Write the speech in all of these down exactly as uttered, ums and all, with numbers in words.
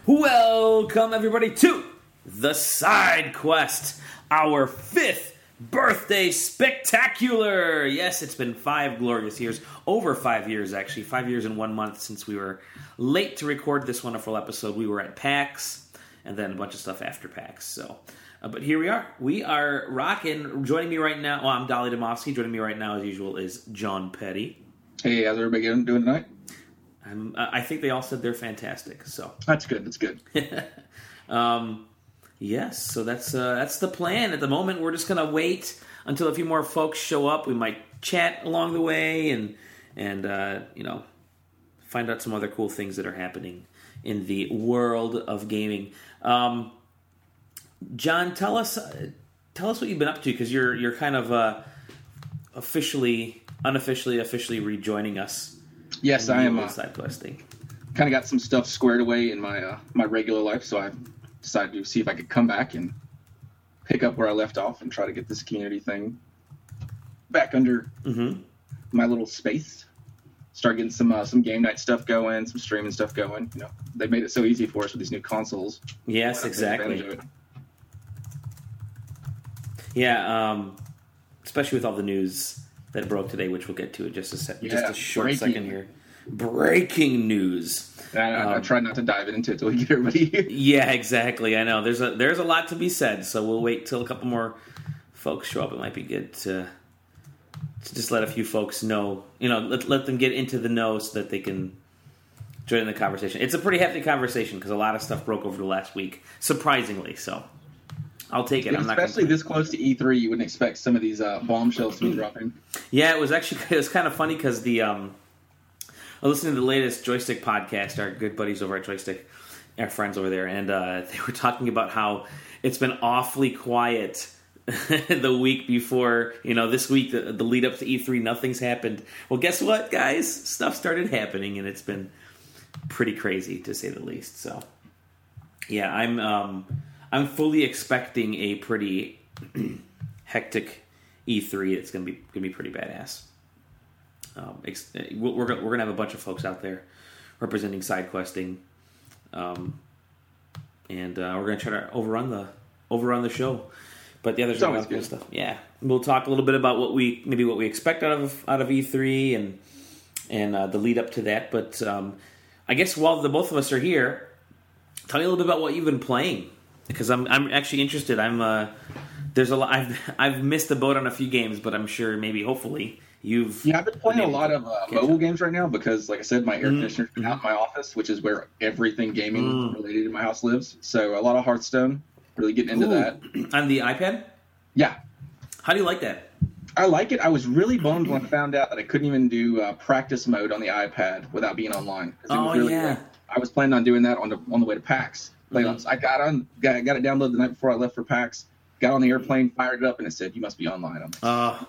Welcome, everybody, to the Side Quest, our fifth birthday spectacular. Yes, it's been five glorious years, over five years, actually, five years and one month since we were late to record this wonderful episode. We were at PAX, and then a bunch of stuff after PAX, so... Uh, but here we are. We are rocking. Joining me right now, well, I'm Dolly Demofsky. Joining me right now, as usual, is John Petty. Hey, how's everybody doing tonight? I'm, I think they all said they're fantastic. So that's good. That's good. um, yes. So that's uh, that's the plan at the moment. We're just gonna wait until a few more folks show up. We might chat along the way and and uh, you know find out some other cool things that are happening in the world of gaming. Um, John, tell us uh, tell us what you've been up to, because you're you're kind of uh, officially, unofficially, officially rejoining us. Yes, I am. Uh, side questing. Kind of got some stuff squared away in my uh, my regular life, so I decided to see if I could come back and pick up where I left off and try to get this community thing back under mm-hmm. my little space. Start getting some uh, some game night stuff going, some streaming stuff going. You know, they made it so easy for us with these new consoles. Yes, exactly. Yeah, um, especially with all the news that broke today, which we'll get to in just a sec- yeah, just a short breaking. second here. Breaking news. I, um, I try not to dive into it till we get everybody. Yeah, exactly. I know there's a there's a lot to be said, so we'll wait till a couple more folks show up. It might be good to, to just let a few folks know. You know, let let them get into the know so that they can join the conversation. It's a pretty hefty conversation because a lot of stuff broke over the last week, surprisingly. So. I'll take it. Yeah, I'm not especially this close to E three, you wouldn't expect some of these uh, bombshells to be dropping. Yeah, it was actually it was kind of funny because the um, I listened to the latest Joystick podcast. Our good buddies over at Joystick, our friends over there, and uh, they were talking about how it's been awfully quiet the week before. You know, this week the, the lead up to E three, nothing's happened. Well, guess what, guys? Stuff started happening, and it's been pretty crazy to say the least. So, yeah, I'm. Um, I'm fully expecting a pretty hectic E three. It's gonna be gonna be pretty badass. Um, ex- we're gonna, we're gonna have a bunch of folks out there representing side questing, um, and uh, we're gonna try to overrun the overrun the show. But the others are always good stuff. Yeah, we'll talk a little bit about what we maybe what we expect out of out of E three and and uh, the lead up to that. But um, I guess while the both of us are here, tell me a little bit about what you've been playing. Because I'm I'm actually interested. I'm uh, there's a lot. I've I've missed the boat on a few games, but I'm sure maybe hopefully you've. Yeah, I've been playing been a lot of uh, mobile up. games right now because, like I said, my air conditioner's been mm-hmm. out in my office, which is where everything gaming mm. related in my house lives. So a lot of Hearthstone. Really getting into Ooh. that on the iPad. Yeah. How do you like that? I like it. I was really bummed when I found out that I couldn't even do uh, practice mode on the iPad without being online. Oh really yeah. Great. I was planning on doing that on the on the way to PAX. Mm-hmm. I got on, got, got it downloaded the night before I left for PAX. Got on the airplane, fired it up, and it said, "You must be online." I'm like, uh,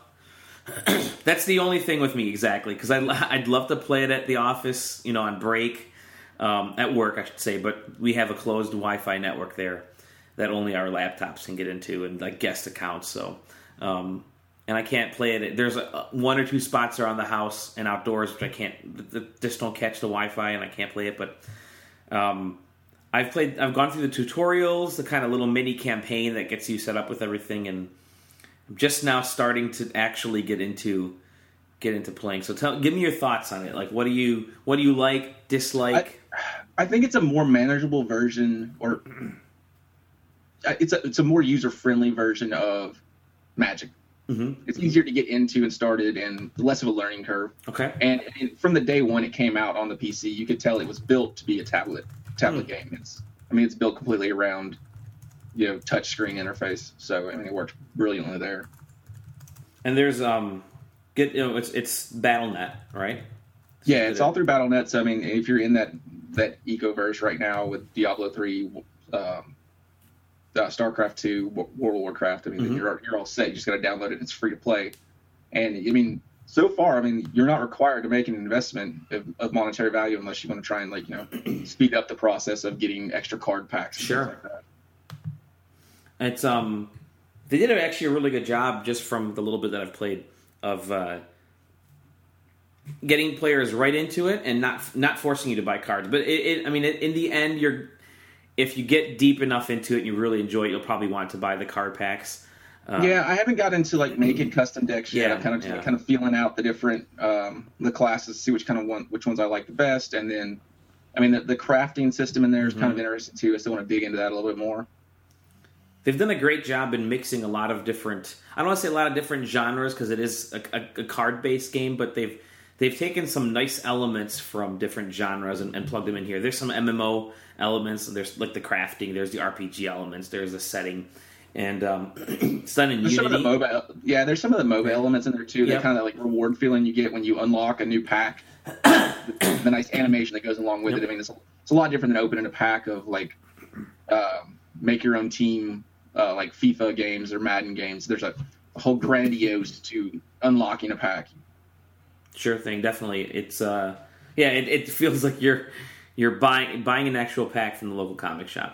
that's the only thing with me exactly because I'd I'd love to play it at the office, you know, on break, um, at work, I should say. But we have a closed Wi-Fi network there that only our laptops can get into and like guest accounts. So, um, and I can't play it. There's a, one or two spots around the house and outdoors which I can't just don't catch the Wi-Fi and I can't play it. But um, I've played. I've gone through the tutorials, the kind of little mini campaign that gets you set up with everything, and I'm just now starting to actually get into get into playing. So, tell, give me your thoughts on it. Like, what do you what do you like, dislike? I, I think it's a more manageable version, or it's a it's a more user friendly version of Magic. Mm-hmm. It's easier to get into and started, and less of a learning curve. Okay. And, and from the day one it came out on the P C, you could tell it was built to be a tablet. tablet mm. game. It's, I mean, it's built completely around, you know, touchscreen interface. So, I mean, it works brilliantly there. And there's, um, get you know, it's it's Battle dot net, right? So yeah, it's all through Battle dot net. So, I mean, if you're in that that ecoverse right now with Diablo three, um, uh, StarCraft two, World of Warcraft, I mean, mm-hmm. you're you're all set. You just got to download it. It's free to play. And, I mean, so far, I mean, you're not required to make an investment of, of monetary value unless you want to try and, like, you know, speed up the process of getting extra card packs and sure. things like that. It's, um, they did actually a really good job, just from the little bit that I've played, of uh, getting players right into it and not not forcing you to buy cards. But, it, it I mean, it, in the end, you're if you get deep enough into it and you really enjoy it, you'll probably want to buy the card packs. Um, yeah, I haven't got into like making custom decks yet. Yeah, I'm kind of yeah. kind of feeling out the different um, the classes, see which kind of one which ones I like the best, and then I mean the, the crafting system in there is mm-hmm. kind of interesting too. I still want to dig into that a little bit more. They've done a great job in mixing a lot of different. I don't want to say a lot of different genres because it is a, a, a card-based game, but they've they've taken some nice elements from different genres and, and plugged them in here. There's some M M O elements. There's like the crafting. There's the R P G elements. There's the setting. And um, it's done in there's Unity. Some of the MOBA, yeah, there's some of the MOBA yeah. elements in there too. That yep. kind of like reward feeling you get when you unlock a new pack. the, the nice animation that goes along with yep. it. I mean, it's a, it's a lot different than opening a pack of like uh, make your own team, uh, like FIFA games or Madden games. There's a, a whole grandiose to unlocking a pack. Sure thing, definitely. It's uh, yeah, it, it feels like you're you're buying buying an actual pack from the local comic shop.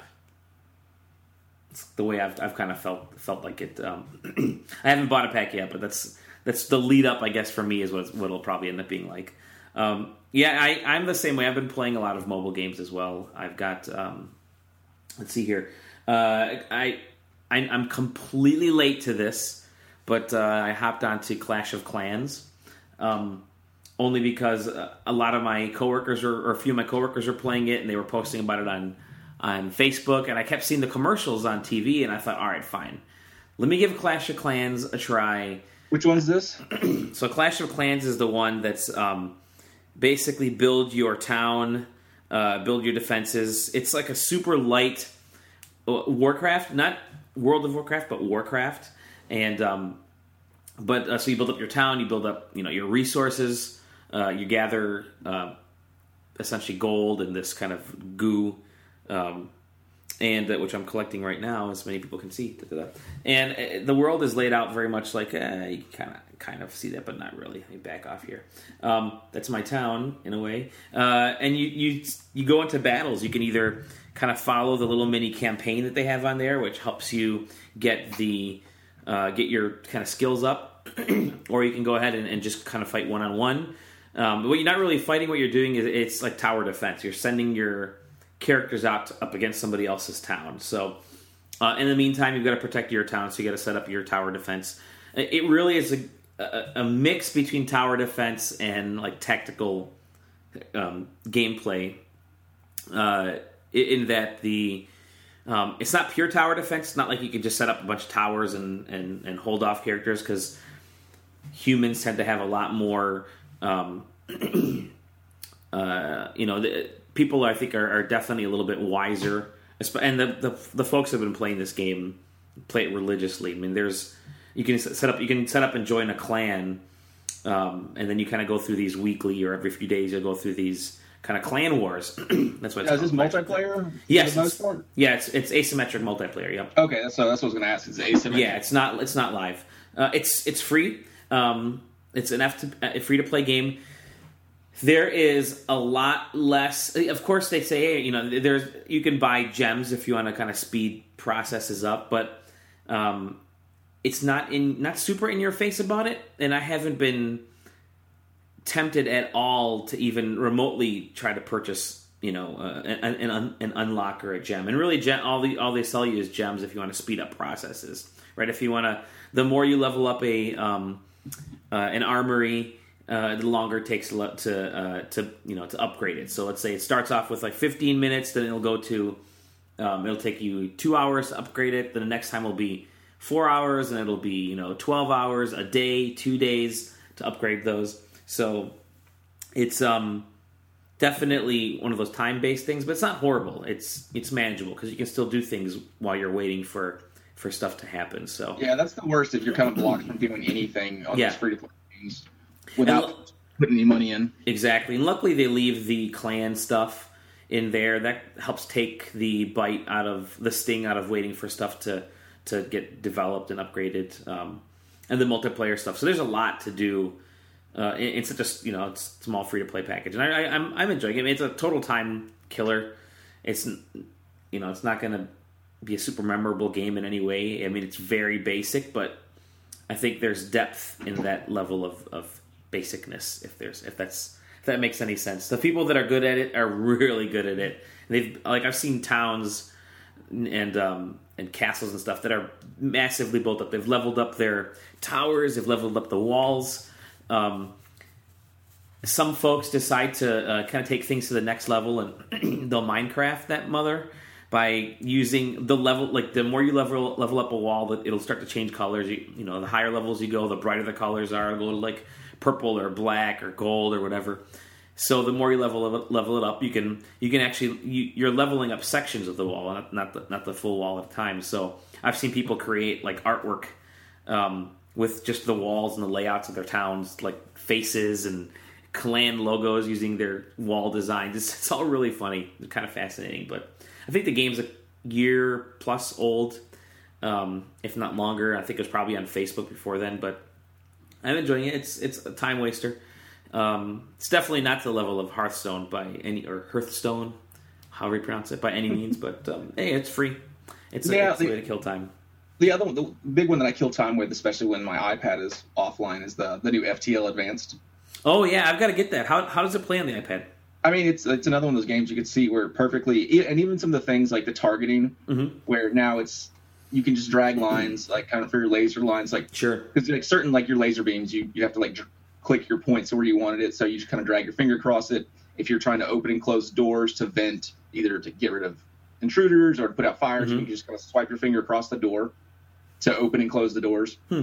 The way I've I've kind of felt felt like it. Um, I haven't bought a pack yet, but that's that's the lead up, I guess, for me is what what it'll probably end up being like. Um, yeah, I, I'm the same way. I've been playing a lot of mobile games as well. I've got um, let's see here. Uh, I, I I'm completely late to this, but uh, I hopped onto Clash of Clans. Um, only because a lot of my coworkers are, or a few of my coworkers are playing it, and they were posting about it on. on Facebook, and I kept seeing the commercials on T V, and I thought, all right, fine. Let me give Clash of Clans a try. Which one's this? So Clash of Clans is the one that's um, basically build your town, uh, build your defenses. It's like a super light Warcraft, not World of Warcraft, but Warcraft. And um, but uh, so you build up your town, you build up you know your resources, uh, you gather uh, essentially gold and this kind of goo. Um, and uh, which I'm collecting right now, as many people can see. Da-da-da. And uh, the world is laid out very much like uh, you kind of kind of see that, but not really. Let me back off here. Um, that's my town in a way. Uh, and you you you go into battles. You can either kind of follow the little mini campaign that they have on there, which helps you get the uh, get your kind of skills up, or you can go ahead and, and just kind of fight one on one. But you're not really fighting. What you're doing is it's like tower defense. You're sending your characters out to, up against somebody else's town. So uh, in the meantime, you've got to protect your town, so you got to set up your tower defense. It really is a, a, a mix between tower defense and like tactical um, gameplay. Uh, in that the um, it's not pure tower defense. It's not like you can just set up a bunch of towers and and, and hold off characters, because humans tend to have a lot more. Um, uh, you know. The, People, I think, are, are definitely a little bit wiser, and the, the the folks who have been playing this game play it religiously. I mean, there's you can set up you can set up and join a clan, um, and then you kind of go through these weekly or every few days. You'll go through these kind of clan wars. That's what it's yeah, is this multiplayer? Yes, for the most part? yeah, it's it's asymmetric multiplayer. Yep. Okay, that's so that's what I was going to ask. Is it asymmetric? Yeah, it's not it's not live. Uh, it's it's free. Um, it's an F to, a free to play game. There is a lot less. Of course, they say hey, you know there's you can buy gems if you want to kind of speed processes up, but um, it's not in not super in your face about it. And I haven't been tempted at all to even remotely try to purchase you know uh, an, an, an unlock or a gem. And really, gem, all the all they sell you is gems if you want to speed up processes, right? If you want to, the more you level up a um, uh, an armory. Uh, the longer it takes to uh, to you know to upgrade it. So let's say it starts off with like fifteen minutes, then it'll go to um, it'll take you two hours to upgrade it. Then the next time will be four hours, and it'll be you know twelve hours, a day, two days to upgrade those. So it's um definitely one of those time based things, but it's not horrible. It's it's manageable because you can still do things while you're waiting for for stuff to happen. So yeah, that's the worst if you're kind of blocked from doing anything on yeah. these free to play games. Without l- putting any money in. Exactly. And luckily they leave the clan stuff in there. That helps take the bite out of, the sting out of waiting for stuff to, to get developed and upgraded. Um, and the multiplayer stuff. So there's a lot to do uh, in, in such a you know, small free-to-play package. And I, I, I'm, I'm enjoying it. I mean, it's a total time killer. It's, you know, it's not going to be a super memorable game in any way. I mean, it's very basic, but I think there's depth in that level of, of basicness, if there's if that's if that makes any sense. The people that are good at it are really good at it, They've like I've seen towns and um, and castles and stuff that are massively built up. They've leveled up their towers. They've leveled up the walls. Um, some folks decide to uh, kind of take things to the next level, and they'll Minecraft that mother by using the level. Like the more you level level up a wall, that it'll start to change colors. You, you know, the higher levels you go, the brighter the colors are. It'll go to like purple or black or gold or whatever. So the more you level it, level it up, you can you can actually you, you're leveling up sections of the wall, not not the, not the full wall at a time. So I've seen people create like artwork um, with just the walls and the layouts of their towns, like faces and clan logos using their wall designs. It's, it's all really funny. It's kind of fascinating. But I think the game's a year plus old, um, if not longer. I think it was probably on Facebook before then, but I'm enjoying it. It's it's a time waster. Um, it's definitely not to the level of Hearthstone by any or Hearthstone, however you pronounce it, by any means. But um, hey, it's free. It's, yeah, a, it's the, a way to kill time. The other one, the big one that I kill time with, especially when my iPad is offline, is the the new F T L Advanced. Oh yeah, I've got to get that. How how does it play on the iPad? I mean, it's it's another one of those games you could see where perfectly, and even some of the things like the targeting, mm-hmm. where now it's you can just drag lines like kind of for your laser lines, like sure, because like certain like your laser beams, you you have to like dr- click your points where you wanted it, so you just kind of drag your finger across it. If you're trying to open and close doors to vent, either to get rid of intruders or to put out fires, mm-hmm. you can just kind of swipe your finger across the door to open and close the doors. Hmm.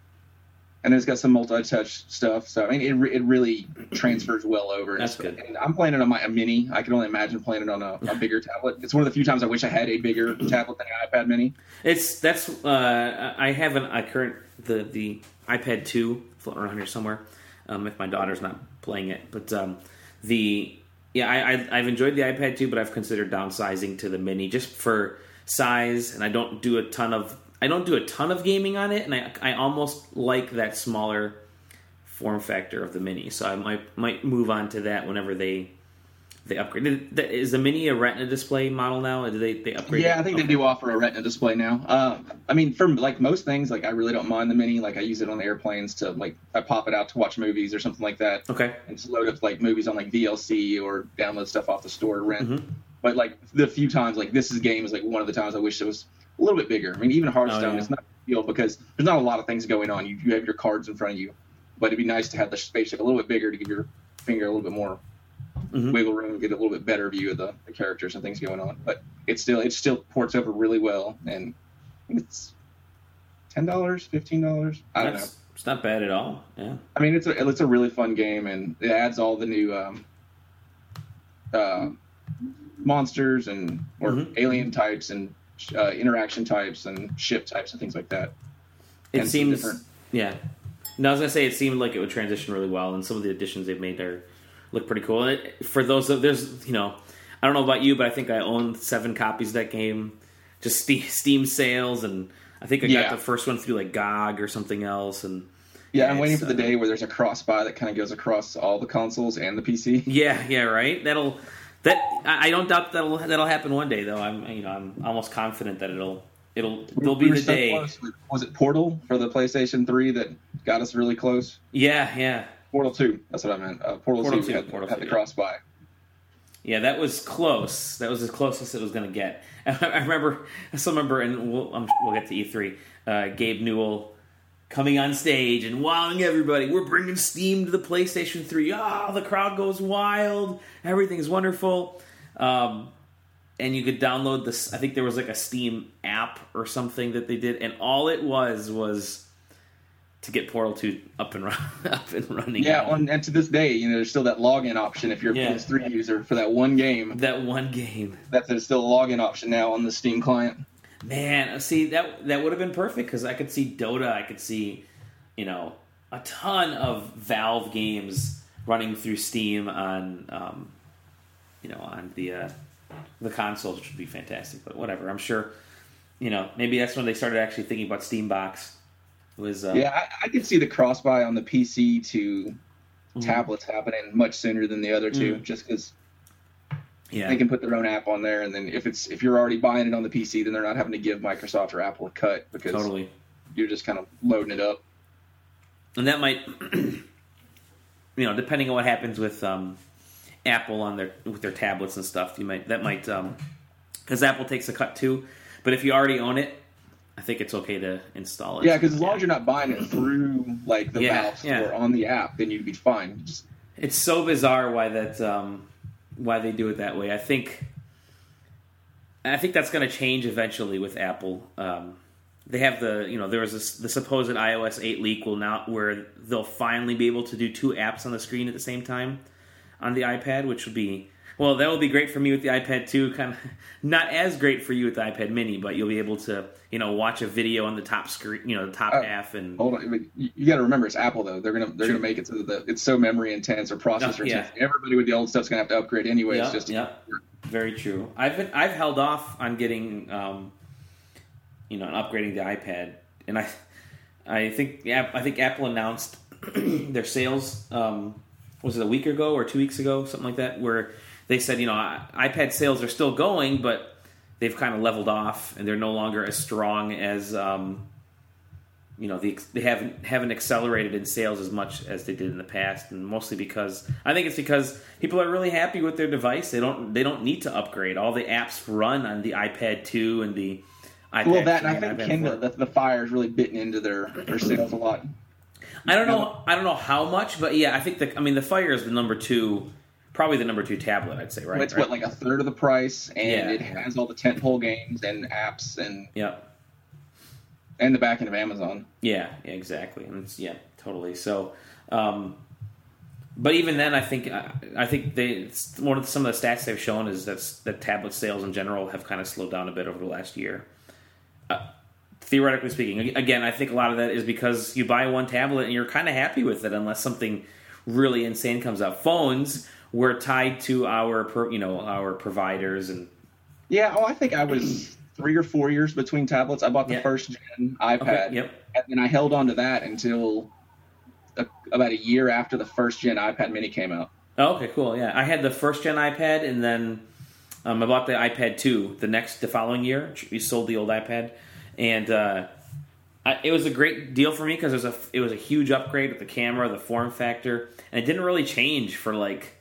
And it's got some multi-touch stuff, so I mean, it re- it really transfers well over. That's good. And I'm playing it on my a mini. I can only imagine playing it on a, a bigger tablet. It's one of the few times I wish I had a bigger tablet than an iPad Mini. It's that's uh, I have an a current the the iPad two floating around here somewhere. Um, if my daughter's not playing it, but um, the yeah, I, I I've enjoyed the iPad two, but I've considered downsizing to the Mini just for size, and I don't do a ton of. I don't do a ton of gaming on it, and I I almost like that smaller form factor of the Mini. So I might might move on to that whenever they they upgrade. Is the Mini a Retina display model now? Do they they upgrade? Yeah, it? I think okay. they do offer a Retina display now. Uh, I mean, for like most things, like I really don't mind the Mini. Like I use it on airplanes to like I pop it out to watch movies or something like that. Okay. And just load up like movies on like V L C or download stuff off the store or rent. Mm-hmm. But like the few times, like this is game is like one of the times I wish it was a little bit bigger. I mean, even Hearthstone, oh, yeah. it's not a big deal because there's not a lot of things going on. You, you have your cards in front of you, but it'd be nice to have the spaceship a little bit bigger to give your finger a little bit more mm-hmm. wiggle room, get a little bit better view of the, the characters and things going on. But it still it still ports over really well, and it's ten dollars, fifteen dollars. I don't That's, know. It's not bad at all. Yeah. I mean, it's a it's a really fun game, and it adds all the new um, uh, monsters and or mm-hmm. alien types and uh, interaction types and ship types and things like that. It and seems, different... yeah. No, I was gonna say it seemed like it would transition really well, and some of the additions they've made there look pretty cool. And it, for those of there's, you know, I don't know about you, but I think I own seven copies of that game, just Steam, Steam sales, and I think I got yeah. the first one through like G O G or something else, and yeah, I'm waiting for the uh, day where there's a cross buy that kind of goes across all the consoles and the P C. Yeah, yeah, right. That'll. That I don't doubt that'll that'll happen one day though. I'm you know I'm almost confident that it'll it'll there'll be the so day. Close. Was it Portal for the PlayStation three that got us really close? Yeah, yeah. Portal two. That's what I meant. Uh, Portal, Portal two, two had, Portal had two, the yeah. cross buy. Yeah, that was close. That was as close as it was going to get. I remember. I still remember, and we'll um, we'll get to E three. Uh, Gabe Newell coming on stage and wowing everybody. We're bringing Steam to the PlayStation three. Ah, oh, the crowd goes wild. Everything is wonderful. Um, and you could download this. I think there was like a Steam app or something that they did, and all it was was to get Portal two up and run, up and running. Yeah, on, and to this day, you know, there's still that login option if you're a yeah. P S three user for that one game. That one game. That there's still a login option now on the Steam client. Man, see that that would have been perfect because I could see Dota, I could see, you know, a ton of Valve games running through Steam on. Um, You know, on the uh, the consoles, which would be fantastic. But whatever, I'm sure. You know, maybe that's when they started actually thinking about Steambox. Was uh, yeah, I, I could see the cross buy on the P C to mm-hmm. tablets happening much sooner than the other two, mm-hmm. just because yeah. they can put their own app on there, and then if it's if you're already buying it on the P C, then they're not having to give Microsoft or Apple a cut because totally. You're just kind of loading it up. And that might, you know, depending on what happens with. Um, Apple on their with their tablets and stuff. You might that might because um, Apple takes a cut too. But if you already own it, I think it's okay to install it. Yeah, because as long as you're not buying it through like the yeah, Valve store yeah. on the app, then you'd be fine. Just... It's so bizarre why that um, why they do it that way. I think I think that's going to change eventually with Apple. Um, they have the you know there was this, the supposed iOS eight leak will now where they'll finally be able to do two apps on the screen at the same time on the iPad, which would be well that will be great for me with the iPad two. Kind of not as great for you with the iPad Mini, but you'll be able to you know watch a video on the top screen, you know the top uh, half. And hold on, but you, you got to remember it's Apple though. They're gonna they're True. gonna make it so that the, it's so memory intense or processor Oh, yeah. intense. Everybody with the old stuff's gonna have to upgrade anyways. Yep, just to yep. Very true. I've been I've held off on getting um, you know, and upgrading the iPad, and I I think yeah I think Apple announced their sales um, was it a week ago or two weeks ago, something like that, where they said you know iPad sales are still going, but they've kind of leveled off and they're no longer as strong as um, you know the, they haven't haven't accelerated in sales as much as they did in the past, and mostly because I think it's because people are really happy with their device. They don't they don't need to upgrade. All the apps run on the iPad two and the iPad. Well, that and I and think iPad Kindle, the, the fire is really bitten into their their sales a lot. I don't know. I don't know how much, but yeah, I think the I mean the Fire is the number two, probably the number two tablet. I'd say right. It's right? what like a third of the price, and Yeah. it has all the tentpole games and apps and yeah. and the back end of Amazon. Yeah, yeah, exactly. And it's, yeah, totally. So, um, but even then, I think I, I think they it's one of the, some of the stats they've shown is that that tablet sales in general have kind of slowed down a bit over the last year. Uh, theoretically speaking, again, I think a lot of that is because you buy one tablet and you're kind of happy with it, unless something really insane comes out. Phones were tied to our, pro, you know, our providers and. Yeah, oh, I think I was three or four years between tablets. I bought the Yeah. first gen iPad, Okay, yep. and then I held on to that until a, about a year after the first gen iPad Mini came out. Oh, okay, cool. Yeah, I had the first gen iPad, and then um, I bought the iPad two the next, the following year. We sold the old iPad, and uh, I, it was a great deal for me because it was a it was a huge upgrade with the camera, the form factor, and it didn't really change for like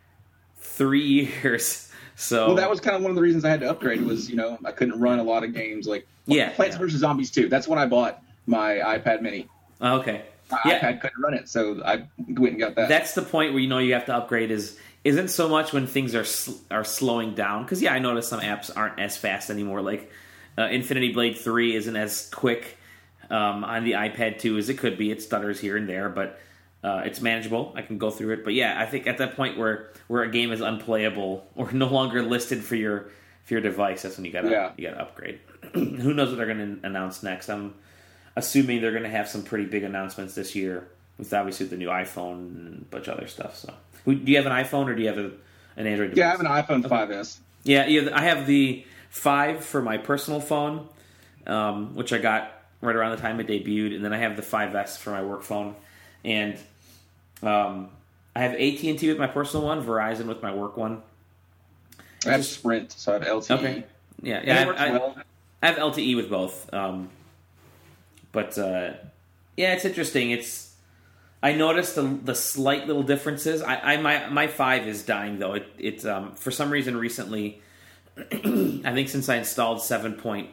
three years. So Well, that was kind of one of the reasons I had to upgrade. Was you know I couldn't run a lot of games like Yeah, Plants yeah. versus. Zombies two. That's when I bought my iPad Mini. Oh, okay. My Yeah. iPad couldn't run it, so I went and got that. That's the point where you know you have to upgrade. Is isn't so much when things are sl- are slowing down, because yeah, I noticed some apps aren't as fast anymore. Like uh, Infinity Blade three isn't as quick um, on the iPad two as it could be. It stutters here and there, but uh, it's manageable. I can go through it. But yeah, I think at that point where, where a game is unplayable or no longer listed for your for your device, that's when you gotta Yeah. you gotta upgrade. Who knows what they're going to announce next? I'm assuming they're going to have some pretty big announcements this year with obviously the new iPhone and a bunch of other stuff. So, do you have an iPhone or do you have a, an Android device? yeah, I have an iPhone five S. Yeah, yeah, I have the five for my personal phone, um, which I got right around the time it debuted, and then I have the five S for my work phone, and um, I have A T and T with my personal one, Verizon with my work one. I have Sprint, so I have L T E. Okay, yeah, And yeah, it I, works I, well. I have L T E with both, um, but uh, yeah, it's interesting. It's I noticed the the slight little differences. I, I my my five is dying though. It it um, for some reason recently, I think since I installed seven point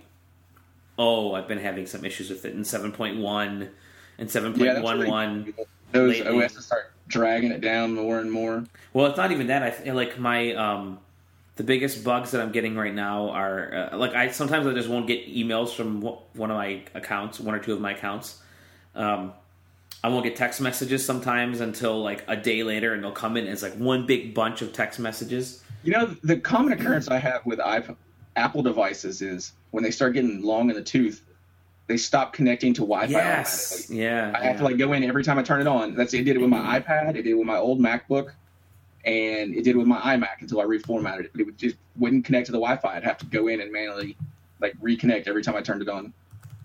oh, I've been having some issues with it. And seven point one and seven Yeah, point that's one really, one. those lately. O Ss start dragging it down more and more. Well, it's not even that. I feel like my um, the biggest bugs that I'm getting right now are uh, like I sometimes I just won't get emails from one of my accounts, one or two of my accounts. Um, I won't get text messages sometimes until like a day later, and they'll come in as like one big bunch of text messages. You know, the common occurrence I have with iPhone, Apple devices is when they start getting long in the tooth, they stop connecting to Wi-Fi Yes, automatically. yeah. I have yeah. to like go in every time I turn it on. That's it. Did it with my iPad. It did it with my old MacBook, and it did it with my iMac until I reformatted it. But it would just wouldn't connect to the Wi-Fi. I'd have to go in and manually like reconnect every time I turned it on.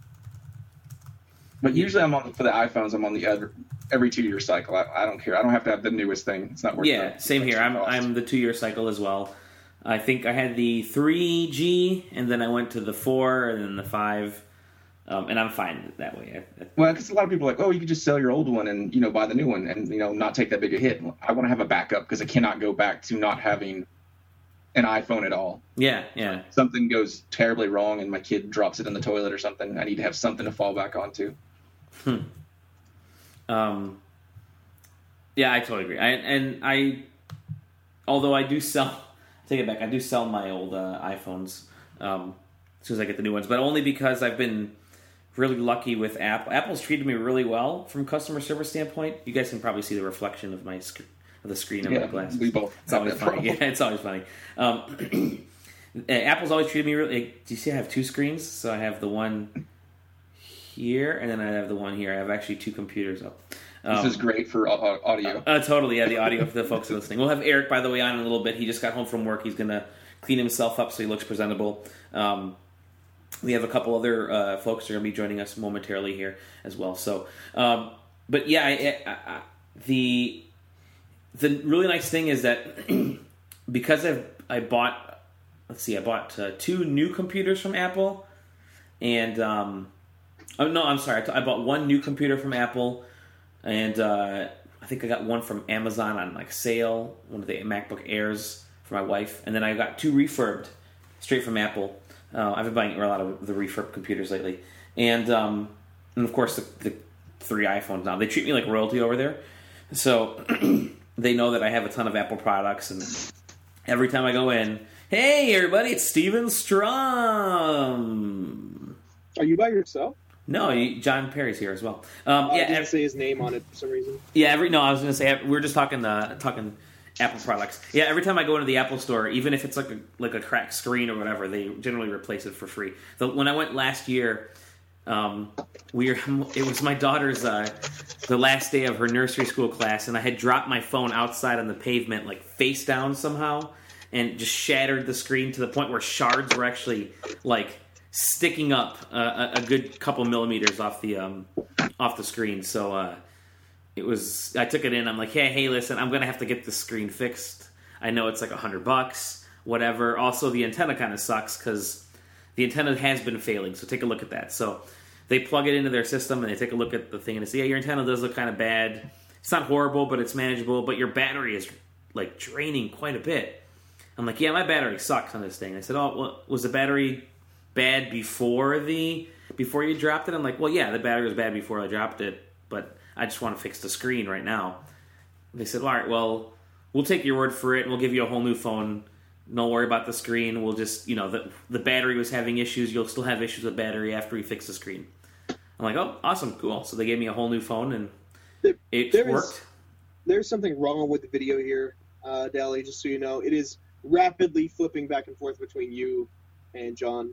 But usually I'm on for the iPhones. I'm on the other every two year cycle. I, I don't care. I don't have to have the newest thing. It's not worth. Yeah, the same here. extra I'm cost. I'm the two year cycle as well. I think I had the three G, and then I went to the four, and then the five. Um, and I'm fine that way. I, I, Well, because a lot of people are like, oh, you could just sell your old one and, you know, buy the new one and, you know, not take that big a hit. I want to have a backup because I cannot go back to not having an iPhone at all. Yeah, yeah. Something goes terribly wrong and my kid drops it in the toilet or something. I need to have something to fall back onto. Hmm. Um. Yeah, I totally agree. I, and I, although I do sell, take it back, I do sell my old uh, iPhones um, as soon as I get the new ones, but only because I've been really lucky with Apple. Apple's treated me really well from customer service standpoint. You guys can probably see the reflection of my sc- of the screen of yeah, my glasses. We both. It's always funny. Problem. Yeah, it's always funny. Um, Apple's always treated me really. Do you see? I have two screens, so I have the one here, and then I have the one here. I have actually two computers up. Um, this is great for uh, audio. Uh, totally, yeah, the audio for the folks who are listening. We'll have Eric, by the way, on in a little bit. He just got home from work. He's going to clean himself up so he looks presentable. Um, we have a couple other uh, folks who are going to be joining us momentarily here as well. So, um, but yeah, I, I, I, the the really nice thing is that because I I bought, let's see, I bought uh, two new computers from Apple, and um, oh no, I'm sorry, I bought one new computer from Apple. And uh, I think I got one from Amazon on like sale, one of the MacBook Airs for my wife. And then I got two refurbed straight from Apple. Uh, I've been buying a lot of the refurbed computers lately. And, um, and of course, the, the three iPhones now. They treat me like royalty over there. So they know that I have a ton of Apple products. And every time I go in, hey, everybody, it's Steven Strum. Are you by yourself? No, you, John Perry's here as well. Um, oh, yeah, I didn't every, say his name on it for some reason. Yeah, every no, I was going to say we we're just talking uh, talking Apple products. Yeah, every time I go into the Apple store, even if it's like a like a cracked screen or whatever, they generally replace it for free. The, when I went last year, um, we were, it was my daughter's uh, the last day of her nursery school class, and I had dropped my phone outside on the pavement, like face down somehow, and just shattered the screen to the point where shards were actually like sticking up uh, a, a good couple millimeters off the um, off the screen. So uh, it was. I took it in. I'm like, hey, hey, listen, I'm gonna have to get this screen fixed. I know it's like a hundred bucks, whatever. Also, the antenna kind of sucks because the antenna has been failing. So take a look at that. So they plug it into their system and they take a look at the thing and they say, yeah, your antenna does look kind of bad. It's not horrible, but it's manageable. But your battery is like draining quite a bit. I'm like, yeah, my battery sucks on this thing. I said, oh, well, was the battery bad before the before you dropped it? I'm like, well, yeah, the battery was bad before I dropped it, but I just want to fix the screen right now. They said, all right, well, we'll take your word for it, and we'll give you a whole new phone. Don't worry about the screen. We'll just, you know, the the battery was having issues. You'll still have issues with battery after we fix the screen. I'm like, oh, awesome, cool. So they gave me a whole new phone, and there, it there worked. Is, there's something wrong with the video here, uh, Dally, just so you know. It is rapidly flipping back and forth between you and John.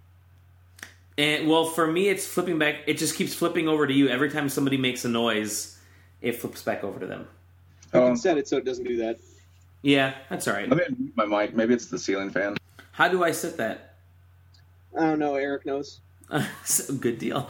And well, for me, it's flipping back. It just keeps flipping over to you every time somebody makes a noise. It flips back over to them. You Um, can set it so it doesn't do that. Yeah, that's all right. Let me mute my mic. Maybe it's the ceiling fan. How do I set that? I don't know. Eric knows. So, good deal.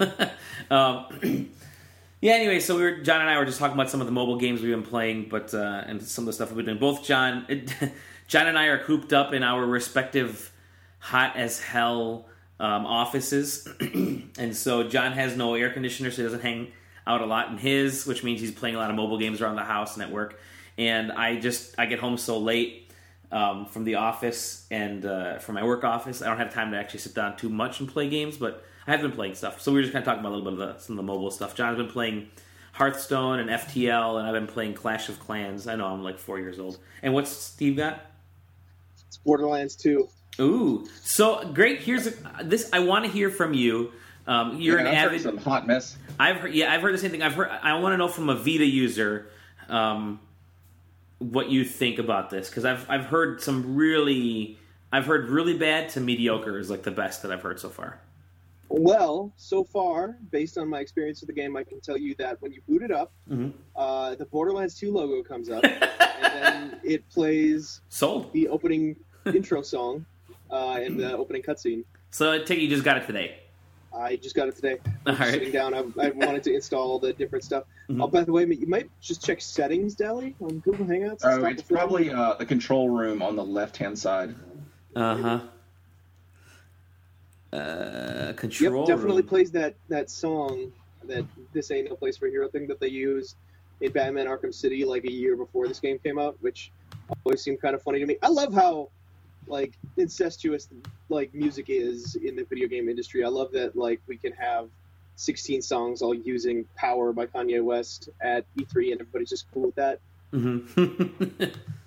um, yeah. Anyway, so we were John and I were just talking about some of the mobile games we've been playing, but uh, and some of the stuff we've been doing. Both John, it, John and I are cooped up in our respective hot as hell um, offices, and so John has no air conditioner, so he doesn't hang out a lot in his, which means he's playing a lot of mobile games around the house and at work. And I just I get home so late um, from the office and uh, from my work office, I don't have time to actually sit down too much and play games, but I have been playing stuff. So we were just kind of talking about a little bit of the, some of the mobile stuff. John's been playing Hearthstone and F T L, and I've been playing Clash of Clans. I know I'm like four years old. And what's Steve got? It's Borderlands two. Ooh, so great. Here's a, this. I want to hear from you. Um, you're yeah, an I've avid. heard some hot mess. I've heard, yeah, I've heard the same thing. I've heard. I want to know from a Vita user um, what you think about this, because I've I've heard some really. I've heard really bad to mediocre is like the best that I've heard so far. Well, so far, based on my experience with the game, I can tell you that when you boot it up, Mm-hmm. uh, the Borderlands two logo comes up, and then it plays Sold. the opening intro song uh, and the opening cutscene. So I take it you just got it today. I just got it today. All Just right. Sitting down, I, I wanted to install all the different stuff. Mhm. Oh, by the way, you might just check settings, Dally, on Google Hangouts. Oh, Stop it's the flow. probably uh, the control room on the left-hand side. Uh huh. Uh, control. Yep, definitely room. plays that that song that "This Ain't No Place for a Hero" thing that they used in Batman Arkham City like a year before this game came out, which always seemed kind of funny to me. I love how like incestuous like music is in the video game industry. I love that like we can have sixteen songs all using "Power" by Kanye West at E three, and everybody's just cool with that. Mm-hmm.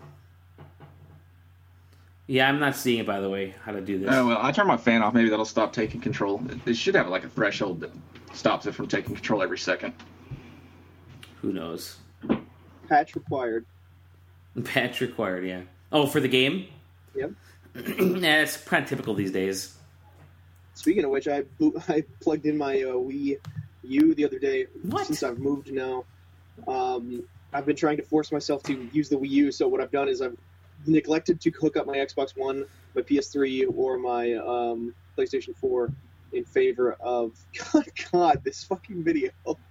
Yeah, I'm not seeing it, by the way, how to do this. Oh, well, I turn my fan off. Maybe that'll stop taking control. It, it should have like a threshold that stops it from taking control every second. Who knows? Patch required. Patch required, yeah. Oh, for the game? Yep. Yeah, it's kind of typical these days. Speaking of which, I I plugged in my uh, Wii U the other day. What? Since I've moved now. Um, I've been trying to force myself to use the Wii U, so what I've done is I've neglected to hook up my Xbox One, my P S three, or my um, PlayStation four in favor of God, God this fucking video.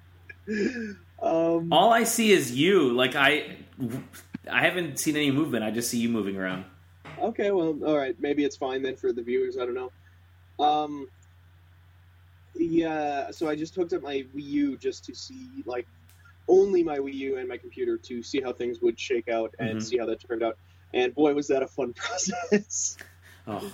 um, All I see is you. Like, I I haven't seen any movement. I just see you moving around. Okay, well, all right. Maybe it's fine then for the viewers. I don't know. Um, yeah, so I just hooked up my Wii U just to see, like, only my Wii U and my computer to see how things would shake out and Mm-hmm. see how that turned out. And boy, was that a fun process. Oh,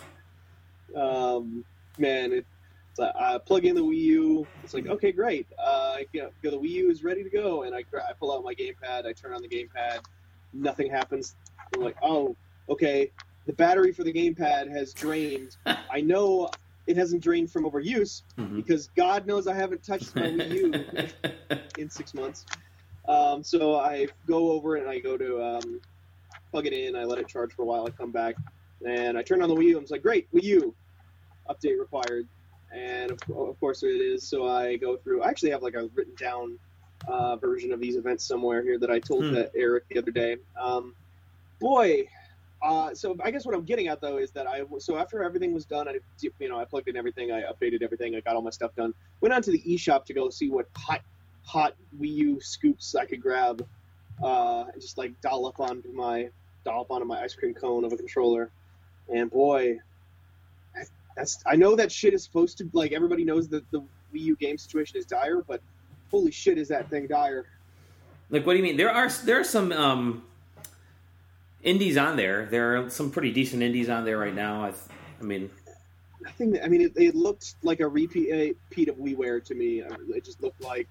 um, man, it, it's like, I plug in the Wii U. It's like, okay, great. Uh, you know, the Wii U is ready to go. And I, I pull out my gamepad. I turn on the gamepad. Nothing happens. I'm like, oh, okay. The battery for the gamepad has drained. I know it hasn't drained from overuse Mhm. because God knows I haven't touched my Wii U in six months. Um, so I go over and I go to um, plug it in. I let it charge for a while. I come back and I turn on the Wii U. I'm like, great, Wii U update required. And of, of course it is. So I go through. I actually have like a written down uh, version of these events somewhere here that I told Hmm. to Eric the other day. Um, boy. Uh, so I guess what I'm getting at though is that I so after everything was done, I you know I plugged in everything, I updated everything, I got all my stuff done. Went on to the eShop to go see what hot hot Wii U scoops I could grab, uh, and just like dollop onto my dollop onto my ice cream cone of a controller. And boy, that's I know that shit is supposed to like everybody knows that the Wii U game situation is dire, but holy shit, is that thing dire? like, what do you mean? There are there are some um, indies on there. There are some pretty decent indies on there right now. I, th- I mean, I think that, I mean it, it looked like a repeat a repeat of WiiWare to me. It just looked like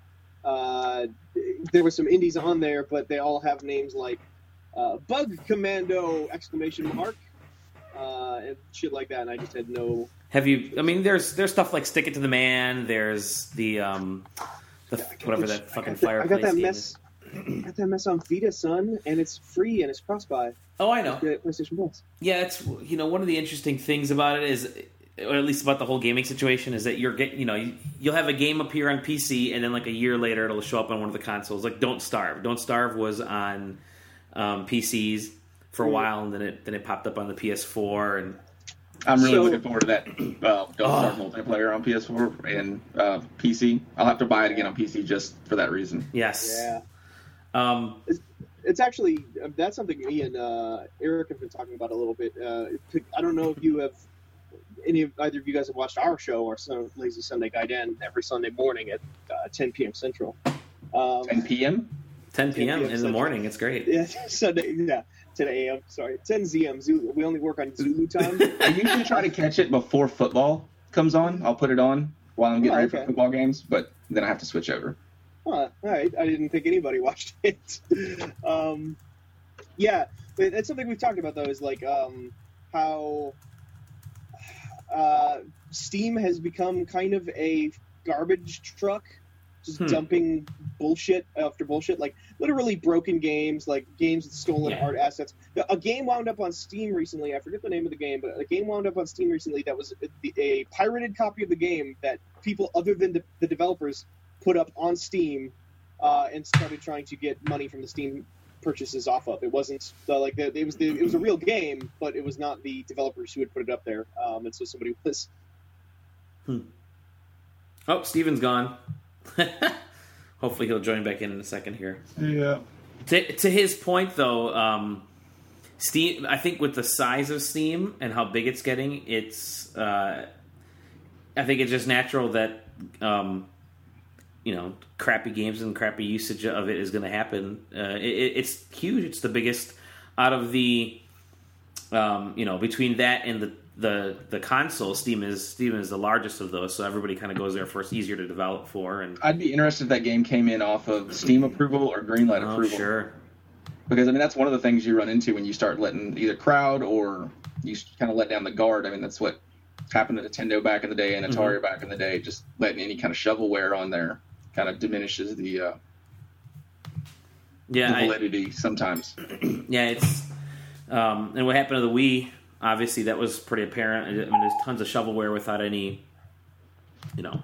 uh, there were some indies on there, but they all have names like uh, Bug Commando exclamation mark uh, and shit like that. And I just had no. have you? I mean, there's there's stuff like Stick It to the Man. There's the um, the I got whatever this- that fucking I got that, I fireplace got that game mess. is. I got that mess on Vita, son, and it's free and it's cross-buy. Oh, I know. Yeah, PlayStation Plus. Yeah, it's you know one of the interesting things about it is, or at least about the whole gaming situation, is that you're get you know you, you'll have a game appear on P C and then like a year later it'll show up on one of the consoles. Like Don't Starve. Don't Starve was on um, P Cs for a Mm. while, and then it then it popped up on the P S four. And I'm really So- looking forward to that uh, Don't Starve multiplayer on P S four and uh, P C. I'll have to buy it again on P C just for that reason. yes, Yeah. um, It's actually that's something me and uh, Eric have been talking about a little bit. Uh, I don't know if you have any of either of you guys have watched our show or some Lazy Sunday Guy Dan every Sunday morning at uh, ten p.m. Central. Um, ten p.m. ten p.m. in the Central. morning. It's great. Yeah, Sunday. Yeah, ten a.m. Sorry, ten z m. Zulu. We only work on Zulu time. I usually try to catch it before football comes on. I'll put it on while I'm getting Oh, ready for okay. football games, but then I have to switch over. Huh, all right. I didn't think anybody watched it. um, yeah, but that's something we've talked about though. Is like um, how uh, Steam has become kind of a garbage truck, just Hmm. dumping bullshit after bullshit. Like literally broken games, like games with stolen Yeah. art assets. A game wound up on Steam recently. I forget the name of the game, but a game wound up on Steam recently that was a, a pirated copy of the game that people other than the, the developers put up on Steam uh, and started trying to get money from the Steam purchases off of. It wasn't uh, like the, it was the, it was a real game, but it was not the developers who had put it up there. Um, and so somebody was. Oh, Steven's gone. Hopefully he'll join back in in a second here. Yeah. To, to his point, though, um, Steam. I think with the size of Steam and how big it's getting, it's uh, I think it's just natural that um, you know, crappy games and crappy usage of it is going to happen. Uh, it, it's huge. It's the biggest out of the, um, you know, between that and the, the, the console. Steam is Steam is the largest of those, so everybody kind of goes there first. Easier to develop for. And I'd be interested if that game came in off of Steam approval or Greenlight oh, approval. Sure. Because I mean that's one of the things you run into when you start letting either crowd or you kind of let down the guard. I mean that's what happened to Nintendo back in the day and Atari mm-hmm. back in the day. Just letting any kind of shovelware on there kind of diminishes the uh, yeah the validity I, sometimes. Yeah, it's um, and what happened to the Wii? Obviously, that was pretty apparent. I mean, there's tons of shovelware without any, you know.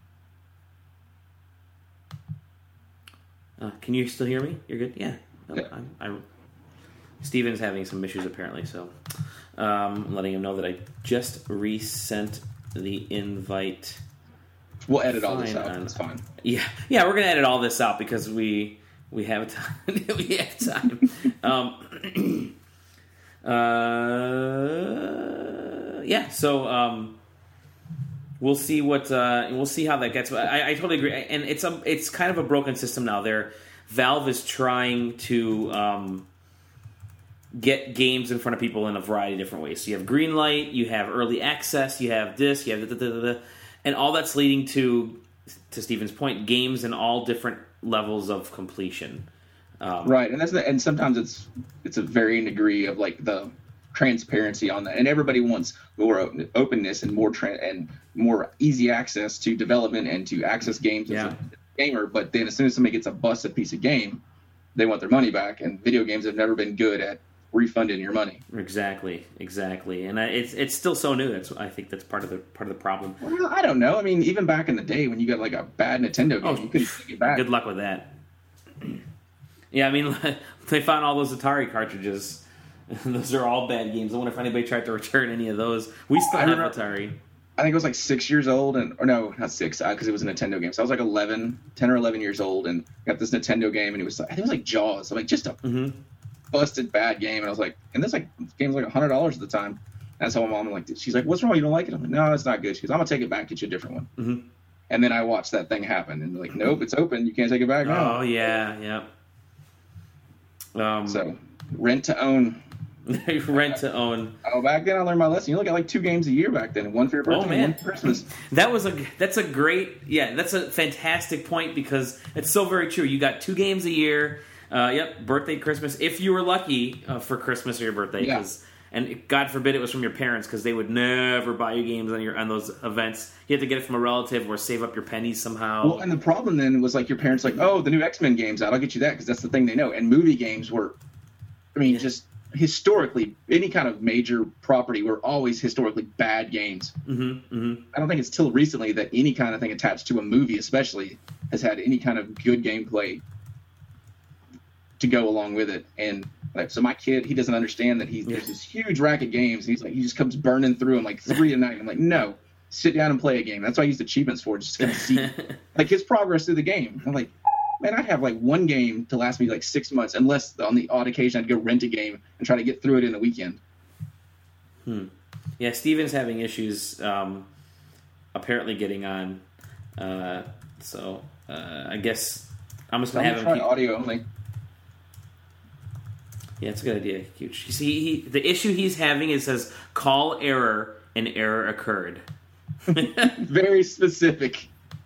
Uh, can you still hear me? You're good. Yeah. No, yeah. I'm, I'm. Steven's having some issues apparently, so um, I'm letting him know that I just resent the invite. We'll edit all this out. On. That's fine. Yeah, yeah, we're gonna edit all this out because we we have time. we have time. um, uh, yeah. So um, we'll see what uh, we'll see how that gets. I, I totally agree, and it's a it's kind of a broken system now. There, Valve is trying to um, get games in front of people in a variety of different ways. So you have Greenlight, you have early access, you have this, you have da, da, da, da, and all that's leading to, to Steven's point, games in all different levels of completion. Um, right, and that's the, and sometimes it's it's a varying degree of like the transparency on that, and everybody wants more open, openness and more tra- and more easy access to development and to access games yeah. as a gamer. But then as soon as somebody gets a busted piece of game, they want their money back, and video games have never been good at refunding your money. Exactly, exactly, and I, it's it's still so new. That's I think that's part of the part of the problem. Well, I don't know. I mean, even back in the day when you got like a bad Nintendo game, oh, you couldn't take it back. Good luck with that. Yeah, I mean, they found all those Atari cartridges. Those are all bad games. I wonder if anybody tried to return any of those. We still I have remember, Atari. I think I was like six years old, and or no, not six, because uh, it was a Nintendo game. So I was like eleven, ten or eleven years old, and got this Nintendo game, and it was I think it was like Jaws. I'm like just a mm-hmm. busted bad game, and I was like, and this like game was like a hundred dollars at the time. And so my mom like, she's like, "What's wrong? You don't like it?" I'm like, "No, it's not good." She goes, "I'm gonna take it back, get you a different one." Mm-hmm. And then I watched that thing happen, and like, nope, it's open. You can't take it back now. Oh yeah, yeah. Um, so rent to own. Rent to own. Oh, back then I learned my lesson. You look at like two games a year back then, one for your birthday, oh, man. and one for Christmas. That was a that's a great yeah that's a fantastic point because it's so very true. You got two games a year. Uh, yep, birthday, Christmas. If you were lucky uh, for Christmas or your birthday, yeah. and God forbid it was from your parents because they would never buy you games on your on those events. You had to get it from a relative or save up your pennies somehow. Well, and the problem then was like your parents like, oh, the new X-Men game's out. I'll get you that because that's the thing they know. And movie games were, I mean, just. Historically, any kind of major property were always historically bad games. Mm-hmm, mm-hmm. I don't think it's till recently that any kind of thing attached to a movie, especially, has had any kind of good gameplay to go along with it. And like, so my kid, he doesn't understand that he's yeah. there's this huge rack of games. And he's like, he just comes burning through them like three a night. I'm like, no, sit down and play a game. That's why I use achievements for, just to kind of see like his progress through the game. I'm like. Man, I'd have like one game to last me like six months, unless on the odd occasion I'd go rent a game and try to get through it in the weekend. Hmm. Yeah, Steven's having issues um, apparently getting on. Uh, so uh, I guess I'm just going to have him try keep... audio only. Yeah, it's a good idea. Huge. You see, he, the issue he's having is says call error, an error occurred. Very specific.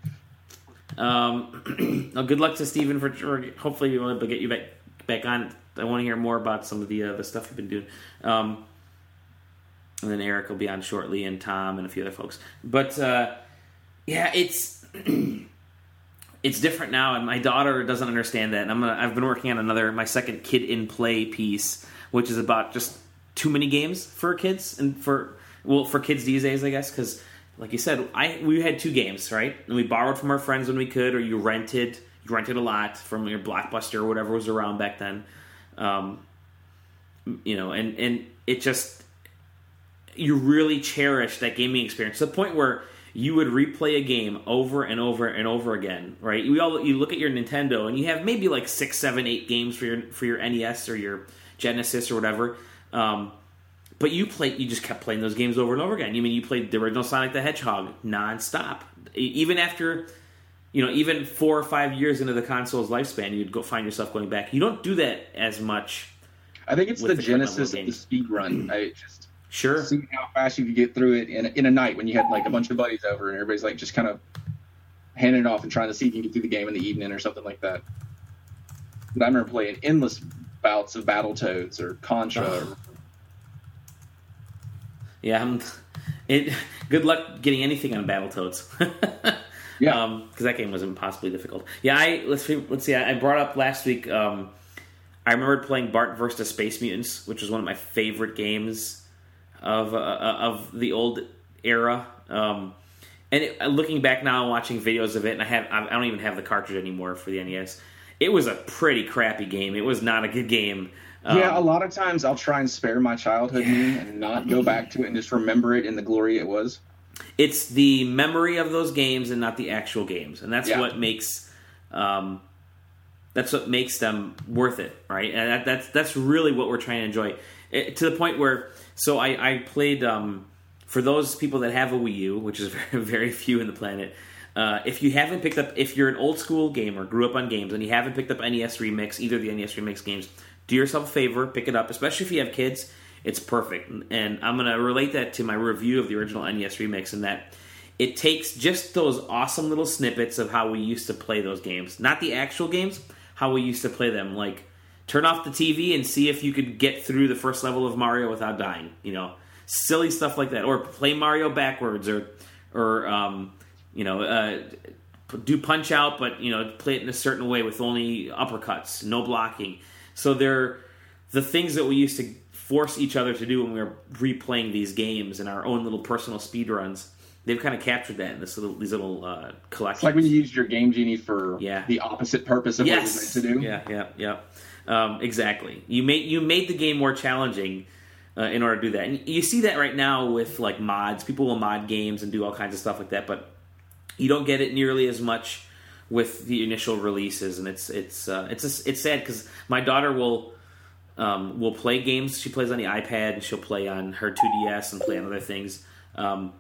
Um, well, good luck to Steven for, for hopefully we'll be able to get you back back on. I want to hear more about some of the uh, the stuff you've been doing. Um, and then Eric will be on shortly, and Tom and a few other folks. But uh, yeah, it's it's different now, and my daughter doesn't understand that. And I'm gonna, I've been working on another my second kid in play piece, which is about just too many games for kids and for well for kids these days, I guess, because. Like you said, I we had two games, right? And we borrowed from our friends when we could, or you rented. You rented a lot from your Blockbuster or whatever was around back then. Um, you know, and, and it just... You really cherish that gaming experience to the point where you would replay a game over and over and over again, right? You all you look at your Nintendo, and you have maybe like six, seven, eight games for your for your N E S or your Genesis or whatever. Um, but you play, you just kept playing those games over and over again. You mean you played the original Sonic the Hedgehog nonstop, E- even after, you know, even four or five years into the console's lifespan, you'd go find yourself going back. You don't do that as much. I think it's the, the genesis of the speed run. I just sure see how fast you could get through it in a, in a night when you had like a bunch of buddies over and everybody's like just kind of handing it off and trying to see if you can get through the game in the evening or something like that. But I remember playing endless bouts of Battletoads or Contra. Oh. Or, Yeah, I'm, it. Good luck getting anything on Battletoads. Yeah, because um, that game was impossibly difficult. Yeah, I let's see, let's see. I, I brought up last week. Um, I remembered playing Bart versus the Space Mutants, which was one of my favorite games of uh, of the old era. Um, and it, looking back now and watching videos of it, and I have I don't even have the cartridge anymore for the N E S. It was a pretty crappy game. It was not a good game. Um, yeah, a lot of times I'll try and spare my childhood yeah. me and not go back to it and just remember it in the glory it was. It's the memory of those games and not the actual games, and that's Yeah. what makes um, that's what makes them worth it, right? And that, that's that's really what we're trying to enjoy, it, to the point where. So I, I played um, for those people that have a Wii U, which is very very few in the planet. Uh, if you haven't picked up, if you're an old school gamer, grew up on games, and you haven't picked up N E S Remix, either of the N E S Remix games, do yourself a favor, pick it up, especially if you have kids. It's perfect. And I'm going to relate that to my review of the original N E S Remix, in that it takes just those awesome little snippets of how we used to play those games. Not the actual games, how we used to play them. Like, turn off the T V and see if you could get through the first level of Mario without dying. You know, silly stuff like that. Or play Mario backwards, or, or um, you know, uh, do Punch-Out, but, you know, play it in a certain way with only uppercuts, no blocking. So they're the things that we used to force each other to do when we were replaying these games in our own little personal speed runs. They've kind of captured that in this little, these little uh, collections. It's like when you used your Game Genie for Yeah. the opposite purpose of yes. what it was meant to do. Yeah, yeah, yeah. Um, exactly. You made you made the game more challenging uh, in order to do that. And you see that right now with like mods. People will mod games and do all kinds of stuff like that, but you don't get it nearly as much with the initial releases. And it's it's uh, it's a, it's sad because my daughter will. Um, will play games. She plays on the iPad, and she'll play on her two D S and play on other things. Um,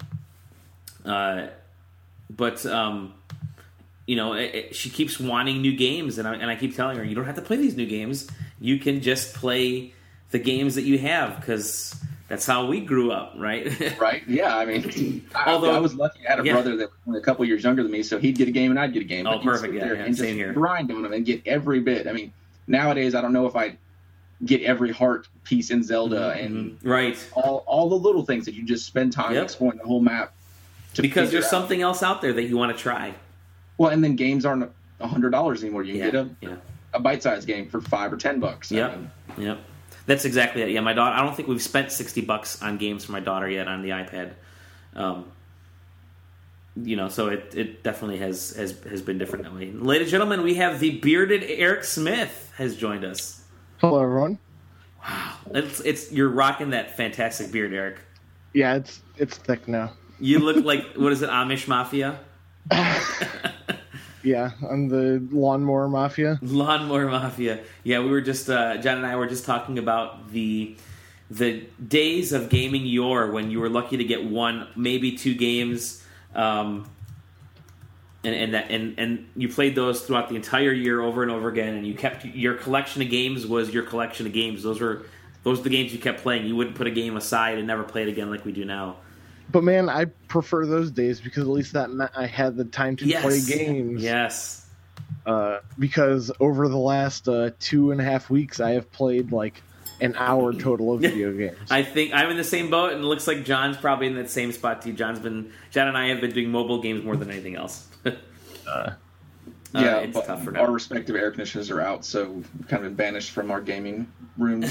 uh, but um, you know, it, it, she keeps wanting new games, and I, and I keep telling her, you don't have to play these new games. You can just play the games that you have, because that's how we grew up, right? Right? Yeah. I mean, Although I, I was lucky. I had a yeah. brother that was a couple years younger than me, so he'd get a game and I'd get a game. Oh, But you'd perfect. sit Yeah, there yeah, and same just here. grind on them and get every bit. I mean, nowadays I don't know if I get every heart piece in Zelda Mm-hmm. and right. all all the little things that you just spend time Yep. exploring the whole map. To Because figure there's out. something else out there that you want to try. Well, and then games aren't a hundred dollars anymore. You can Yeah, get a, yeah. a bite-sized game for five or ten bucks. I Yep. mean, Yep. That's exactly it. Yeah, my daughter. I don't think we've spent sixty bucks on games for my daughter yet on the iPad. Um, you know, so it, it definitely has, has has been different that way. Ladies and gentlemen, we have the bearded Eric Smith has joined us. Hello, everyone. Wow, it's it's you're rocking that fantastic beard, Eric. Yeah, it's it's thick now. You look like, what is it, Amish Mafia? Yeah, I'm the lawnmower mafia. Lawnmower Mafia. Yeah, we were just uh, John and I were just talking about the the days of gaming yore when you were lucky to get one, maybe two games, um, and and that and, and you played those throughout the entire year over and over again, and you kept your collection of games was your collection of games. Those were those were the games you kept playing. You wouldn't put a game aside and never play it again like we do now. But man, I prefer those days because at least that meant I had the time to Yes. play games. Yes. Uh, because over the last uh, two and a half weeks, I have played like an hour total of video games. I think I'm in the same boat, and it looks like John's probably in that same spot too. John's been John and I have been doing mobile games more than anything else. uh, yeah, it's but tough for our now. respective air conditioners are out, so we've kind of been banished from our gaming rooms.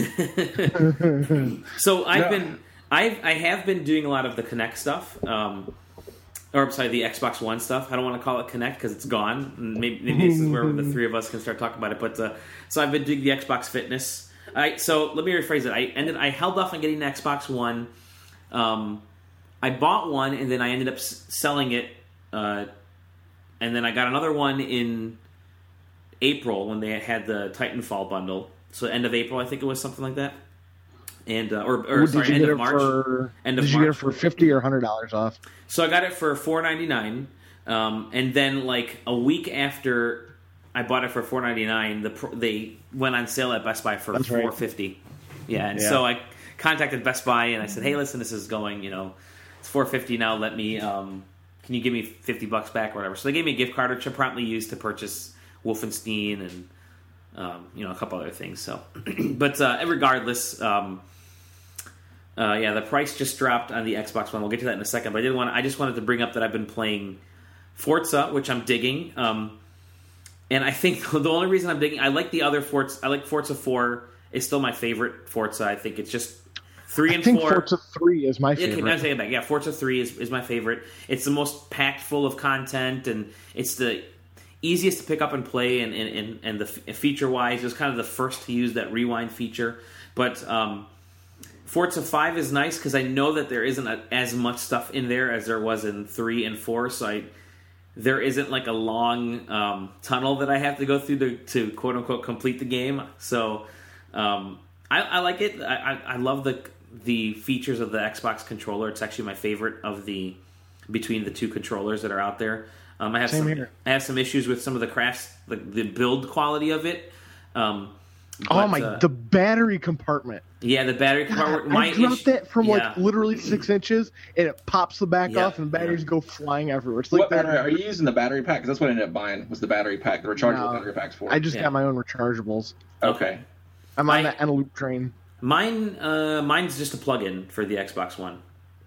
So I've No. been, I've, I have been doing a lot of the Kinect stuff, um, or I'm sorry, the Xbox One stuff. I don't want to call it Kinect because it's gone. Maybe, maybe this is where the three of us can start talking about it. But uh, so I've been doing the Xbox Fitness. I so let me rephrase it. I ended. I held off on getting the Xbox One. Um, I bought one and then I ended up s- selling it. Uh, and then I got another one in April when they had the Titanfall bundle. So end of April, I think it was something like that. and uh, or, or Did sorry, you end get of it March. for? End of Did you March. get it for fifty or hundred dollars off? So I got it for four ninety nine, um, and then like a week after I bought it for four ninety nine, the pr- they went on sale at Best Buy for That's right. four fifty. Yeah, and Yeah. so I contacted Best Buy and I said, "Hey, listen, this is going, you know, it's four fifty now. Let me, um, can you give me fifty bucks back or whatever?" So they gave me a gift card, which I promptly used to purchase Wolfenstein and um, you know, a couple other things. So, but uh, regardless. Um, Uh, yeah, the price just dropped on the Xbox One. We'll get to that in a second. But I did want. I just wanted to bring up that I've been playing Forza, which I'm digging. Um, and I think the only reason I'm digging, I like the other Forza. I like Forza four. It's still my favorite Forza. I think it's just three and I think four. Forza three is my Yeah, favorite. can I say it back? Yeah, Forza three is, is my favorite. It's the most packed full of content, and it's the easiest to pick up and play. And and, and, and the feature wise, it was kind of the first to use that rewind feature. But um, Forza five is nice because I know that there isn't a, as much stuff in there as there was in three and four, so I, there isn't like a long um, tunnel that I have to go through to, to quote-unquote complete the game. So um, I, I like it. I, I, I love the the features of the Xbox controller. It's actually my favorite of the between the two controllers that are out there. Um, I have Same some here. I have some issues with some of the crafts, the, the build quality of it. Um, oh but, my! uh, the battery compartment. Yeah, the battery compartment. I dropped issue- that from yeah. like literally six inches, and it pops the back Yeah, off, and batteries yeah. go flying everywhere. It's like What that- battery are you using? The battery pack? Because that's what I ended up buying. Was the battery pack, the rechargeable No. battery packs for? I just Yeah. got my own rechargeables. okay. I'm on I- the Eneloop train. Mine, uh, mine's just a plug-in for the Xbox One.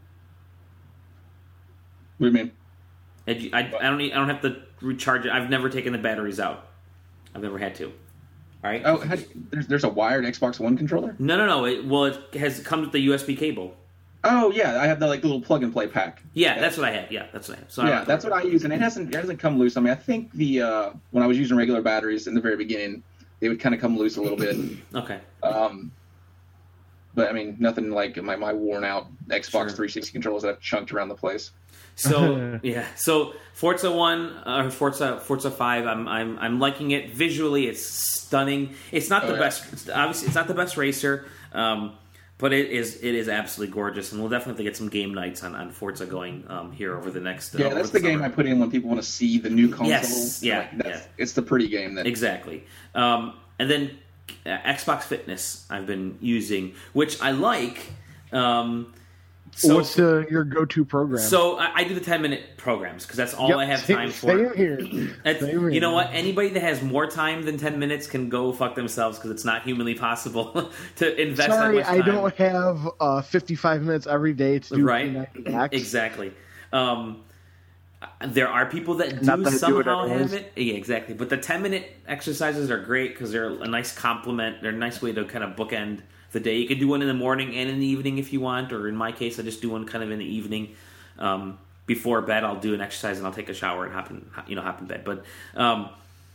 What do you mean? I, I, I don't need, I don't have to recharge it. I've never taken the batteries out. I've never had to. All right. Oh, how do you- there's there's a wired Xbox One controller. No, no, no. It, well, it has it comes with the U S B cable. Oh yeah, I have the like little plug and play pack. Yeah, that's what I had. Yeah, that's what I had. So I don't Yeah, have to that's worry what I use, and it hasn't it hasn't come loose. I mean, I think the uh, when I was using regular batteries in the very beginning, they would kind of come loose a little bit. about it. Okay. Um, but I mean, nothing like my, my worn out Xbox Sure. three sixty controllers that I've chunked around the place. So yeah, so Forza One or Forza Forza Five, I'm I'm I'm liking it visually. It's stunning. It's not the Oh, yeah. best. It's, obviously, it's not the best racer, um, but it is it is absolutely gorgeous. And we'll definitely get some game nights on, on Forza going um, here over the next. Yeah, uh, that's over the game summer. I put in when people want to see the new console. Yes, yeah, Like, that's, yeah. It's the pretty game that. Exactly. Um, and then uh, Xbox Fitness I've been using, which I like. Um, so, What's the, your go-to program? so I, I do the ten minute programs because that's all Yep, I have same- time for. Same here. That's- Same here. you know what? Anybody that has more time than ten minutes can go fuck themselves because it's not humanly possible to invest Sorry, that much I time. don't have uh, fifty-five minutes every day to do Right? ninety acts. Exactly. Um, there are people that do Not that I do it somehow anyways. have it. Yeah, exactly. But the ten minute exercises are great because they're a nice complement. They're a nice way to kind of bookend the day. You could do one in the morning and in the evening if you want, or in my case, I just do one kind of in the evening. Um, before bed, I'll do an exercise and I'll take a shower and hop in, you know, hop in bed. But um,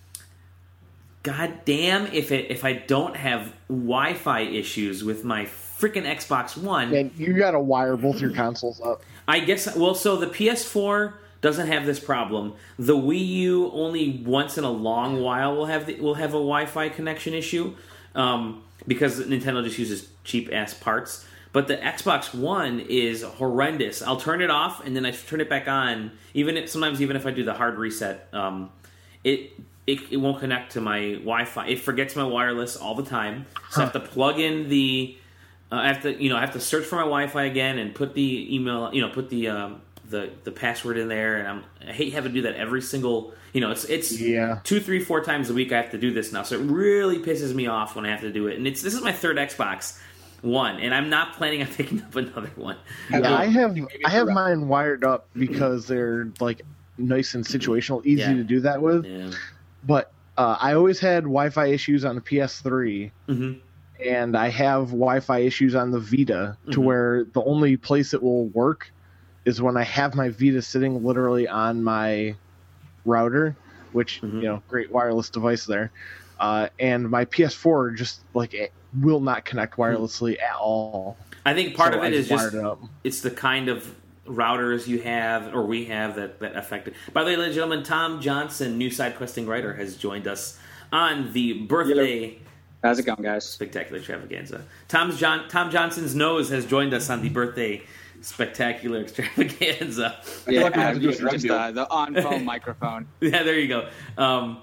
god damn, if it if I don't have Wi-Fi issues with my freaking Xbox One, And you got to wire both your consoles up. I guess. Well, so the P S four doesn't have this problem. The Wii U only once in a long while will have the, will have a Wi-Fi connection issue um, because Nintendo just uses cheap ass parts. But the Xbox One is horrendous. I'll turn it off and then I turn it back on. Even if, sometimes, even if I do the hard reset, um, it, it it won't connect to my Wi-Fi. It forgets my wireless all the time. So I have to plug in the. Uh, I have to, you know, I have to search for my Wi-Fi again and put the email, you know, put the um, the the password in there. And I'm, I hate having to do that every single, you know, it's it's Yeah. two, three, four times a week I have to do this now. So it really pisses me off when I have to do it. And it's this is my third Xbox One, and I'm not planning on picking up another one. Yeah, I have Maybe I have you're right. mine wired up because they're like nice and situational, easy Yeah. to do that with. Yeah. But uh, I always had Wi-Fi issues on the P S three, Mm-hmm. and I have Wi-Fi issues on the Vita to Mhm. where the only place it will work is when I have my Vita sitting literally on my router, which Mhm. you know, great wireless device there. Uh, and my P S four just like it will not connect wirelessly at all. I think part So of I it is just wired it up. it's the kind of routers you have or we have that, that affect it. By the way, ladies and gentlemen, Tom Johnson, new side questing writer, has joined us on the birthday How's it going, guys? Spectacular Extravaganza. Tom's John, Tom Johnson's nose has joined us on the birthday Spectacular Extravaganza. Yeah, like we have I'm to do a using drug just deal. uh, the on-phone microphone. Yeah, there you go. Um,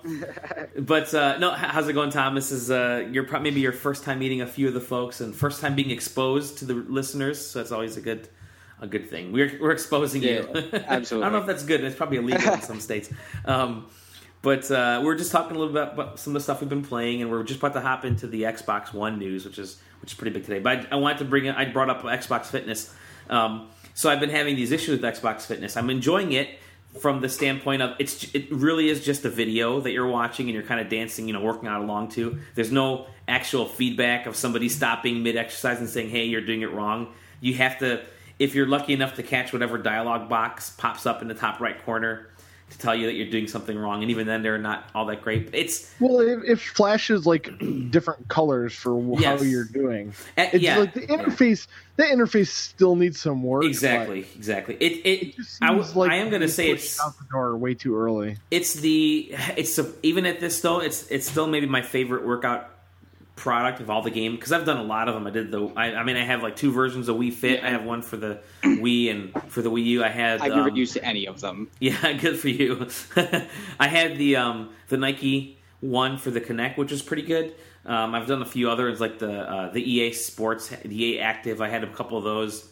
but uh, no, h- how's it going, Tom? This is uh, your pro- maybe your first time meeting a few of the folks and first time being exposed to the listeners. So that's always a good a good thing. We're we're exposing Yeah, you. absolutely. I don't know if that's good. It's probably illegal in some states. Um, but uh, we're just talking a little bit about some of the stuff we've been playing, and we're just about to hop into the Xbox One news, which is which is pretty big today. But I, I wanted to bring it. I brought up Xbox Fitness. Um, so I've been having these issues with Xbox Fitness. I'm enjoying it from the standpoint of it's it really is just a video that you're watching and you're kind of dancing, you know, working out along to. There's no actual feedback of somebody stopping mid-exercise and saying, hey, you're doing it wrong. You have to, if you're lucky enough to catch whatever dialogue box pops up in the top right corner to tell you that you're doing something wrong, and even then they're not all that great. It's Well, it, it flashes like different colors for how Yes. you're doing. Uh, It's yeah, like the interface. The interface still needs some work. exactly, exactly. It it, It just I, seems w- like I am going to they say pushed it's out the door way too early. it's the it's a, even at this though it's it's still maybe my favorite workout product of all the game because I've done a lot of them. I did the I, I mean I have like two versions of Wii Fit. Yeah. I have one for the Wii and for the Wii U I had I've never um, used any of them. yeah, good for you. I had the um, the Nike one for the Kinect, which was pretty good. Um, I've done a few others like the uh, the E A Sports, the E A Active. I had a couple of those,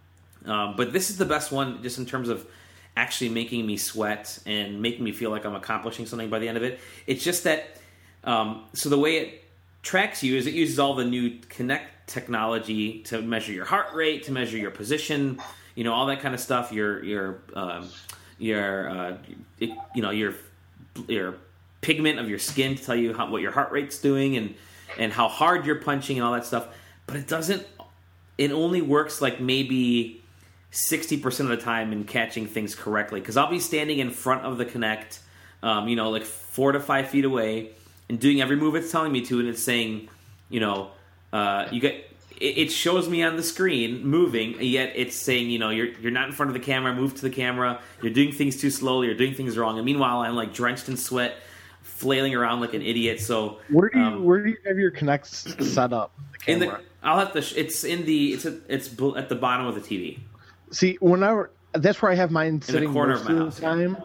um, but this is the best one just in terms of actually making me sweat and making me feel like I'm accomplishing something by the end of it. It's just that um, so the way it tracks you is it uses all the new Kinect technology to measure your heart rate, to measure your position, you know, all that kind of stuff. Your your um, your uh, it, you know your your pigment of your skin to tell you how, what your heart rate's doing and and how hard you're punching and all that stuff. But it doesn't. It only works like maybe sixty percent of the time in catching things correctly because I'll be standing in front of the Kinect, um, you know, like four to five feet away. And doing every move it's telling me to, and it's saying, you know, uh, you get. It, it shows me on the screen moving, yet it's saying, you know, you're you're not in front of the camera. Move to the camera. You're doing things too slowly. You're doing things wrong. And meanwhile, I'm like drenched in sweat, flailing around like an idiot. So Where do you um, where do you have your Kinect set up? The in camera? the I'll have to. Sh- it's in the. It's a, it's bl- at the bottom of the T V. See, whenever that's where I have mine sitting corner most of my of house, the time.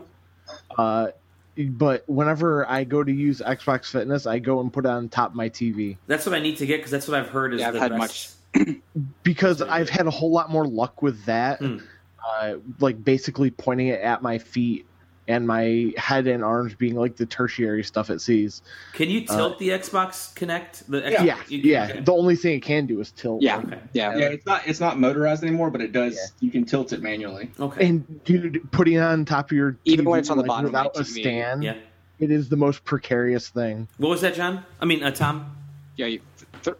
Uh, but whenever I go to use Xbox Fitness, I go and put it on top of my T V That's what I need to get because that's what I've heard is Yeah, I've the had best. much. because I've had a whole lot more luck with that. Hmm. Uh, like basically pointing it at my feet and my head and arms being like the tertiary stuff it sees. Can you tilt the Xbox Connect? The Xbox, Yeah, you- yeah. okay. The only thing it can do is tilt. Yeah, Okay. yeah. Yeah, it's not it's not motorized anymore, but it does. Yeah. You can tilt it manually. Okay. And dude, putting it on top of your Even T V, when it's on the like, bottom of my without a T V. stand, Yeah. it is the most precarious thing. What was that, John? I mean, uh, Tom. Yeah, you, th-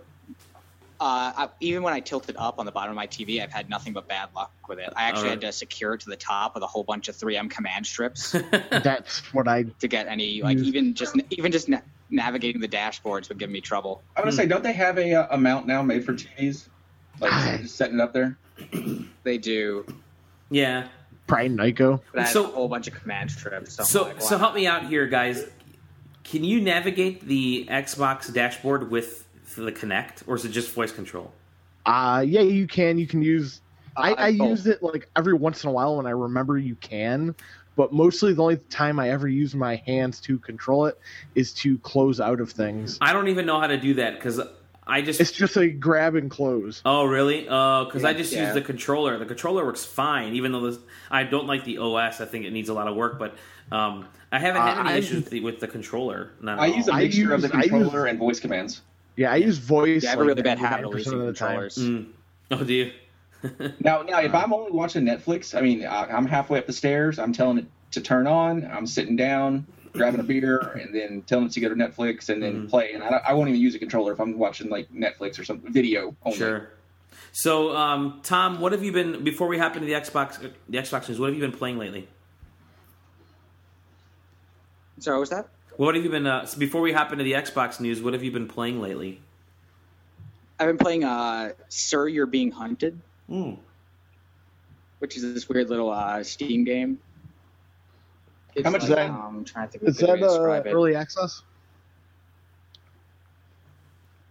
uh, I, even when I tilted up on the bottom of my T V, I've had nothing but bad luck with it. I actually Alright. had to secure it to the top with a whole bunch of three M command strips That's what I. to get any, like, Use- even just even just na- navigating the dashboards would give me trouble. I want to say, don't they have a, uh, a mount now made for T Vs? Like I- just setting it up there. They do, Yeah. Probably Nyko. but I had So- a whole bunch of command strips. So, I'm So, like, so wow. help me out here, guys. Can you navigate the Xbox dashboard with the Kinect, or is it just voice control? Uh yeah, you can. You can use. I, Uh, I both. use it like every once in a while when I remember you can, but mostly the only time I ever use my hands to control it is to close out of things. I don't even know how to do that because I just. It's just a grab and close. Oh really? Oh, because I just Yeah. use the controller. The controller works fine, even though this, I don't like the O S. I think it needs a lot of work, but um, I haven't had Uh, any I- issues with the, with the controller. Not at I all. use a I mixture of the use- I use- controller and voice commands. Yeah, I use voice. Yeah, I have a like really bad habit of ninety-nine percent using of the time. controllers. Mm. Oh, do you? Now, now, if I'm only watching Netflix, I mean, I- I'm halfway up the stairs. I'm telling it to turn on. I'm sitting down, grabbing a beer, and then telling it to go to Netflix and then Mhm. play. And I, don't- I won't even use a controller if I'm watching like Netflix or something video only. Sure. So, um, Tom, what have you been before we hop into the Xbox? The Xbox news. What have you been playing lately? Sorry, what was that? What have you been uh, so before we hop into the Xbox news? What have you been playing lately? I've been playing uh, Sir, You're Being Hunted, Mm. which is this weird little uh, Steam game. It's How much is like, that? Um, I'm trying to think of Is a good way that to uh, describe it. early access?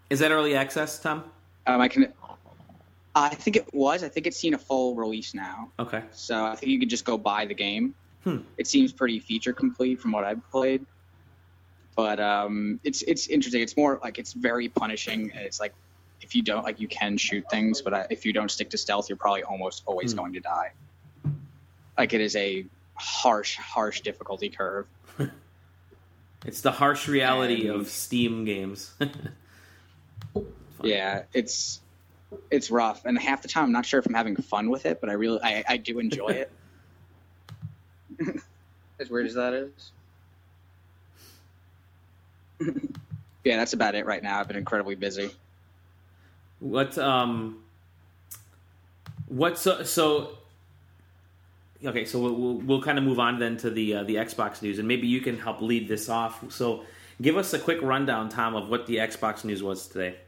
Is that early access, Tom? Um, I can. I think it was. I think it's seen a full release now. Okay. So I think you could just go buy the game. Hmm. It seems pretty feature complete from what I've played. But um, it's it's interesting. It's more like it's very punishing. It's like if you don't like you can shoot things, but uh, if you don't stick to stealth, you're probably almost always Hmm. going to die. Like it is a harsh, harsh difficulty curve. It's the harsh reality And- of Steam games. Yeah, it's it's rough, and half the time I'm not sure if I'm having fun with it, but I really I, I do enjoy it. As weird as that is. Yeah, that's about it right now. I've been incredibly busy. What um what so, so okay, so we'll we'll, we'll kind of move on then to the uh, the Xbox news, and maybe you can help lead this off. So give us a quick rundown, Tom, of what the Xbox news was today.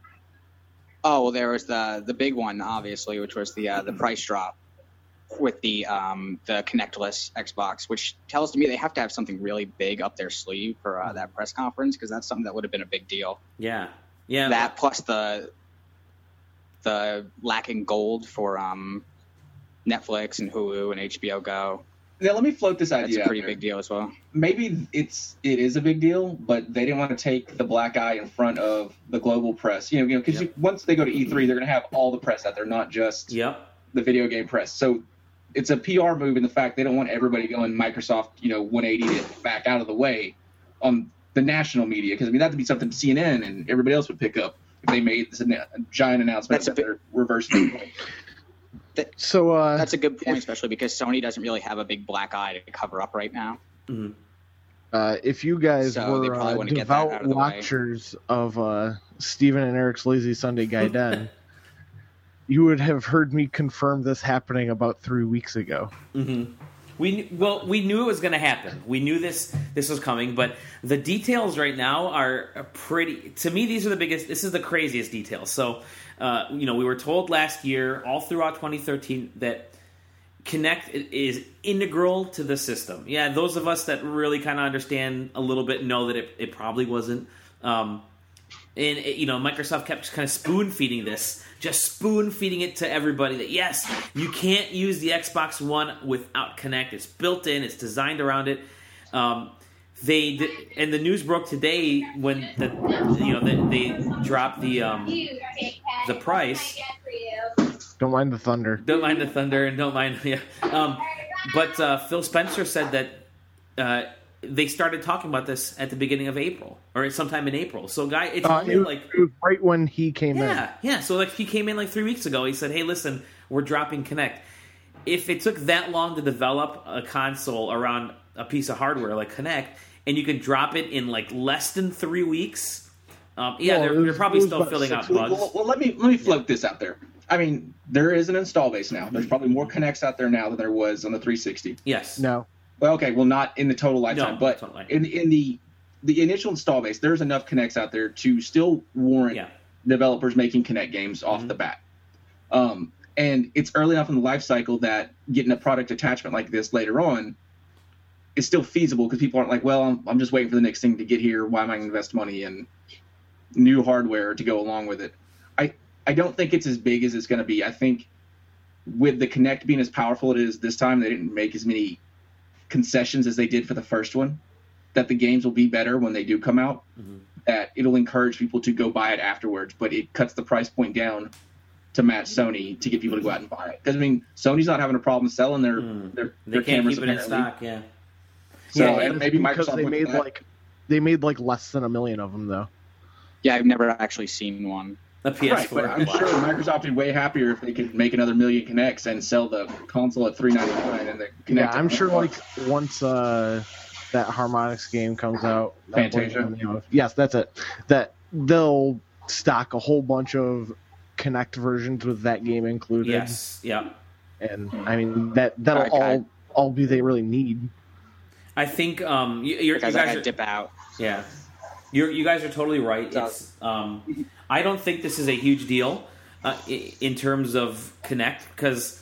Oh, well, there was the the big one, obviously, which was the uh, the price drop with the um, the Kinectless Xbox, which tells to me they have to have something really big up their sleeve for uh, that press conference, because that's something that would have been a big deal. Yeah. Yeah. That plus the the lacking gold for um, Netflix and Hulu and H B O Go. Now let me float this That's idea. a pretty out there. big deal as well. Maybe it's it is a big deal, but they didn't want to take the black eye in front of the global press. You know, you know, because Yep. once they go to E three, they're going to have all the press out there, not just Yep. the video game press. So it's a P R move in the fact they don't want everybody going Microsoft, you know, one eighty it back out of the way on the national media, because I mean that'd be something C N N and everybody else would pick up if they made this a giant announcement That's a that big- they're reversing. So uh, That's a good point, especially because Sony doesn't really have a big black eye to cover up right now. Mhm. uh, if you guys So they were probably uh, want to get that out devout of the way. watchers of uh, Steven and Eric's Lazy Sunday Gaiden, you would have heard me confirm this happening about three weeks ago. Mm-hmm. We kn- well, we knew it was going to happen. We knew this this was coming, but the details right now are are pretty. To me, these are the biggest. This is the craziest details. So, uh, you know, we were told last year, all throughout twenty thirteen, that Kinect is integral to the system. Yeah, those of us that really kind of understand a little bit know that it, it probably wasn't. Um, and it, you know, Microsoft kept kind of spoon feeding this, just spoon feeding it to everybody that yes, you can't use the Xbox One without Kinect. It's built in. It's designed around it. Um, they did, and the news broke today when the you know they, they dropped the um, the price. Don't mind the thunder. Don't mind the thunder and don't mind yeah. Um, but uh, Phil Spencer said that uh, they started talking about this at the beginning of April or sometime in April. So, guy, it's Uh, only it, was, like it was right when he came in. yeah, yeah. So like he came in like three weeks ago. He said, "Hey, listen, we're dropping Kinect." If it took that long to develop a console around a piece of hardware like Kinect, and you can drop it in like less than three weeks, um, yeah, Well, they're, it was- they're probably it was still about filling six out weeks. bugs. Well, well, let me let me float this out there. I mean, there is an install base now. There's probably more Kinects out there now than there was on the three sixty. Yes. No. Well, okay, well, not in the total lifetime, No, but total lifetime. in in the the initial install base, there's enough Kinects out there to still warrant Yeah. developers making Kinect games off Mhm. the bat. Um, and it's early enough in the life cycle that getting a product attachment like this later on is still feasible because people aren't like, well, I'm, I'm just waiting for the next thing to get here. Why am I going to invest money in new hardware to go along with it? I, I don't think it's as big as it's going to be. I think with the Kinect being as powerful it is this time, they didn't make as many concessions as they did for the first one, that the games will be better when they do come out, Mhm. that it'll encourage people to go buy it afterwards, but it cuts the price point down to match Sony to get people to go out and buy it. Because, I mean, Sony's not having a problem selling their, Mm. their, They their can't cameras keep it in apparently. stock. Yeah. So, Yeah, and maybe because Microsoft they went made for that. like they made like less than a million of them though. Yeah, I've never actually seen one. The P S Right, four. but I'm sure Microsoft would be way happier if they could make another million Kinects and sell the console at three ninety-nine and the Kinect. Yeah, at I'm sure one like once uh, that Harmonix game comes out, that Fantasia? one, you know, yes, that's it. That they'll stock a whole bunch of Kinect versions with that game included. Yes. Yeah. And I mean that that'll Okay. all all be they really need. I think um, you, you're, you Because I guys had are, to dip out. yeah, you're, you guys are totally right. So- It's um, I don't think this is a huge deal uh, i- in terms of Kinect because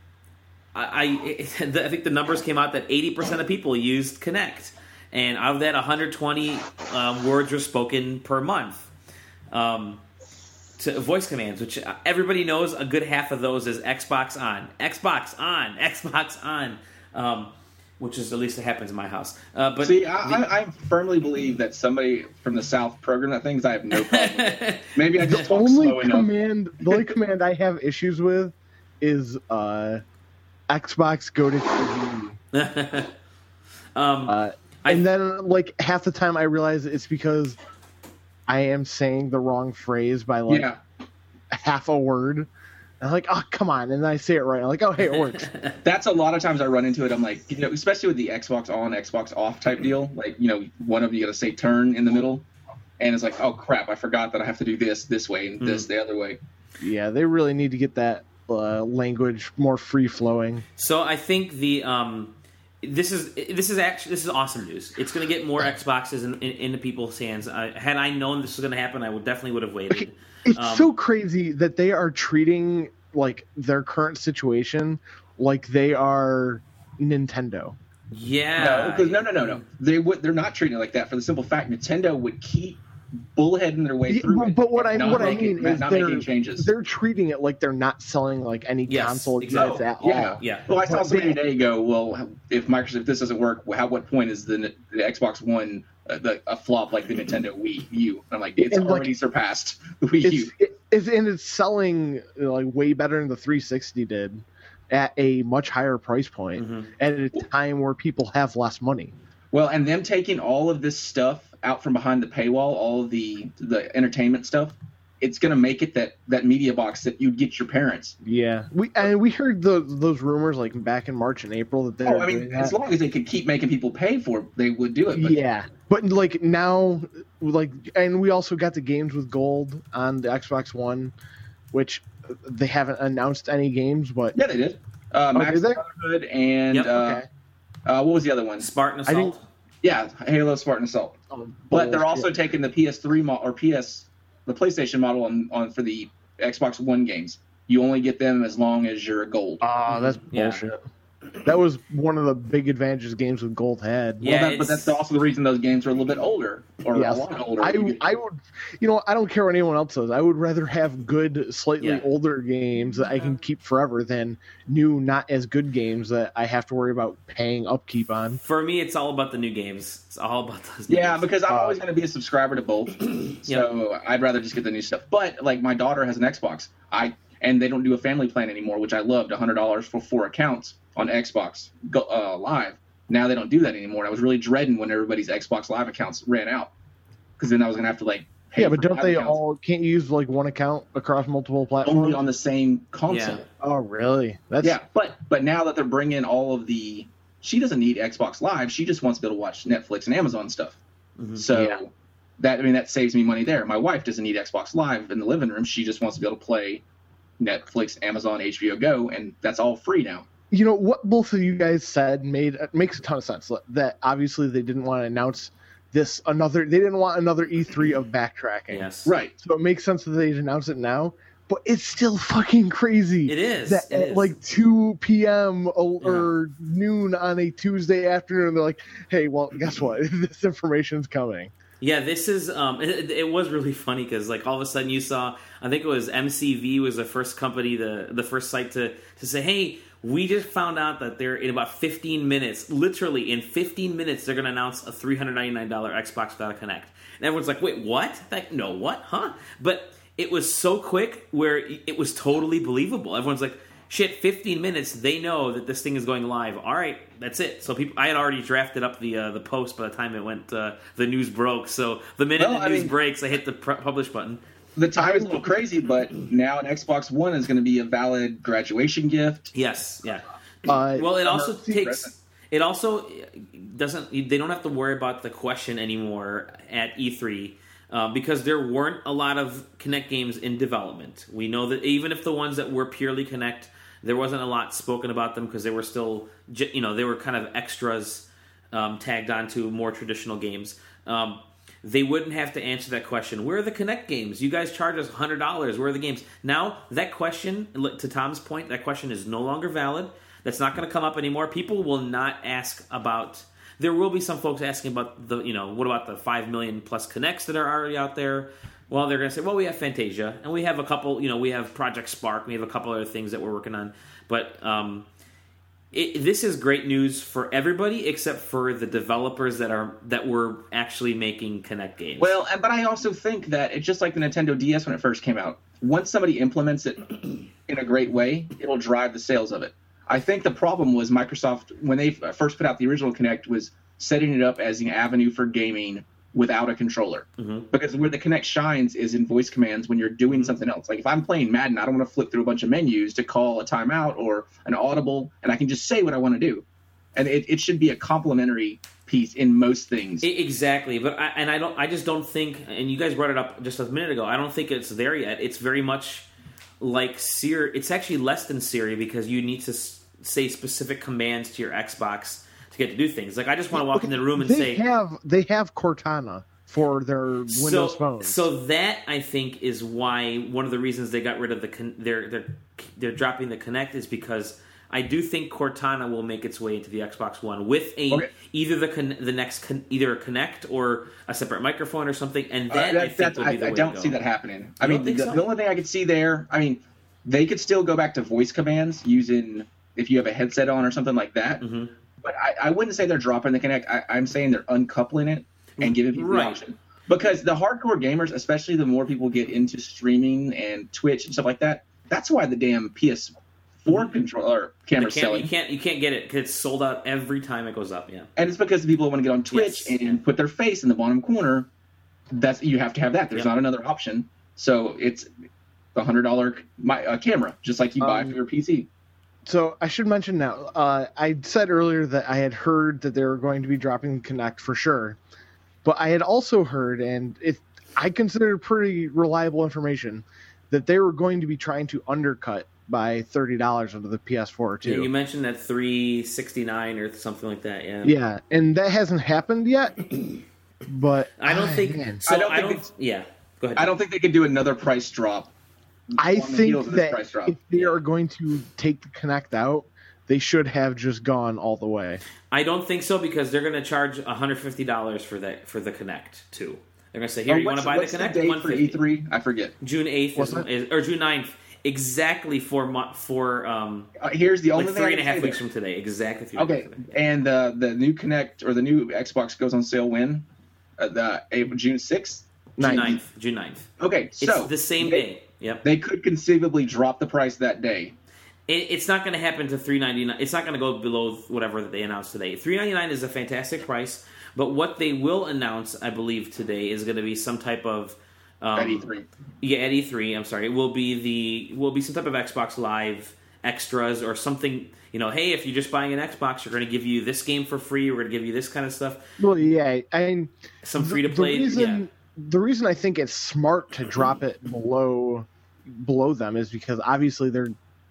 I, I I think the numbers came out that eighty percent of people used Kinect, and out of that, one hundred twenty um, words were spoken per month. Um, to voice commands, which everybody knows a good half of those is Xbox on, Xbox on, Xbox on, um, which is at least it happens in my house. Uh, but See, I, the, I, I firmly believe that somebody from the South programmed that thing, 'cause I have no problem with it. Maybe I just The talk only slow enough. command, the only command I have issues with is uh, Xbox go to T V. um, Uh, I- and then, like, half the time I realize it's because I am saying the wrong phrase by, like, Yeah, half a word. And I'm like, oh, come on. And then I say it right. I'm like, oh, hey, it works. that's a lot of times I run into it. I'm like, you know, especially with the Xbox on, Xbox off type deal. Like, you know, one of you got to say turn in the middle, and it's like, oh crap, I forgot that I have to do this this way and this the other way. Yeah, they really need to get that uh, language more free-flowing. So I think the um, this is this is actually this is awesome news. It's going to get more Xboxes in, in, into people's hands. I, had I known this was going to happen, I would definitely would have waited. It's Um, so crazy that they are treating, like, their current situation like they are Nintendo. Yeah, No, because no, no, no, no. They would. They're not treating it like that for the simple fact Nintendo would keep bullheading their way Yeah, through but, it. but what I and not what I making- mean is not they're, making changes. they're treating it like they're not selling, like, any Yes, console exactly. units at Yeah. all. yeah. Well, I saw But somebody they- today go, well, if Microsoft, if this doesn't work, how what point is the, the Xbox One uh, the, a flop like the Nintendo Wii U? I'm like, it's And, like, already surpassed the Wii U. It's, it, it's and it's selling, like, way better than the three sixty did at a much higher price point Mhm. and at a time where people have less money. Well, and them taking all of this stuff out from behind the paywall, all of the the entertainment stuff, it's going to make it that, that media box that you'd get your parents. Yeah, we and we heard the, those rumors, like, back in March and April that they Oh, were I doing mean, that. as long as they could keep making people pay for it, they would do it. But Yeah, but, like, now, like, and we also got the games with gold on the Xbox One, which they haven't announced any games, but yeah, they did. Uh, Oh, Max did they? Brotherhood and Yep. uh, okay. uh, what was the other one? Spartan I think- Assault. Yeah, Halo Spartan Assault. Oh, But they're also bullshit. taking the P S three model or P S, the PlayStation model on, on for the Xbox One games. You only get them as long as you're a gold. Ah, that's Yeah. bullshit. That was one of the big advantages games with gold had. Yeah, well, that, but it's- that's also the reason those games are a little bit older or Yes. a lot older. I, You get- I would, you know, I don't care what anyone else says. I would rather have good, slightly Yeah. older games that I can keep forever than new, not as good games that I have to worry about paying upkeep on. For me, it's all about the new games. It's all about those. New yeah, games. because I'm Uh, always going to be a subscriber to both, so I'd rather just get the new stuff. But like my daughter has an Xbox, I and they don't do a family plan anymore, which I loved. one hundred dollars for four accounts on Xbox go, uh, Live. Now they don't do that anymore. I was really dreading when everybody's Xbox Live accounts ran out, because then I was going to have to like. Pay Yeah, but for don't Live they accounts all? Can't you use like one account across multiple platforms? only on the same console? Yeah. Oh, really? That's Yeah, but but now that they're bringing all of the, she doesn't need Xbox Live. She just wants to be able to watch Netflix and Amazon stuff. Mhm. So Yeah. that I mean that saves me money there. My wife doesn't need Xbox Live in the living room. She just wants to be able to play Netflix, Amazon, H B O Go, and that's all free now. You know what both of you guys said made makes a ton of sense. That obviously they didn't want to announce this another. They didn't want another E three of backtracking. Yes, Right. So it makes sense that they announce it now. But it's still fucking crazy. It is. That It at is. like two p.m. or, or noon on a Tuesday afternoon, they're like, "Hey, well, guess what? This information's coming." Yeah, this is. Um, it, it was really funny because, like, all of a sudden you saw. I think it was M C V was the first company, the the first site to to say, "Hey, we just found out that they're in about fifteen minutes. Literally in fifteen minutes, they're going to announce a three hundred ninety nine dollar Xbox without a Connect." And everyone's like, "Wait, what? Like, no, what? Huh?" But it was so quick where it was totally believable. Everyone's like, shit, fifteen minutes, they know that this thing is going live. All right, that's it. So people, I had already drafted up the uh, the post by the time it went, uh, the news broke. So the minute Well, the I news mean- breaks, I hit the pr- publish button. The time is a little crazy, but now an Xbox One is going to be a valid graduation gift. Yes, yeah. Uh, Well, it also Summer takes. present. It also doesn't. They don't have to worry about the question anymore at E three. Uh, because there weren't a lot of Kinect games in development. We know that even if the ones that were purely Kinect, there wasn't a lot spoken about them because they were still, j- you know, they were kind of extras um, tagged onto more traditional games. Um, they wouldn't have to answer that question. Where are the Kinect games? You guys charge us one hundred dollars. Where are the games? Now, that question, to Tom's point, that question is no longer valid. That's not going to come up anymore. People will not ask about... There will be some folks asking about the, you know, what about the five million plus Kinects that are already out there? Well, they're going to say, well, we have Fantasia, and we have a couple, you know, we have Project Spark, we have a couple other things that we're working on. But um, it, this is great news for everybody except for the developers that are that were actually making Kinect games. Well, and- but I also think that it's just like the Nintendo D S when it first came out. Once somebody implements it in a great way, it'll drive the sales of it. I think the problem was Microsoft, when they first put out the original Kinect, was setting it up as an avenue for gaming without a controller. Mm-hmm. Because where the Kinect shines is in voice commands when you're doing mm-hmm. something else. Like if I'm playing Madden, I don't want to flip through a bunch of menus to call a timeout or an audible, and I can just say what I want to do. And it, it should be a complementary piece in most things. Exactly, but I, and I don't. I just don't think. And you guys brought it up just a minute ago. I don't think it's there yet. It's very much like Siri. It's actually less than Siri because you need to s- say specific commands to your Xbox to get to do things. Like I just want to walk into the room and they say, have they have Cortana for their Windows so, phones. So that I think is why one of the reasons they got rid of the con- they're they're they're dropping the Kinect is because I do think Cortana will make its way into the Xbox One with a okay. either the con- the next con- either a Kinect or a separate microphone or something, and Uh, that, that- I think that's- will be I, the I way don't to go. see that happening. I You mean, don't think the, so? the only thing I could see there, I mean, they could still go back to voice commands using if you have a headset on or something like that. Mhm. But I, I wouldn't say they're dropping the Kinect. I, I'm saying they're uncoupling it and giving people Right. the option. Because the hardcore gamers, especially the more people get into streaming and Twitch and stuff like that, that's why the damn P S four controller The camera's cam- selling. you can't you can't get it because it's sold out every time it goes up. Yeah. And it's because the people want to get on Twitch Yes. and put their face in the bottom corner. That's you have to have that. There's Yep. not another option. So it's a hundred dollar my uh, camera, just like you buy Um, for your P C. So I should mention now, uh, I said earlier that I had heard that they were going to be dropping Kinect for sure, but I had also heard, and it I consider pretty reliable information, that they were going to be trying to undercut by thirty dollars under the P S four too. Yeah, you mentioned that three sixty-nine or something like that. Yeah. Yeah, and that hasn't happened yet. But I don't ah, think. man. So I don't I think don't. it's- Yeah. Go ahead. I don't think they could do another price drop. I on the think heels of this that price drop. if they are going to take the Kinect out, they should have just gone all the way. I don't think so because they're going to charge one hundred fifty dollars for that for the Kinect too. They're going to say, "Here, Oh, you want to what's- buy the what's Kinect?" date one for fifty. E three? I forget. June eighth What's is, that? is, or June ninth, exactly four mo- for um Uh, here's the only like thing three I and a can half say weeks there. from today. Exactly three. Okay, weeks from today. and uh, the new Kinect or the new Xbox goes on sale when? Uh, the April, June sixth. June Ninth. ninth. June ninth. Okay, It's so the same they, day. Yep. They could conceivably drop the price that day. It, it's not going to happen to three ninety-nine. It's not going to go below whatever that they announced today. three ninety-nine is a fantastic price, but what they will announce, I believe, today is going to be some type of um, At E three. Yeah, at E three. I'm sorry. It will be the will be some type of Xbox Live extras or something. You know, hey, if you're just buying an Xbox, we're going to give you this game for free. We're going to give you this kind of stuff. Well, yeah, I mean, Some the- free to play. The reason, Yeah. the reason I think it's smart to drop it below below them is because obviously they're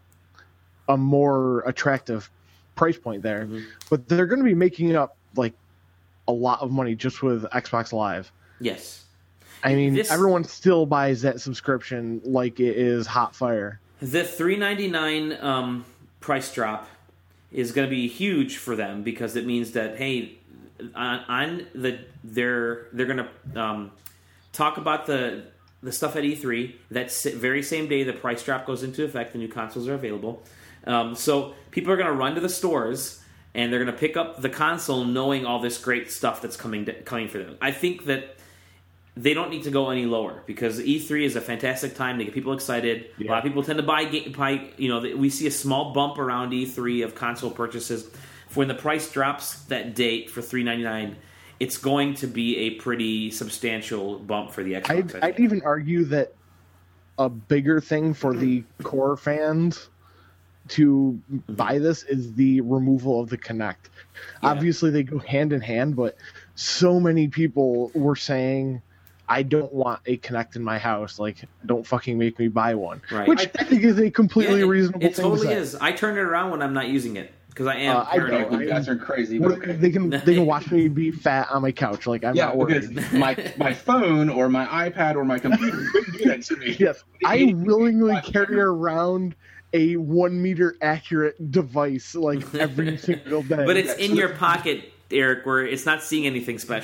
a more attractive price point there, Mhm. but they're going to be making up like a lot of money just with Xbox Live. Yes. I mean, This- everyone still buys that subscription like it is hot fire. The three ninety-nine um, price drop is going to be huge for them because it means that hey, on, on the they're they're going to um, talk about the the stuff at E three. That s- very same day the price drop goes into effect, the new consoles are available. Um, so people are going to run to the stores and they're going to pick up the console, knowing all this great stuff that's coming to, coming for them. I think that they don't need to go any lower because E three is a fantastic time to get people excited. A lot of people tend to buy, buy you know, we see a small bump around E three of console purchases. When the price drops that date for three ninety-nine, it's going to be a pretty substantial bump for the Xbox. I I'd, think. I'd even argue that a bigger thing for the core fans to buy this is the removal of the Kinect. Yeah. Obviously, they go hand in hand, but so many people were saying, I don't want a Kinect in my house. Like, don't fucking make me buy one. Right. Which I think is a completely Yeah, it- reasonable It thing to totally say. is. I turn it around when I'm not using it because I am Uh, I paranoid. don't. You guys are crazy. What- But okay. They can they can watch me be fat on my couch. Like, I'm Yeah, not worried. because my my phone or my iPad or my computer couldn't do that to me. Yes, I willingly carry around a one meter accurate device like every single day. But it's in your pocket, Eric, where it's not seeing anything special. Right.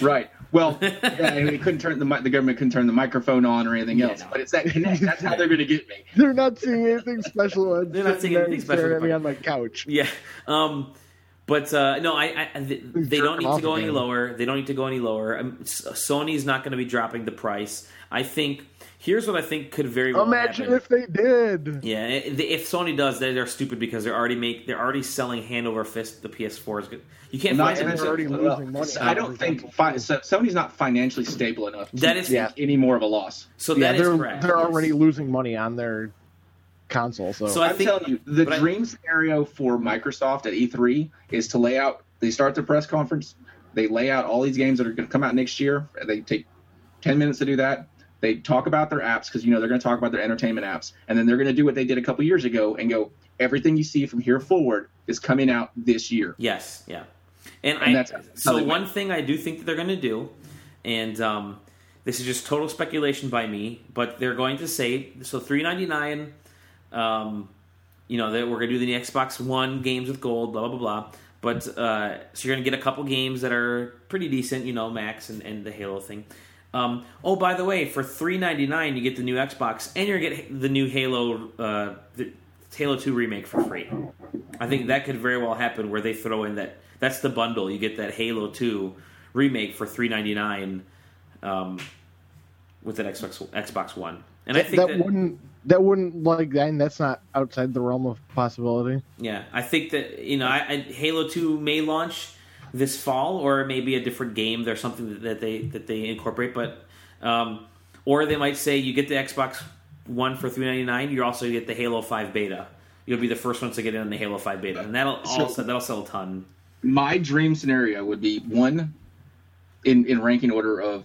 Well, yeah, and we couldn't turn the mi- the government couldn't turn the microphone on or anything Yeah, else. no. But it's that Kinect. That's how they're going to get me. They're not seeing anything special. They're not seeing anything special Staring at me about- on my couch. Yeah. Um, but uh, no, I, I they, they don't jerking need to off go any again. lower. They don't need to go any lower. Um, S- Sony's not going to be dropping the price. I think. Here's what I think could very well Imagine happen. if they did. Yeah, i- if Sony does, they're, they're stupid because they're already make they're already selling hand over fist. The P S four is good. You can't Not find to it. they're already mention- losing money. I don't think fi- so Sony's not financially stable enough to That is- take any more of a loss. So Yeah, that is they're correct. they're yes. already losing money on their console. So, So I I'm think- telling you, the but I- dream scenario for Microsoft at E three is to lay out. They start the press conference. They lay out all these games that are going to come out next year. They take ten minutes to do that. They talk about their apps because you know they're going to talk about their entertainment apps, and then they're going to do what they did a couple years ago and go. Everything you see from here forward is coming out this year. Yes, yeah. And, And I that's how so they one win. thing I do think that they're going to do, and um, this is just total speculation by me, but they're going to say so three ninety-nine. Um, you know that we're going to do the Xbox One games with gold, blah blah blah blah. But uh, so you're going to get a couple games that are pretty decent, you know, Max and, and the Halo thing. Um, oh, by the way, for three ninety-nine, you get the new Xbox, and you're going to get the new Halo, uh, the Halo two remake for free. I think that could very well happen where they throw in that. That's the bundle. You get that Halo two remake for three ninety-nine um, with an Xbox Xbox One, and I that, think that that, wouldn't that wouldn't like and that's not outside the realm of possibility. yeah, I think that you know, I, I, Halo two may launch this fall, or maybe a different game. There's something that they that they incorporate, but um, or they might say you get the Xbox One for three ninety-nine. You also get the Halo five beta. You'll be the first ones to get in on the Halo five beta, and that'll So- also that'll sell a ton. My dream scenario would be one in in ranking order of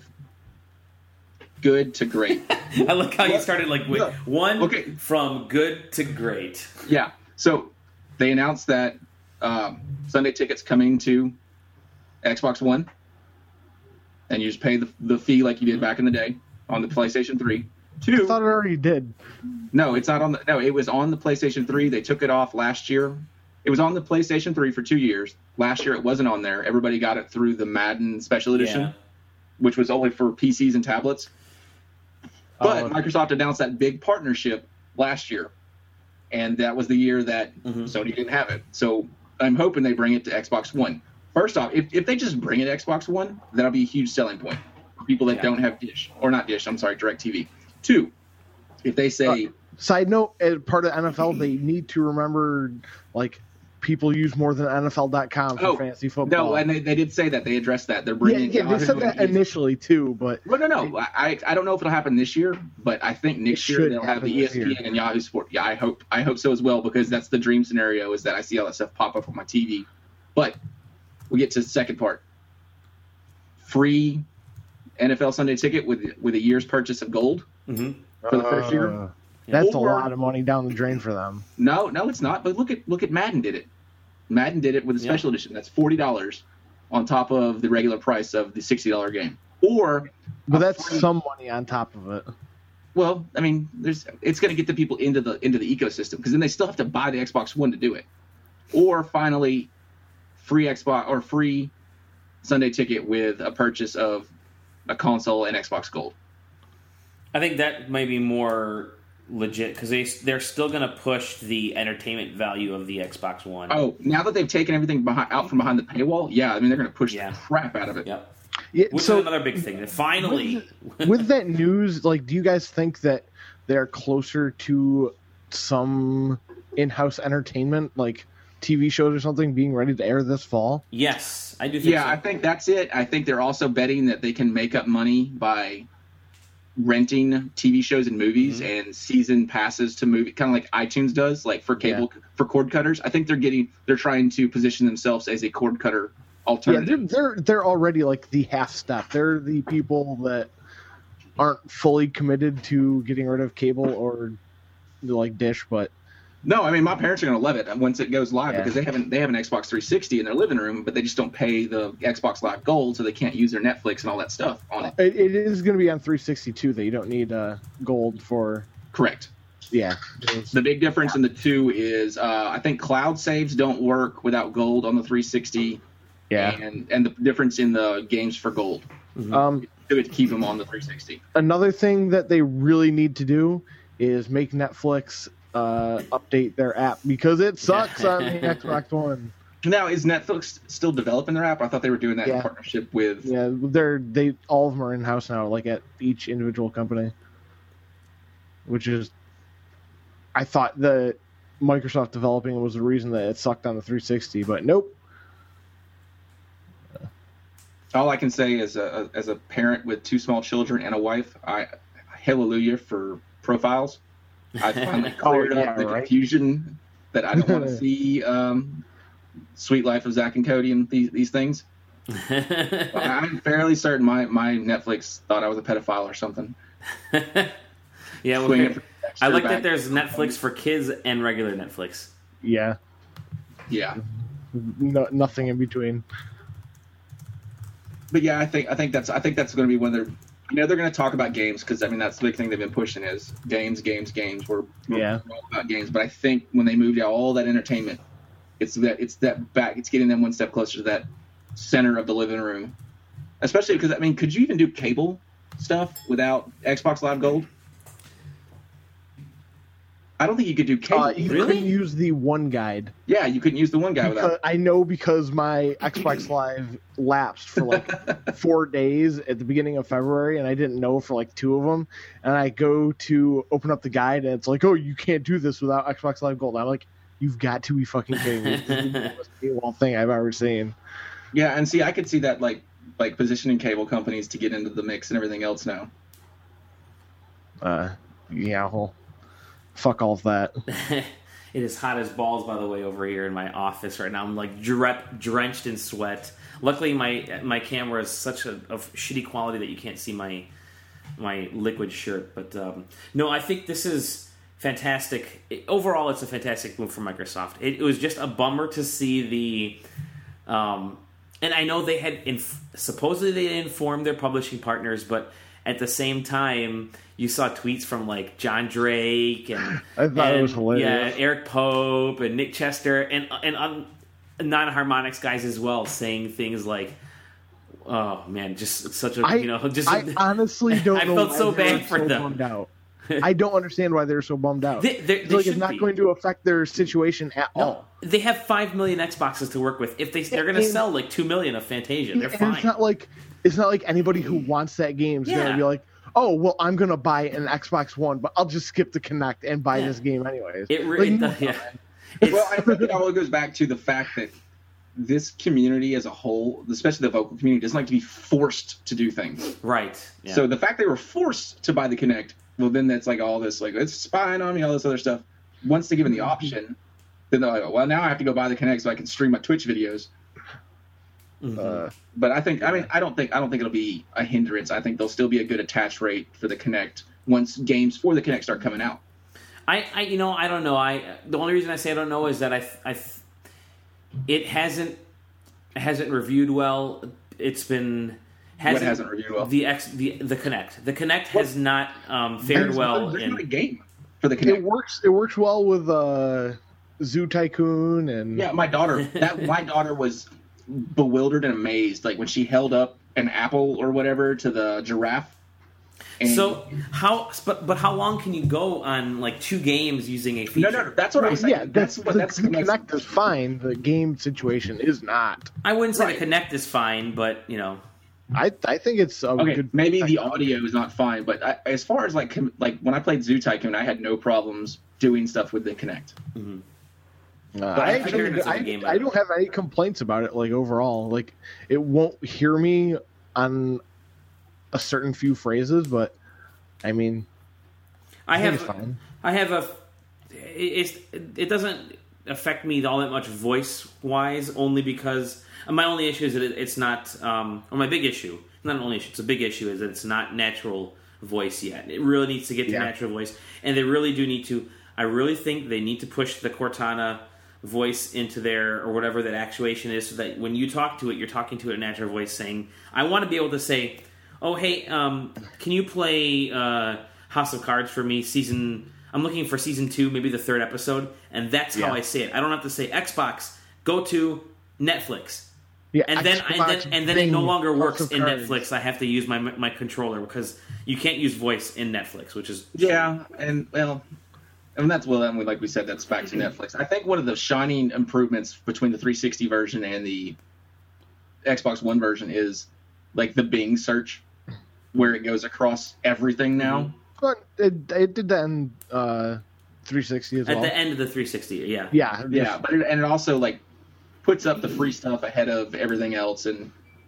good to great. I like how you What? started like wait, No. one Okay. from good to great. Yeah. So they announced that um, Sunday tickets coming to Xbox One, and you just pay the, the fee like you did back in the day on the PlayStation three. I Two, thought it already did. no, it's not on the. No, it was on the PlayStation three. They took it off last year. It was on the PlayStation three for two years. Last year it wasn't on there. Everybody got it through the Madden Special Edition, Yeah. which was only for P Cs and tablets. But Oh. Microsoft announced that big partnership last year, and that was the year that Mhm. Sony didn't have it. So I'm hoping they bring it to Xbox One. First off, if, if they just bring it to Xbox One, that'll be a huge selling point for people that Yeah. don't have Dish, or not Dish, I'm sorry, DirecTV. Two, if they say, Side note: as part of N F L, they need to remember like people use more than N F L dot com for Oh, fantasy football. no, and they, they did say that. They addressed that. They're yeah, bringing yeah, they Yahoo said that and- initially too, but Well, no, no. I I don't know if it'll happen this year, but I think next It year should they'll have happen the E S this P N year. and Yahoo Sport. Yeah, I hope I hope so as well, because that's the dream scenario, is that I see all that stuff pop up on my T V. But we get to the second part. Free N F L Sunday ticket with with a year's purchase of gold Mm-hmm. for the first year. Uh, that's Or- a lot of money down the drain for them. No, no, it's not. But look at look at Madden did it. Madden did it with a Yeah. special edition. That's forty dollars on top of the regular price of the sixty dollar game. Or But a that's free- some money on top of it. Well, I mean, there's it's going to get the people into the into the ecosystem, because then they still have to buy the Xbox One to do it. Or finally, free Xbox or free Sunday ticket with a purchase of a console and Xbox Gold. I think that might be more legit because they they're still going to push the entertainment value of the Xbox One. Oh, now that they've taken everything behind, out from behind the paywall, yeah, I mean they're going to push Yeah. the crap out of it. Yep. Yeah, Which so is another big thing. Finally, with that news, like, do you guys think that they're closer to some in-house entertainment, like T V shows or something, being ready to air this fall? yes, I do think Yeah, so. I think that's it. I think they're also betting that they can make up money by renting T V shows and movies Mm-hmm. and season passes to movie, kind of like iTunes does, like for cable for cord cutters. I think they're getting they're trying to position themselves as a cord cutter Yeah, alternative. they're they're they're already like the half step. They're the people that aren't fully committed to getting rid of cable or like Dish, but No, I mean my parents are going to love it once it goes live, Yeah. because they haven't they have an Xbox three sixty in their living room, but they just don't pay the Xbox Live Gold, so they can't use their Netflix and all that stuff on it. it, it is going to be on three sixty-two. That you don't need uh, gold for. Correct. Yeah, The big difference in the two is uh, I think cloud saves don't work without gold on the three sixty. yeah. and and the difference in the games for gold. Mm-hmm. Um, to keep them on the three sixty. Another thing that they really need to do is make Netflix uh, update their app because it sucks on the Xbox One. Now, is Netflix still developing their app? I thought they were doing that Yeah. in partnership with. Yeah, they're they all of them are in house now, like at each individual company. Which is, I thought that Microsoft developing was the reason that it sucked on the three sixty, but nope. All I can say as a as a parent with two small children and a wife, I hallelujah for profiles. I finally cleared Oh, yeah, up the right? confusion that I don't want to see um, Sweet Life of Zack and Cody and these these things. I'm fairly certain my, my Netflix thought I was a pedophile or something. Yeah, well, Swinging okay. for I like back. that there's Netflix for kids and regular Netflix. Yeah, Yeah, no, nothing in between. but yeah, I think I think that's I think that's going to be one of their. You know, they're going to talk about games because I mean that's the big thing they've been pushing is games, games, games. We're, we're Yeah. all about games, but I think when they moved out all that entertainment, it's that it's that back. It's getting them one step closer to that center of the living room, especially because I mean, could you even do cable stuff without Xbox Live Gold? I don't think you could do cable. Uh, you Really? couldn't use the One Guide. yeah, you couldn't use the one guy Because, without. I know because my Xbox Live lapsed for like four days at the beginning of February, and I didn't know for like two of them. And I go to open up the guide, and it's like, "Oh, you can't do this without Xbox Live Gold." I'm like, "You've got to be fucking kidding me!" This is the most paywall thing I've ever seen. Yeah, and see, I could see that like like positioning cable companies to get into the mix and everything else now. Uh, yeah, well, fuck all of that. It is hot as balls, by the way, over here in my office right now. I'm like dre- drenched in sweat. Luckily, my my camera is such a of shitty quality that you can't see my my liquid shirt. But um, no, I think this is fantastic. It, overall, it's a fantastic move from Microsoft. It, it was just a bummer to see the, um, and I know they had inf- supposedly they informed their publishing partners, but at the same time, you saw tweets from like John Drake and I thought and, it was hilarious. Yeah, Eric Pope and Nick Chester and and um, non-harmonics guys as well, saying things like, "Oh man, just such a I, you know just." I honestly don't I know. felt why so they were bad for so them. Bummed out. I don't understand why they're so bummed out. They- they're- It's they like should it's not be. going to affect their situation at No, all. they have five million Xboxes to work with. If they they're going to And- sell like two million of Fantasia, they're And fine. it's not like it's not like anybody who wants that game is Yeah. gonna be like, oh well, I'm gonna buy an Xbox One, but I'll just skip the Connect and buy Yeah. this game anyways. It really Like, does, yeah. Well, I think it all goes back to the fact that this community as a whole, especially the vocal community, doesn't like to be forced to do things. Right. Yeah. So the fact they were forced to buy the Kinect, well, then that's like all this, like, it's spying on me, all this other stuff. Once they're given the option, then they're like, well, now I have to go buy the Kinect so I can stream my Twitch videos. Mhm. uh, But I think, I mean, I don't think, I don't think it'll be a hindrance. I think there'll still be a good attach rate for the Kinect once games for the Kinect start coming out. I, I, you know, I don't know. I the only reason I say I don't know is that I, I, it hasn't hasn't reviewed well. It's been hasn't, What hasn't reviewed well? the X the the Connect. The Connect has not um, fared There's well. not- There's in, not a game for the it Kinect. works. It works well with uh, Zoo Tycoon and Yeah, my daughter. That my daughter was bewildered and amazed, like when she held up an apple or whatever to the giraffe. And so how, but but how long can you go on like two games using a feature? no, no, no, that's what I'm saying. yeah, that's, what the, that's, the that's Connect is fine. The game situation is not. I wouldn't say Right. the Connect is fine, but you know, I I think it's a okay. good. Maybe the audio is not fine, but I, as far as like com- like when I played Zoo Tycoon, I had no problems doing stuff with the Kinect. Uh, I I, figured actually, it's a I, game I don't have any complaints about it. Like overall, like it won't hear me on a certain few phrases, but I mean, I I think have it's fine. I have a it's it doesn't affect me all that much voice wise, only because my only issue is that it, it's not um, or my big issue, not an only issue, it's a big issue is that it's not natural voice yet. It really needs to get to Yeah. natural voice, and they really do need to. I really think they need to push the Cortana voice into there or whatever that actuation is, so that when you talk to it, you're talking to it in a natural voice, saying, "I want to be able to say, oh hey, um, can you play uh, House of Cards for me? Season I'm looking for season two, maybe the third episode," and that's how Yeah. I say it. I don't have to say Xbox, go to Netflix. Yeah, and then and then and then it no longer works in cards. Netflix. I have to use my my controller because you can't use voice in Netflix, which is Yeah, and well, and that's well, then we like we said that's back to Netflix. I think one of the shining improvements between the three sixty version and the Xbox One version is like the Bing search, where it goes across everything now. But it, it did that in uh, three sixty as at well. the end of the three sixty. Yeah, Yeah, Yeah, but it, and it also like puts up the free stuff ahead of everything else, and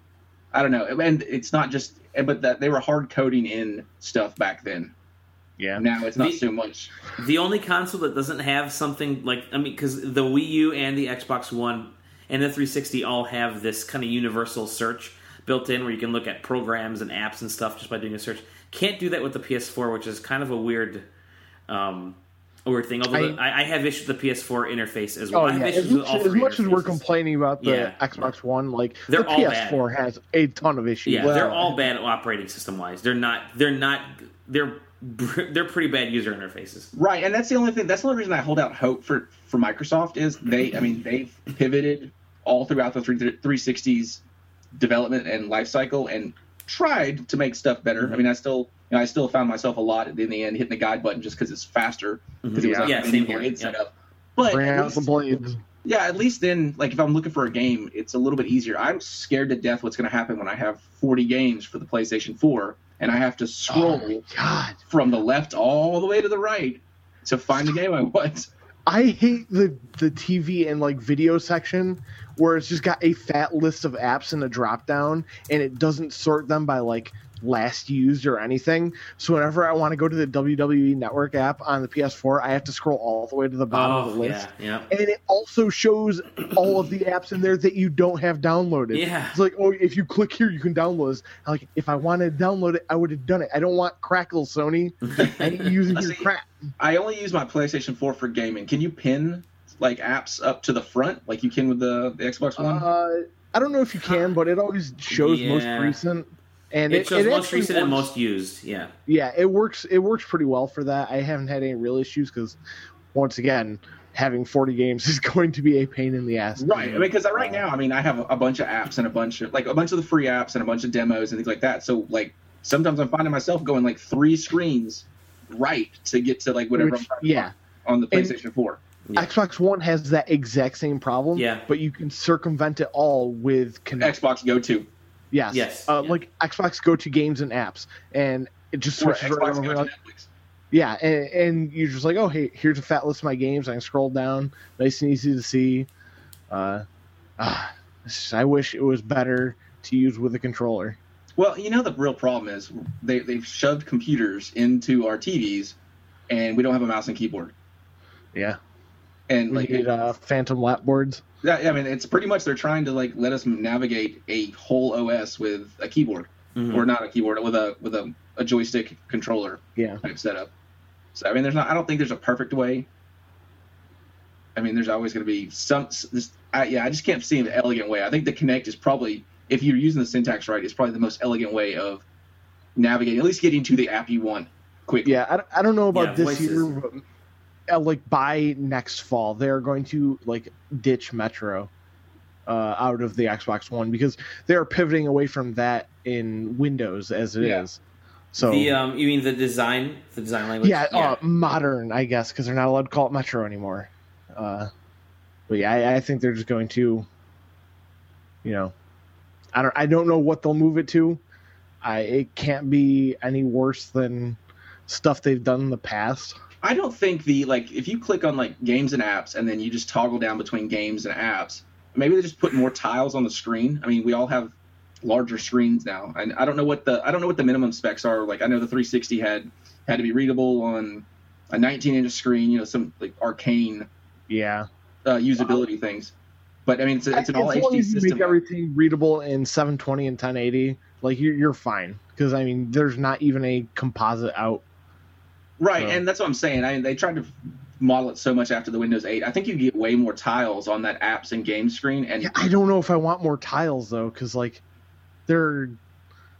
I don't know. And it's not just, but that they were hard coding in stuff back then. yeah. Now it's not The- so much. the only console that doesn't have something like I mean, because the Wii U and the Xbox One and the three sixty all have this kind of universal search built in, where you can look at programs and apps and stuff just by doing a search. Can't do that with the P S four, which is kind of a weird. Um, A weird thing, although I, I have issues with the P S four interface as well. Oh I have yeah, issues as with much, all as, three much as we're interfaces. complaining about the Yeah. Xbox One, like They're the all P S four bad. has a ton of issues. Yeah, Well- they're all bad operating system wise. They're not. They're not. They're they're pretty bad user interfaces. Right, and that's the only thing. That's the only reason I hold out hope for, for Microsoft is they. I mean, they've pivoted all throughout the three sixty's development and life cycle and tried to make stuff better. Mm-hmm. I mean, I still, you know, I still found myself a lot in the end hitting the guide button just because it's faster because it was Yeah. on Yeah, the same more here. id Yeah. setup. But Bring at out the least- blades. yeah, at least then, like if I'm looking for a game, it's a little bit easier. I'm scared to death what's going to happen when I have forty games for the PlayStation four and I have to scroll Oh my God, from the left all the way to the right to find the game I want. I hate the the T V and like video section where it's just got a fat list of apps in a drop down and it doesn't sort them by like last used or anything. So whenever I want to go to the W W E Network app on the P S four, I have to scroll all the way to the bottom of the Oh list. yeah, yeah. And it also shows all of the apps in there that you don't have downloaded. Yeah. It's like, oh, if you click here, you can download this. I'm like, if I wanted to download it, I would have done it. I don't want Crackle, Sony, and using your See, crap. I only use my PlayStation four for gaming. Can you pin like apps up to the front like you can with the, the Xbox One? Uh, I don't know if you can, but it always shows Yeah. most recent. And It it, shows it most actually recent and works- most used. Yeah. Yeah, it works. It works pretty well for that. I haven't had any real issues because, once again, having forty games is going to be a pain in the ass. Right. I mean, because right now, I mean, I have a, a bunch of apps and a bunch of like a bunch of the free apps and a bunch of demos and things like that. So like sometimes I'm finding myself going like three screens right to get to like whatever Which- I'm trying to yeah. find on the And- PlayStation four. Yeah. Xbox One has that exact same problem. Yeah. But you can circumvent it all with Connect. Xbox Go to. Yes. Yes, Uh, yeah. Like Xbox Go to games and apps, and it just Or switches Xbox right Go over. to Like, Netflix. yeah, and, and you're just like, oh, hey, here's a fat list of my games. I can scroll down, nice and easy to see. Uh, ah, it's just- I wish it was better to use with a controller. Well, you know the real problem is they they've shoved computers into our T Vs, and we don't have a mouse and keyboard. Yeah. And We like, need uh, phantom lapboards. yeah, I mean, it's pretty much they're trying to like let us navigate a whole O S with a keyboard, Mhm. or not a keyboard, with a with a, a joystick controller Yeah. type setup. So I mean, there's not. I don't think there's a perfect way. I mean, there's always going to be some. This, I, yeah, I just can't see an elegant way. I think the Kinect is probably, if you're using the syntax right, it's probably the most elegant way of navigating, at least getting to the app you want quickly. Yeah, I, don't- I don't know about Yeah, this voices. year, but uh, like by next fall, they're going to like ditch Metro uh, out of the Xbox One because they're pivoting away from that in Windows as it is. Yeah. So The um, you mean the design, the design language? yeah, Uh, modern, I guess, because they're not allowed to call it Metro anymore. Uh, but yeah, I, I think they're just going to, you know, I don't, I don't know what they'll move it to. I it can't be any worse than stuff they've done in the past. I don't think the like if you click on like games and apps and then you just toggle down between games and apps, maybe they just put more tiles on the screen. I mean, we all have larger screens now. I, I don't know what the I don't know what the minimum specs are. Like I know the three sixty had had to be readable on a nineteen inch screen. You know, some like arcane Yeah, uh, usability things. But I mean, it's, a, it's an all as H long D as you system. make everything readable in seven twenty and ten eighty, like you're you're fine. Because I mean, there's not even a composite out. Right, So- and that's what I'm saying. I, they tried to model it so much after the Windows eight. I think you get way more tiles on that apps and game screen. And Yeah, I don't know if I want more tiles though, because like they're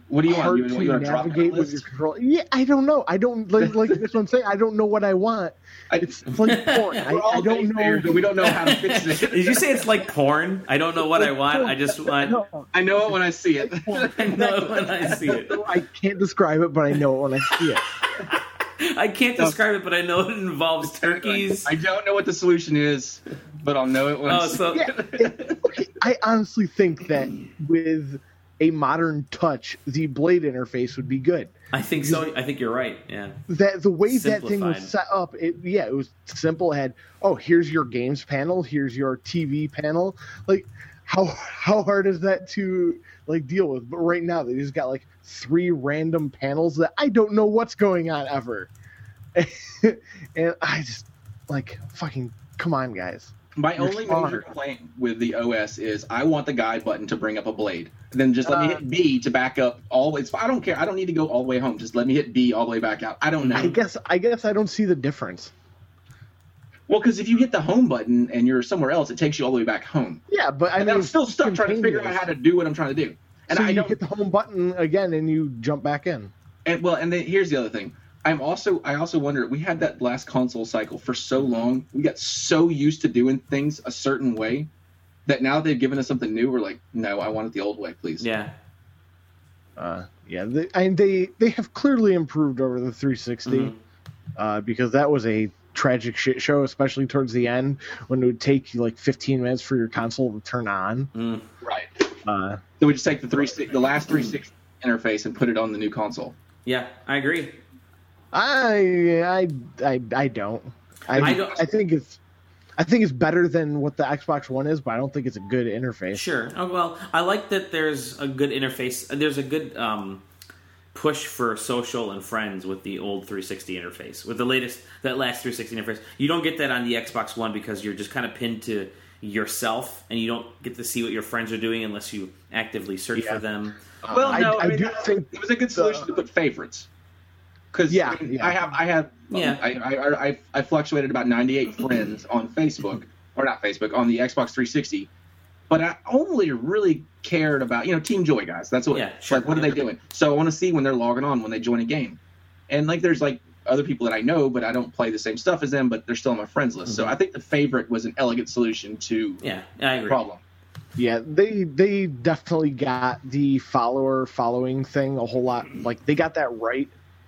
What do you want? hard You, to you want to drop it on navigate the with list? your control. Yeah, I don't know. I don't like like this one saying. I don't know what I want. I, It's like porn. I, we're all I don't naysayers, know. but we don't know how to fix it. Did you say it's like porn? I don't know what I want. I just want. No, I know it when I see it. I know it when I see it. I can't describe it, but I know it when I see it. I can't describe it, but I know it involves turkeys. I don't know what the solution is, but I'll know it when I Oh, see so Yeah, it- okay, I honestly think that with a modern touch, the Blade interface would be good. I think so. I think you're right. Yeah. That the way that thing was Simplified. set up, it yeah, it was simple. It had oh, here's your games panel, here's your T V panel. Like, how how hard is that to like deal with? But right now, they just got like three random panels that I don't know what's going on ever, and I just like fucking come on, guys. My You're only smart. major complaint with the O S is I want the guide button to bring up a blade. Then just let me Uh, hit B to back up all. It's I don't care. I don't need to go all the way home. Just let me hit B all the way back out. I don't know. I guess I guess I don't see the difference. Well, because if you hit the home button and you're somewhere else, it takes you all the way back home. Yeah, but I And mean, I'm still stuck trying to figure out how to do what I'm trying to do. And so I you don't. hit the home button again and you jump back in. And well, and then here's the other thing. I'm also I also wonder, we had that last console cycle for so long. We got so used to doing things a certain way that now they've given us something new. We're like, no, I want it the old way, please. yeah. Uh, yeah, they, and they they have clearly improved over the three sixty Mhm. uh, because that was a tragic shit show, especially towards the end when it would take you like fifteen minutes for your console to turn on. Mm. Right. Uh, So we just take the three the last three sixty interface and put it on the new console. Yeah. I agree. I I I I don't. I I don't- I think it's I think it's better than what the Xbox One is, but I don't think it's a good interface. Sure. Oh, well, I like that there's a good interface. There's a good um, push for social and friends with the old three sixty interface. With the latest, that last three sixty interface. You don't get that on the Xbox One because you're just kind of pinned to yourself and you don't get to see what your friends are doing unless you actively search Yeah. for them. Well, I- no, I I, mean, do that- think it was a good solution to put favorites. Because Yeah, I, mean, yeah. I have, I have, Yeah. I, I, I, I fluctuated about ninety-eight friends on Facebook, or not Facebook, on the Xbox three sixty. But I only really cared about, you know, Team Joy guys. That's what, Yeah, sure. like, what are they doing? So I want to see when they're logging on, when they join a game. And, like, there's, like, other people that I know, but I don't play the same stuff as them, but they're still on my friends list. So I think the favorite was an elegant solution to Yeah, I the agree. problem. Yeah, they they definitely got the follower following thing a whole lot. Like they got that right,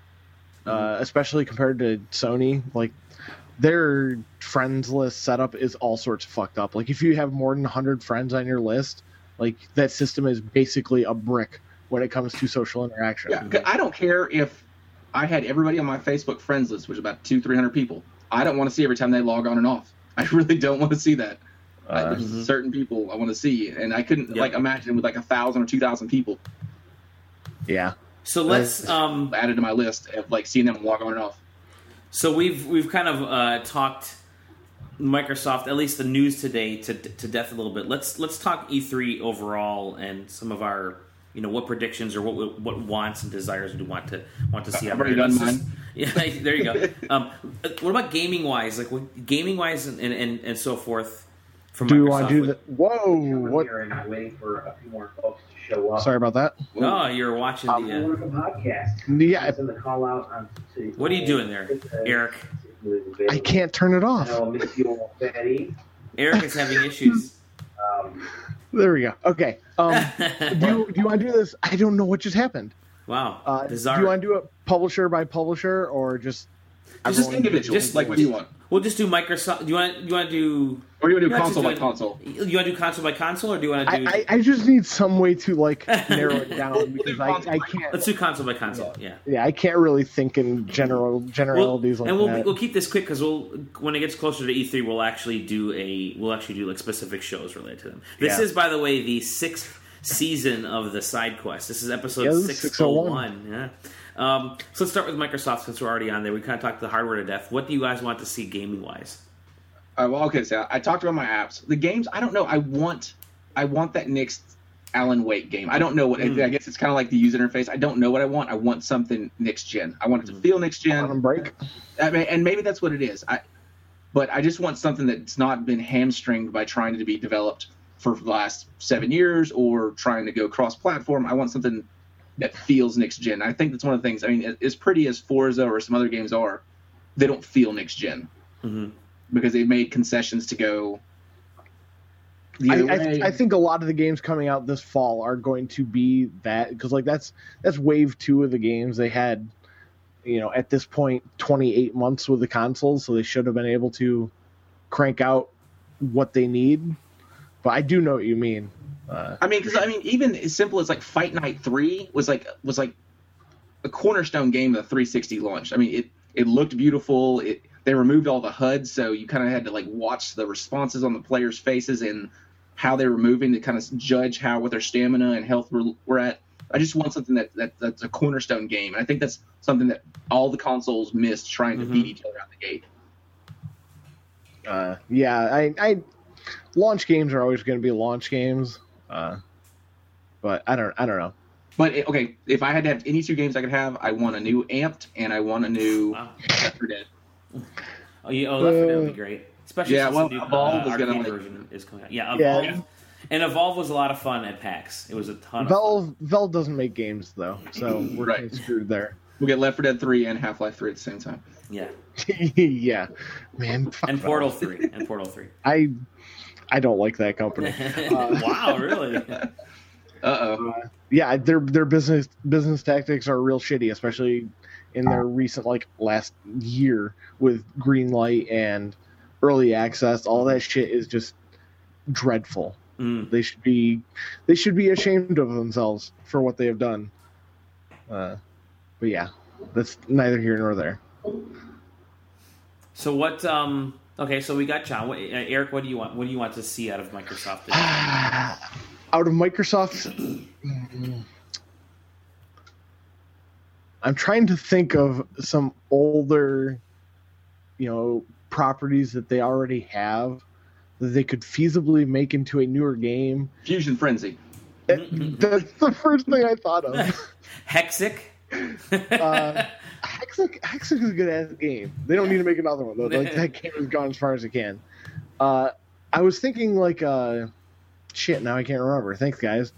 uh, especially compared to Sony. Like their friends list setup is all sorts of fucked up. Like if you have more than one hundred friends on your list, like that system is basically a brick when it comes to social interaction. Yeah, 'cause I don't care if I had everybody on my Facebook friends list, which is about two, three hundred people. I don't want to see every time they log on and off. I really don't want to see that. Uh, Uh, there's Mhm. certain people I want to see, and I couldn't Yep. like imagine with like a thousand or two thousand people yeah. So let's. Um, added to my list of like seeing them log on and off. so we've we've kind of uh, talked Microsoft, at least the news today, to to death a little bit. Let's let's talk E three overall and some of our, you know, what predictions or what what wants and desires we want to want to see. I've out already there. done Let's just- mine. Yeah, there you go. Um, what about gaming wise? Like gaming wise and, and, and so forth. From Do you Microsoft. want to do that? Whoa! We're What? here and I'm waiting for a few more folks to show up. Sorry about that. Oh, you're watching Um, the. Uh, we're on the podcast. Yeah, Send the call out on to, what are you doing there, Eric? I can't turn it off. I'll miss you all, Betty. Eric is having issues. Um, There we go. Okay. Um, do you do you want to do this? I don't know what just happened. Wow, Uh, do bizarre. you want to do it publisher by publisher or just Just everyone- individual. Just- like what do you want? We'll just do Microsoft. Do you want? Do you want to do? Or do you want to do Let's console just by do it- console? You want to do console by console, or do you want to do? I, I, I just need some way to like narrow it down because I, I can't. Let's do console by console. Yeah. Yeah, I can't really think in general We'll, generalities like and we'll that. we'll keep this quick because we'll when it gets closer to E three, we'll actually do a we'll actually do like specific shows related to them. This Yeah. is, by the way, the sixth season of the side quest. This is episode Yeah, this is six six oh oh one. one. Yeah. Um, so let's start with Microsoft since we're already on there. We kind of talked the hardware to death. What do you guys want to see gaming wise? Uh, well, okay, so I talked about my apps. The games, I don't know. I want, I want that next Alan Wake game. I don't know what. Mm. I guess it's kind of like the user interface. I don't know what I want. I want something next gen. I want it to feel next gen. Quantum Break. I mean, and maybe that's what it is. I, but I just want something that's not been hamstringed by trying to be developed for the last seven years or trying to go cross-platform. I want something that feels next gen. I think that's one of the things. I mean, as pretty as Forza or some other games are, they don't feel next gen Mm-hmm. because they made concessions to go. The I, other I, way. I think a lot of the games coming out this fall are going to be that, because like that's that's wave two of the games. They had, you know, at this point twenty-eight months with the consoles, so they should have been able to crank out what they need. But I do know what you mean. Uh, I mean, because I mean, even as simple as like Fight Night three was like was like a cornerstone game of the three sixty launch. I mean, it it looked beautiful. It they removed all the H U D, so you kind of had to like watch the responses on the players' faces and how they were moving to kind of judge how what their stamina and health were, were at. I just want something that, that that's a cornerstone game, and I think that's something that all the consoles missed trying to Mhm. beat each other out the gate. uh, yeah, I, I launch games are always going to be launch games. Uh, but I don't I don't know. But it, okay, if I had to have any two games I could have, I want a new Amped and I want a new Wow. Left four Dead. Oh, yeah, oh, Left four Dead would be great. Especially Yeah, since well, the new Evolve uh, is gonna, arcade like- version is coming out. Yeah, Yeah. Evolve. And Evolve was a lot of fun at PAX. It was a ton of Valve Valve doesn't make games though, so we're Right. kind of screwed there. We'll get Left four Dead three and Half-Life three at the same time. fun. Yeah. Yeah, man. fuck And Portal Valve. three. And Portal three. I I don't like that company. Wow, really? Uh-oh. Yeah, their their business business tactics are real shitty, especially in their recent like last year with Greenlight and early access. All that shit is just dreadful. Mm. They should be they should be ashamed of themselves for what they have done. Uh, but yeah, that's neither here nor there. So what? Um. Okay, so we got John. What, uh, Eric, what do you want? What do you want to see out of Microsoft? This Out of Microsoft, I'm trying to think of some older, you know, properties that they already have that they could feasibly make into a newer game. Fusion Frenzy. It- that's the first thing I thought of. Hexic. Uh, Hexic, Hexic is a good ass game. They don't need to make another one though. Like that game has gone as far as it can. Uh, I was thinking like uh, shit. Now I can't remember. Thanks, guys.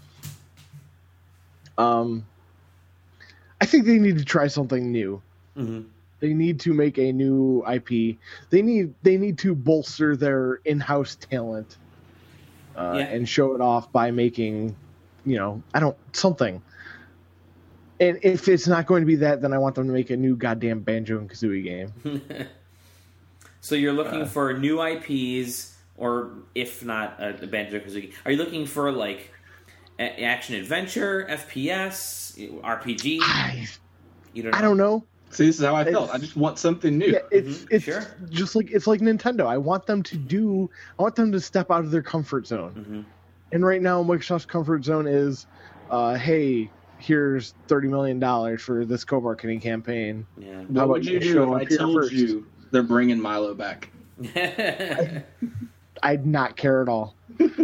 Um, I think they need to try something new. hmm They need to make a new I P. They need they need to bolster their in-house talent uh, Yeah. and show it off by making, you know, I don't something. And if it's not going to be that, then I want them to make a new goddamn Banjo and Kazooie game. So you're looking Uh. for new I Ps, or if not a uh, Banjo Kazooie, are you looking for like a- action adventure, F P S, R P G? I, You don't know. I don't know. See, this is how I felt. It's- I just want something new. Yeah, it's Mhm, it's sure. just like it's like Nintendo. I want them to do. I want them to step out of their comfort zone. hmm And right now, Microsoft's comfort zone is, uh, hey, here's thirty million dollars for this co-marketing campaigan. Yeah. What How would about you you do show if I up here told first? you they're bringing Milo back? I'd not care at all.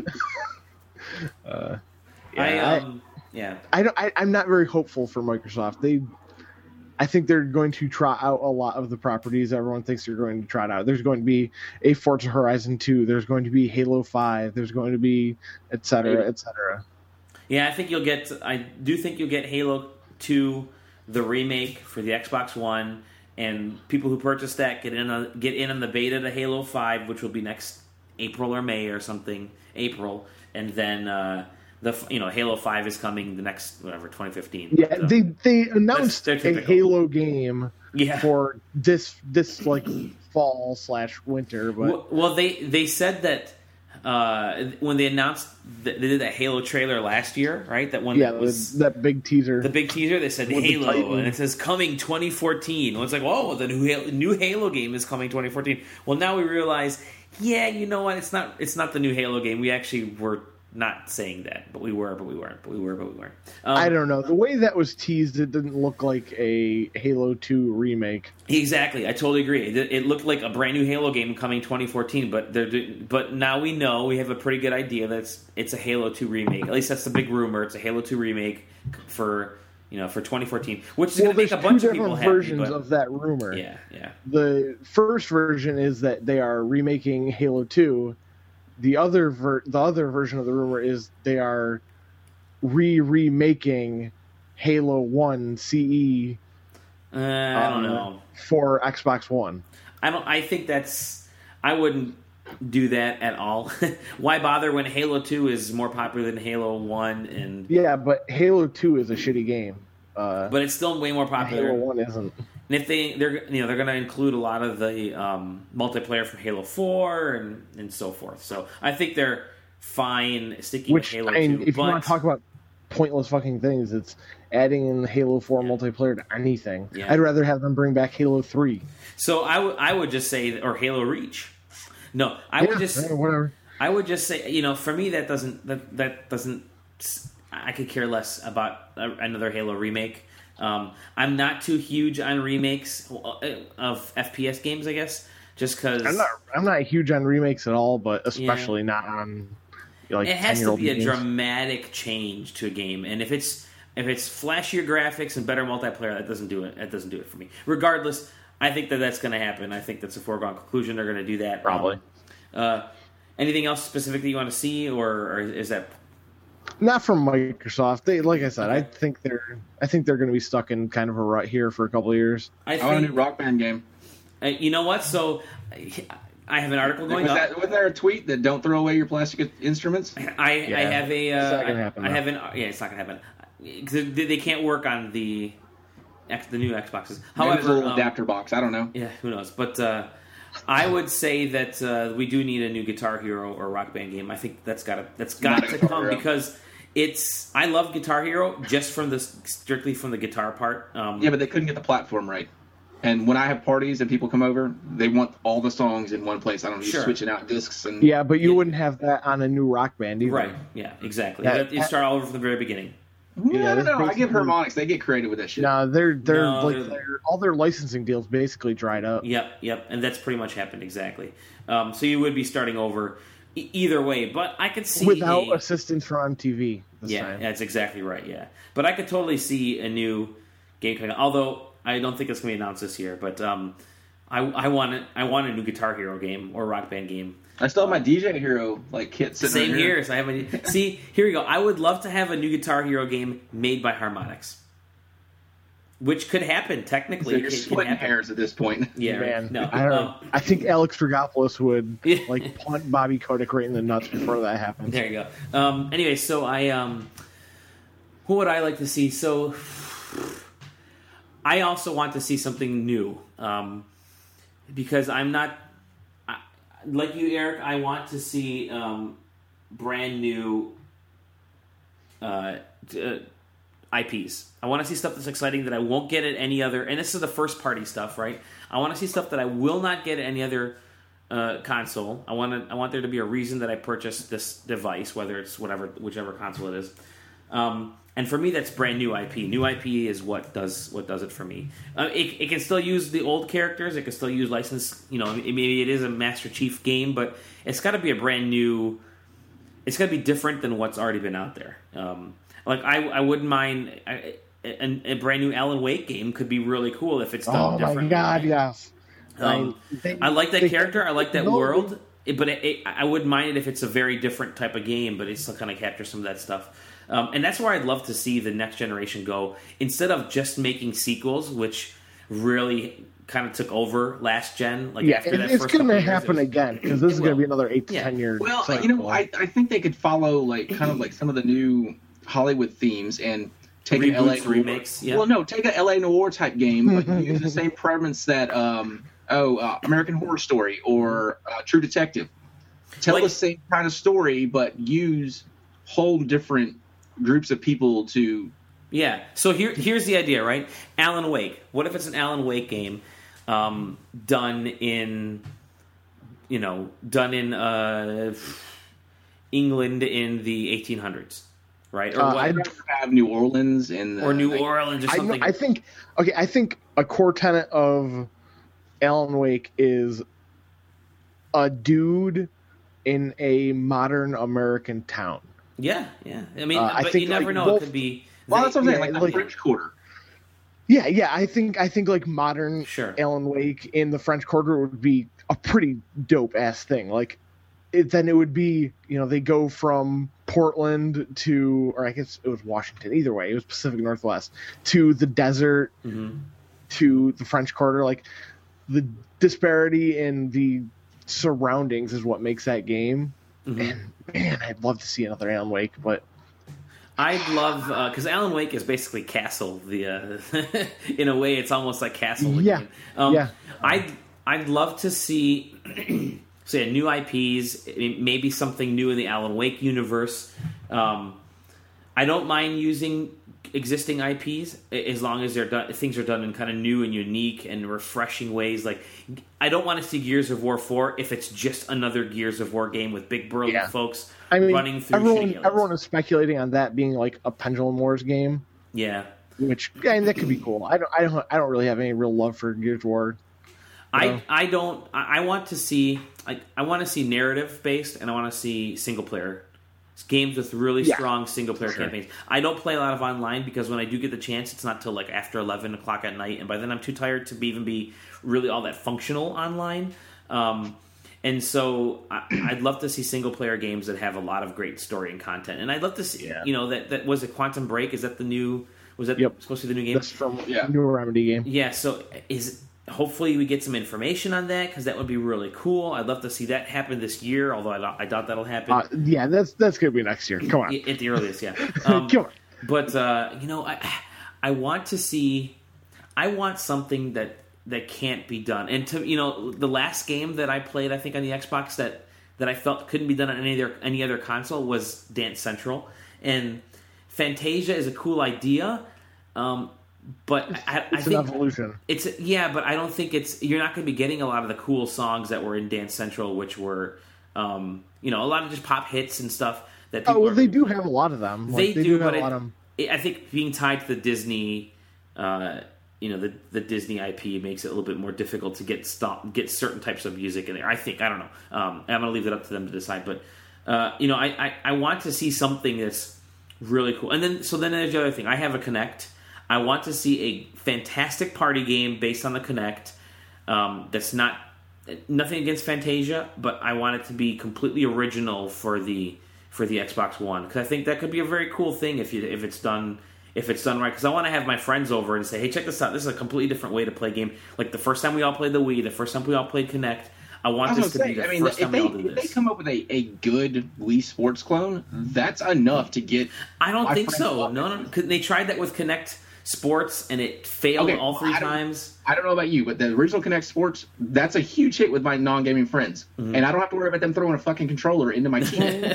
uh, yeah, I I, um. Yeah. I don't. I, I'm not very hopeful for Microsoft. They, I think they're going to try out a lot of the properties everyone thinks they're going to try out. There's going to be a Forza Horizon two. There's going to be Halo five. There's going to be et cetera, et cetera. Yeah, I think you'll get. I do think you'll get Halo two, the remake for the Xbox One, and people who purchase that get in on, get in on the beta to Halo five, which will be next April or May or something. April, and then uh, the you know Halo five is coming the next whatever twenty fifteen. Yeah, So, they they announced they're a typical. Halo game yeah. for this this like fall slash winter, but Well, well, they they said that uh, when they announced that they did that Halo trailer last year, right? That one yeah, that was the, that big teaser. the big teaser. They said With the Halo, Titan. and it says coming twenty fourteen. Well, it's like, whoa, the new Halo, new Halo game is coming twenty fourteen. Well, now we realize, yeah, you know what? It's not. It's not the new Halo game. We actually were not saying that, but we were, but we weren't, but we were, but we weren't. Um, I don't know. The way that was teased, it didn't look like a Halo two remake. Exactly, I totally agree. It, it looked like a brand new Halo game coming twenty fourteen, but they're do- but now we know we have a pretty good idea that it's, it's a Halo two remake. At least that's the big rumor. It's a Halo two remake for you know for twenty fourteen, which is Well, going to make there's a bunch two of people different happy. versions But, of that rumor. yeah, yeah, The first version is that they are remaking Halo two. The other ver- the other version of the rumor is they are re-remaking Halo one C E Uh, I don't uh, know. for Xbox One. I don't. I think that's. I wouldn't do that at all. Why bother when Halo Two is more popular than Halo One, and Yeah, but Halo two is a shitty game. Uh, but it's still way more popular. Halo one isn't. And if they they're you know they're going to include a lot of the um, multiplayer from Halo Four and and so forth. So I think they're fine sticking Which, with Halo I mean, Two. if but, you want to talk about pointless fucking things, it's adding in Halo four multiplayer to anything. Yeah. I'd rather have them bring back Halo three. so I would I would just say or Halo Reach. No, I Yeah, would just eh, whatever. I would just say, you know, for me that doesn't that that doesn't. I could care less about another Halo remake. Um, I'm not too huge on remakes of F P S games, I guess, just because I'm not. I'm not huge on remakes at all, but especially not on like it has to ten-year-old be a games. dramatic change to a game, and if it's if it's flashier graphics and better multiplayer, that doesn't do it. That doesn't do it for me. Regardless, I think that that's going to happen. I think that's a foregone conclusion. They're going to do that Probably. Um, uh, anything else specific that you want to see, or, or is that? Not from Microsoft. They, like I said, I think they're. I think they're going to be stuck in kind of a rut here for a couple of years. I I want a think new Rock Band game. uh, you know what. So I have an article going Was up. that, wasn't there a tweet that don't throw away your plastic instruments? I, Yeah. I have a. Uh, It's not gonna happen, I though. have an. Yeah, it's not gonna happen. 'Cause They, they can't work on the X, the new Xboxes. Maybe there's a However, little um, adapter box. I don't know. yeah, who knows? But uh, I would say that uh, we do need a new Guitar Hero or Rock Band game. I think that's got to that's got Not a to Guitar come Hero. because it's. I love Guitar Hero just from the strictly from the guitar part. Um, Yeah, but they couldn't get the platform right. And when I have parties and people come over, they want all the songs in one place. I don't need Sure. switching out discs and Yeah, but you Yeah. wouldn't have that on a new Rock Band either. right. Yeah, exactly. That- you start all over from the very beginning. Yeah, Yeah, I don't that's know. I give basically- Harmonix. They get creative with that shit. No, they're they're No, like they're- they're, all their licensing deals basically dried up. Yep, yep, and that's pretty much happened exactly. Um, so you would be starting over e- either way, but I could see Without a, assistance from M T V this yeah, time. that's exactly right. Yeah, but I could totally see a new game coming. Although I don't think it's going to be announced this year, but um, I, I want it. I want a new Guitar Hero game or Rock Band game. I still have my D J Hero like kit sitting Same right here. So I have a, see here we go. I would love to have a new Guitar Hero game made by Harmonix, which could happen technically. So It you're can- can splitting happen. hairs at this point. Yeah, right. Man, no. I don't um, know. I think Alex Dragopoulos would Yeah. like punt Bobby Kotick right in the nuts before that happens. There you go. Um, anyway, so I um, what would I like to see? So I also want to see something new um, because I'm not I, like you, Eric. I want to see um, brand new uh, t- uh, I Ps. I want to see stuff that's exciting that I won't get at any other. And this is the first party stuff, right? I want to see stuff that I will not get at any other uh, console. I want to. I want there to be a reason that I purchased this device, whether it's whatever, whichever console it is. Um, and for me, that's brand new I P. New I P is what does what does it for me. Uh, it, it can still use the old characters. It can still use licensed. You know, maybe it is a Master Chief game, but it's got to be a brand new. It's got to be different than what's already been out there. Um, like I, I wouldn't mind a, a, a brand new Alan Wake game could be really cool if it's done Oh differently. my god, yes. Um, They- I like that they- character. I like that no, world. It, but it, it, I wouldn't mind it if it's a very different type of game, but it still kind of captures some of that stuff. Um, and that's where I'd love to see the next generation go. Instead of just making sequels, which really kind of took over last gen. Like Yeah, after it- that it's first going couple to years, it happen was- again because this It is going to will. be another eight to Yeah. ten years. Well, cycle. you know, I, I think they could follow like kind of like some of the new Hollywood themes and take an L A Reboots, noir- remakes, yeah. Well, no, take an L A noir type game, but use the same premise that um, oh, uh, American Horror Story or uh, True Detective. Tell Like- the same kind of story, but use whole different groups of people to. Yeah. So here, here's the idea, right? Alan Wake. What if it's an Alan Wake game um, done in, you know, done in uh, England in the eighteen hundreds, right? Or Uh, what? I'd rather have New Orleans and the, or New like, Orleans or I, know- something. I think okay. I think a core tenet of Alan Wake is a dude in a modern American town. yeah, yeah. I mean, Uh, I but think, you never like, know. both- It could be. Well, that's what I'm saying, Yeah, like the like- French Quarter. Yeah, yeah. I think I think like modern Sure. Alan Wake in the French Quarter would be a pretty dope ass thing. Like it, then it would be, you know, they go from Portland to, or I guess it was Washington. Either way, it was Pacific Northwest to the desert, Mm-hmm. to the French Quarter. Like the disparity in the surroundings is what makes that game. Mm-hmm. And man, I'd love to see another Alan Wake, but I'd love because uh, Alan Wake is basically Castle. The uh, in a way, it's almost like Castle. The Yeah. game. Um, Yeah. I'd I'd love to see say new I Ps, maybe something new in the Alan Wake universe. Um, I don't mind using existing I Ps as long as they're done, things are done in kind of new and unique and refreshing ways. Like, I don't want to see Gears of War four if it's just another Gears of War game with big burly Yeah. folks I mean, running through everyone, shenanigans. everyone is speculating on that being like a Pendulum Wars game, Yeah. which yeah, that could be cool. I don't, I don't, I don't really have any real love for Gears of War. I, No. I don't I I want to see I, I want to see narrative based and I want to see single player games with really Yeah, strong single player sure. campaigns. I don't play a lot of online because when I do get the chance, it's not till like after eleven o'clock at night, and by then I'm too tired to be, even be really all that functional online. Um, and so I, I'd love to see single player games that have a lot of great story and content. And I'd love to see Yeah. you know that that was it Quantum Break. Is that the new? Was that Yep. supposed to be the new game? That's from Yeah. New Remedy game. Yeah, so is hopefully we get some information on that because that would be really cool. I'd love to see that happen this year, although I, don't- I doubt that'll happen Uh, yeah, that's that's gonna be next year. Come on, i- at the earliest. Yeah, um, come on. but uh, you know, I I want to see, I want something that that can't be done. And to you know, the last game that I played, I think on the Xbox that that I felt couldn't be done on any other any other console was Dance Central, and Fantasia is a cool idea. Um, But I, I It's an think evolution. it's yeah, but I don't think it's you're not going to be getting a lot of the cool songs that were in Dance Central, which were um, you know a lot of just pop hits and stuff that Oh, people well, are, they do have a lot of them. Like, they, they do, have but a it, lot of them. it- I think being tied to the Disney, uh, you know, the the Disney I P makes it a little bit more difficult to get stop get certain types of music in there. I think I don't know. Um, I'm going to leave it up to them to decide, but uh, you know, I, I I want to see something that's really cool, and then so then there's the other thing. I have a Kinect. I want to see a fantastic party game based on the Kinect. Um, that's not nothing against Fantasia, but I want it to be completely original for the for the Xbox One because I think that could be a very cool thing if you if it's done if it's done right. Because I want to have my friends over and say, hey, check this out. This is a completely different way to play a game. Like the first time we all played the Wii, the first time we all played Kinect. I want I this was to gonna be say, the I mean, first if time they, we all do if they this. come up with a, a good Wii Sports clone, that's enough to get. I don't my think friends so. love No, it. no, because they tried that with Kinect Sports and it failed Okay, all three I don't- times. I don't know about you, but the original Kinect Sports, that's a huge hit with my non-gaming friends, Mm-hmm. and I don't have to worry about them throwing a fucking controller into my team.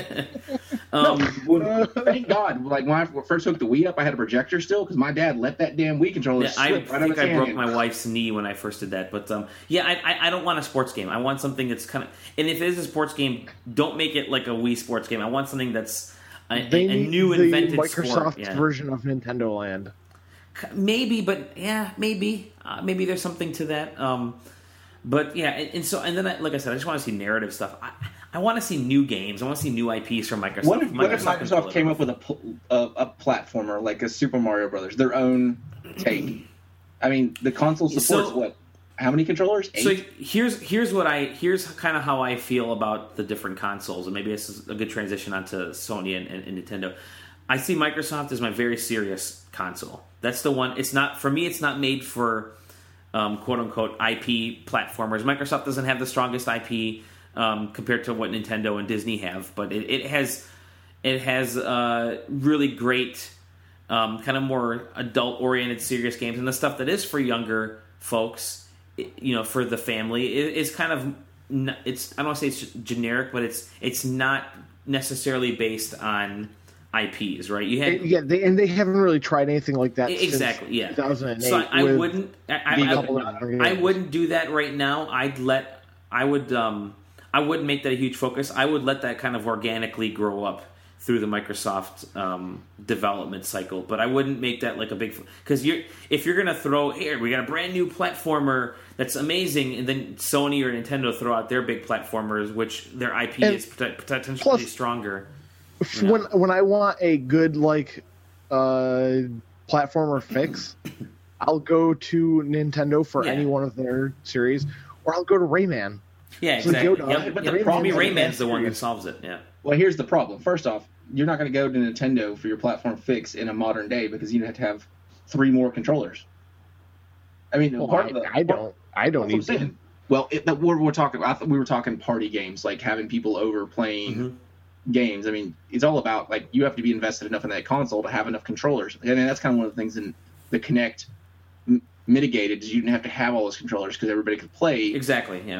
Um, no, when- thank God. Like when I first hooked the Wii up, I had a projector still because my dad let that damn Wii controller Yeah, I slip right out of think his I broke hand. my wife's knee when I first did that. But um, yeah, I, I I don't want a sports game. I want something that's kind of. And if it is a sports game, don't make it like a Wii sports game. I want something that's a, They a, a need new the invented Microsoft sport. Yeah. version of Nintendo Land. Maybe, but yeah, maybe uh, maybe there's something to that. Um, but yeah, and, and so and then I, like I said, I just want to see narrative stuff. I, I want to see new games. I want to see new I Ps from Microsoft. What if, what if can pull Microsoft it came off. up with a, pl- a a platformer like a Super Mario Brothers, their own take? I mean, the console supports So- what? How many controllers? Eight. So here's here's what I here's kind of how I feel about the different consoles, and maybe this is a good transition onto Sony and, and, and Nintendo. I see Microsoft as my very serious console. That's the one. It's not for me. It's not made for um, quote unquote I P platformers. Microsoft doesn't have the strongest I P um, compared to what Nintendo and Disney have, but it, it has it has uh, really great um, kind of more adult oriented serious games, and the stuff that is for younger folks. You know, for the family, it, it's kind of n- it's. I don't want to say it's generic, but it's it's not necessarily based on I Ps, right? You had Yeah, they, and they haven't really tried anything like that. exactly, since yeah. two thousand eight. So I, I with wouldn't. I, I, a I, couple of other I games. wouldn't do that right now. I'd let. I would. Um, I wouldn't make that a huge focus. I would let that kind of organically grow up through the Microsoft um, development cycle, but I wouldn't make that like a big because you're if you're gonna throw here we got a brand new platformer that's amazing, and then Sony or Nintendo throw out their big platformers, which their I P And is pot- potentially plus- stronger. F- when when I want a good like uh platformer fix, I'll go to Nintendo for Yeah. any one of their series, or I'll go to Rayman. Yeah, So exactly. Yoda- Yep. but Yep. the problem I mean, with Rayman's that the one that is- solves it. Yeah. Well, here's the problem. First off, you're not going to go to Nintendo for your platform fix in a modern day because you have to have three more controllers. I mean, Well, part I, of the, I don't. I don't That's what I'm need to. saying. Well, it, that, we're, we're talking. I thought we were talking party games, like having people over playing Mhm. games. I mean, it's all about like you have to be invested enough in that console to have enough controllers. I mean, that's kind of one of the things in the Kinect m- mitigated is you didn't have to have all those controllers because everybody could play. Exactly. Yeah.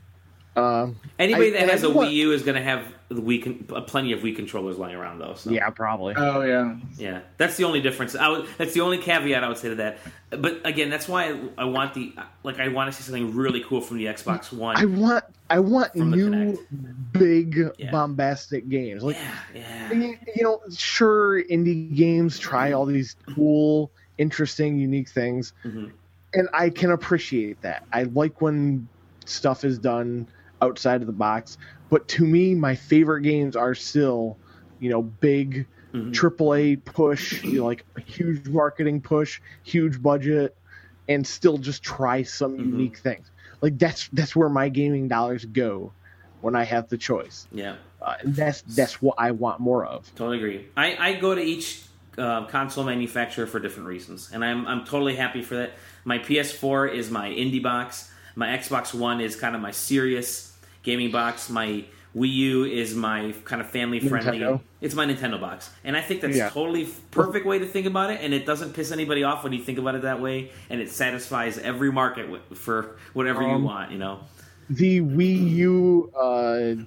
Um, Anybody I- that and has I a want- Wii U is going to have the Wii con- uh, plenty of Wii controllers lying around, though. So. yeah, probably. Oh yeah, Yeah, that's the only difference. I would, that's the only caveat I would say to that. But again, that's why I, I want the like I want to see something really cool from the Xbox One. I want. I want From the new, big, Yeah. bombastic games. Like, yeah, yeah. you you know, sure, indie games try all these cool, interesting, unique things, Mhm. and I can appreciate that. I like when stuff is done outside of the box. But to me, my favorite games are still, you know, big Mhm. triple A push, you know, like a huge marketing push, huge budget, and still just try some Mhm. unique things. Like that's that's where my gaming dollars go when I have the choice. Yeah, Uh, and that's that's what I want more of. totally agree. I, I go to each uh, console manufacturer for different reasons, and I'm I'm totally happy for that. My P S four is my indie box. My Xbox One is kind of my serious gaming box. My Wii U is my kind of family friendly. Nintendo. It's my Nintendo box, and I think that's Yeah. totally perfect way to think about it. And it doesn't piss anybody off when you think about it that way, and it satisfies every market w- for whatever you Um, want. You know, The Wii U uh,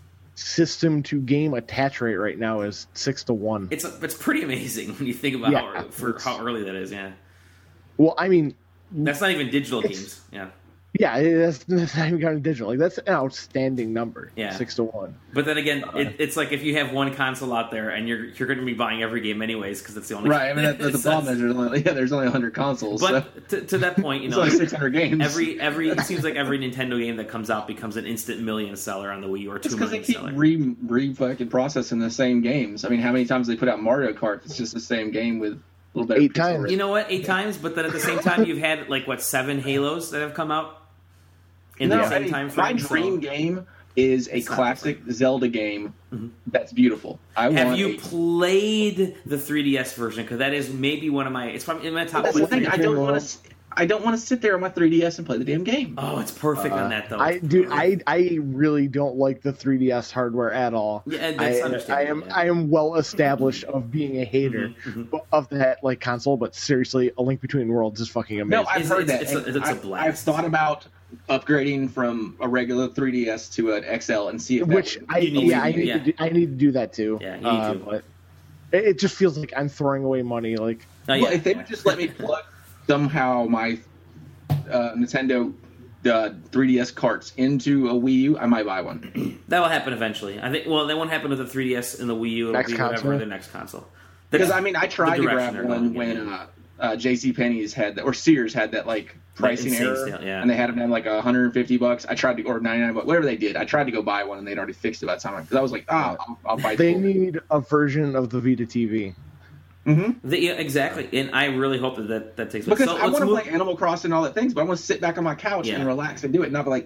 system to game attach rate right now is six to one. it's it's pretty amazing when you think about Yeah, how for it's- how early that is. Yeah, Well, I mean, that's not even digital It's- games. Yeah. yeah, that's, that's not even counting digital. Like that's an outstanding number. Yeah. six to one. But then again, Uh, it, it's like if you have one console out there and you're you're going to be buying every game anyways because it's the only right. I mean, that, that's the So problem is there's only yeah, there's only one hundred consoles. so But to, to that point, you it's know, only six hundred games. every every it seems like every Nintendo game that comes out becomes an instant million seller on the Wii U or two It's because they million keep seller. re re fucking processing the same games. I mean, how many times they put out Mario Kart? It's just the same game with a little bit. Eight times. You know what? Eight times, but then at the same time, you've had like what seven Halos that have come out in no, the I same mean, time my frame. dream so- game is a It's not classic Zelda game Mhm. that's beautiful. I Have want. you a, played the three D S version? Because that is maybe one of my. It's probably in my top. that's the like, thing. I three. don't want to. I don't want to sit there on my three D S and play the damn game. Oh, it's perfect on that though. I dude, I I really don't like the three D S hardware at all. Yeah, that's I, I understandable. am yeah. I am well established of being a hater Mhm, mhm. of that like console, but seriously, A Link Between Worlds is fucking amazing. No, I've It's- heard it's- that. it's a- and it's a I- blast. I've thought about upgrading from a regular three D S to an X L and see if that Which would- I You need yeah to, I need yeah. to do, I need to do that too. Yeah, you need Uh, to. But it, it just feels like I'm throwing away money. Like Oh, Well, yeah. if they would just let me plug somehow my uh, Nintendo uh, three D S carts into a Wii U, I might buy one. That will happen eventually. I think. Well, that won't happen with the three D S and the Wii U. It'll Next be console? whatever the next console. Because That's I mean, I tried the to direction grab they're one going, when yeah. uh, uh, JCPenney's had that, or Sears had that like pricing insane error, sale, yeah. and they had them at like one hundred fifty bucks. I tried to, or ninety-nine bucks, whatever they did. I tried to go buy one, and they'd already fixed it by the time. Because I was like, ah, I'll, I'll buy. they need a version of the Vita T V. Mm-hmm. The, yeah, exactly, and I really hope that that, that takes place. Because So I let's want to move. play Animal Crossing and all that things, but I want to sit back on my couch Yeah. and relax and do it, not be like,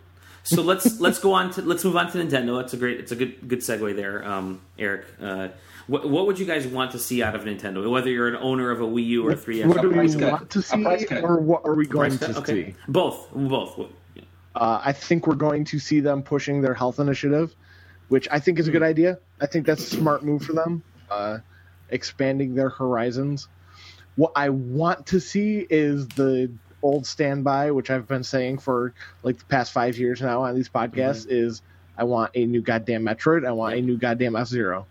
So let's let's go on to let's move on to Nintendo. It's a great, it's a good good segue there, um, Eric. Uh, what what would you guys want to see out of Nintendo? Whether you're an owner of a Wii U or a three D S, What do we price cut. want to A see, price cut. or what are we going Price to cut? Okay, see? both, both. Uh, I think we're going to see them pushing their health initiative, which I think is a good idea. I think that's a smart move for them, uh, expanding their horizons. What I want to see is the old standby, which I've been saying for like the past five years now on these podcasts, is I want a new goddamn Metroid. I want Yep. a new goddamn F-Zero.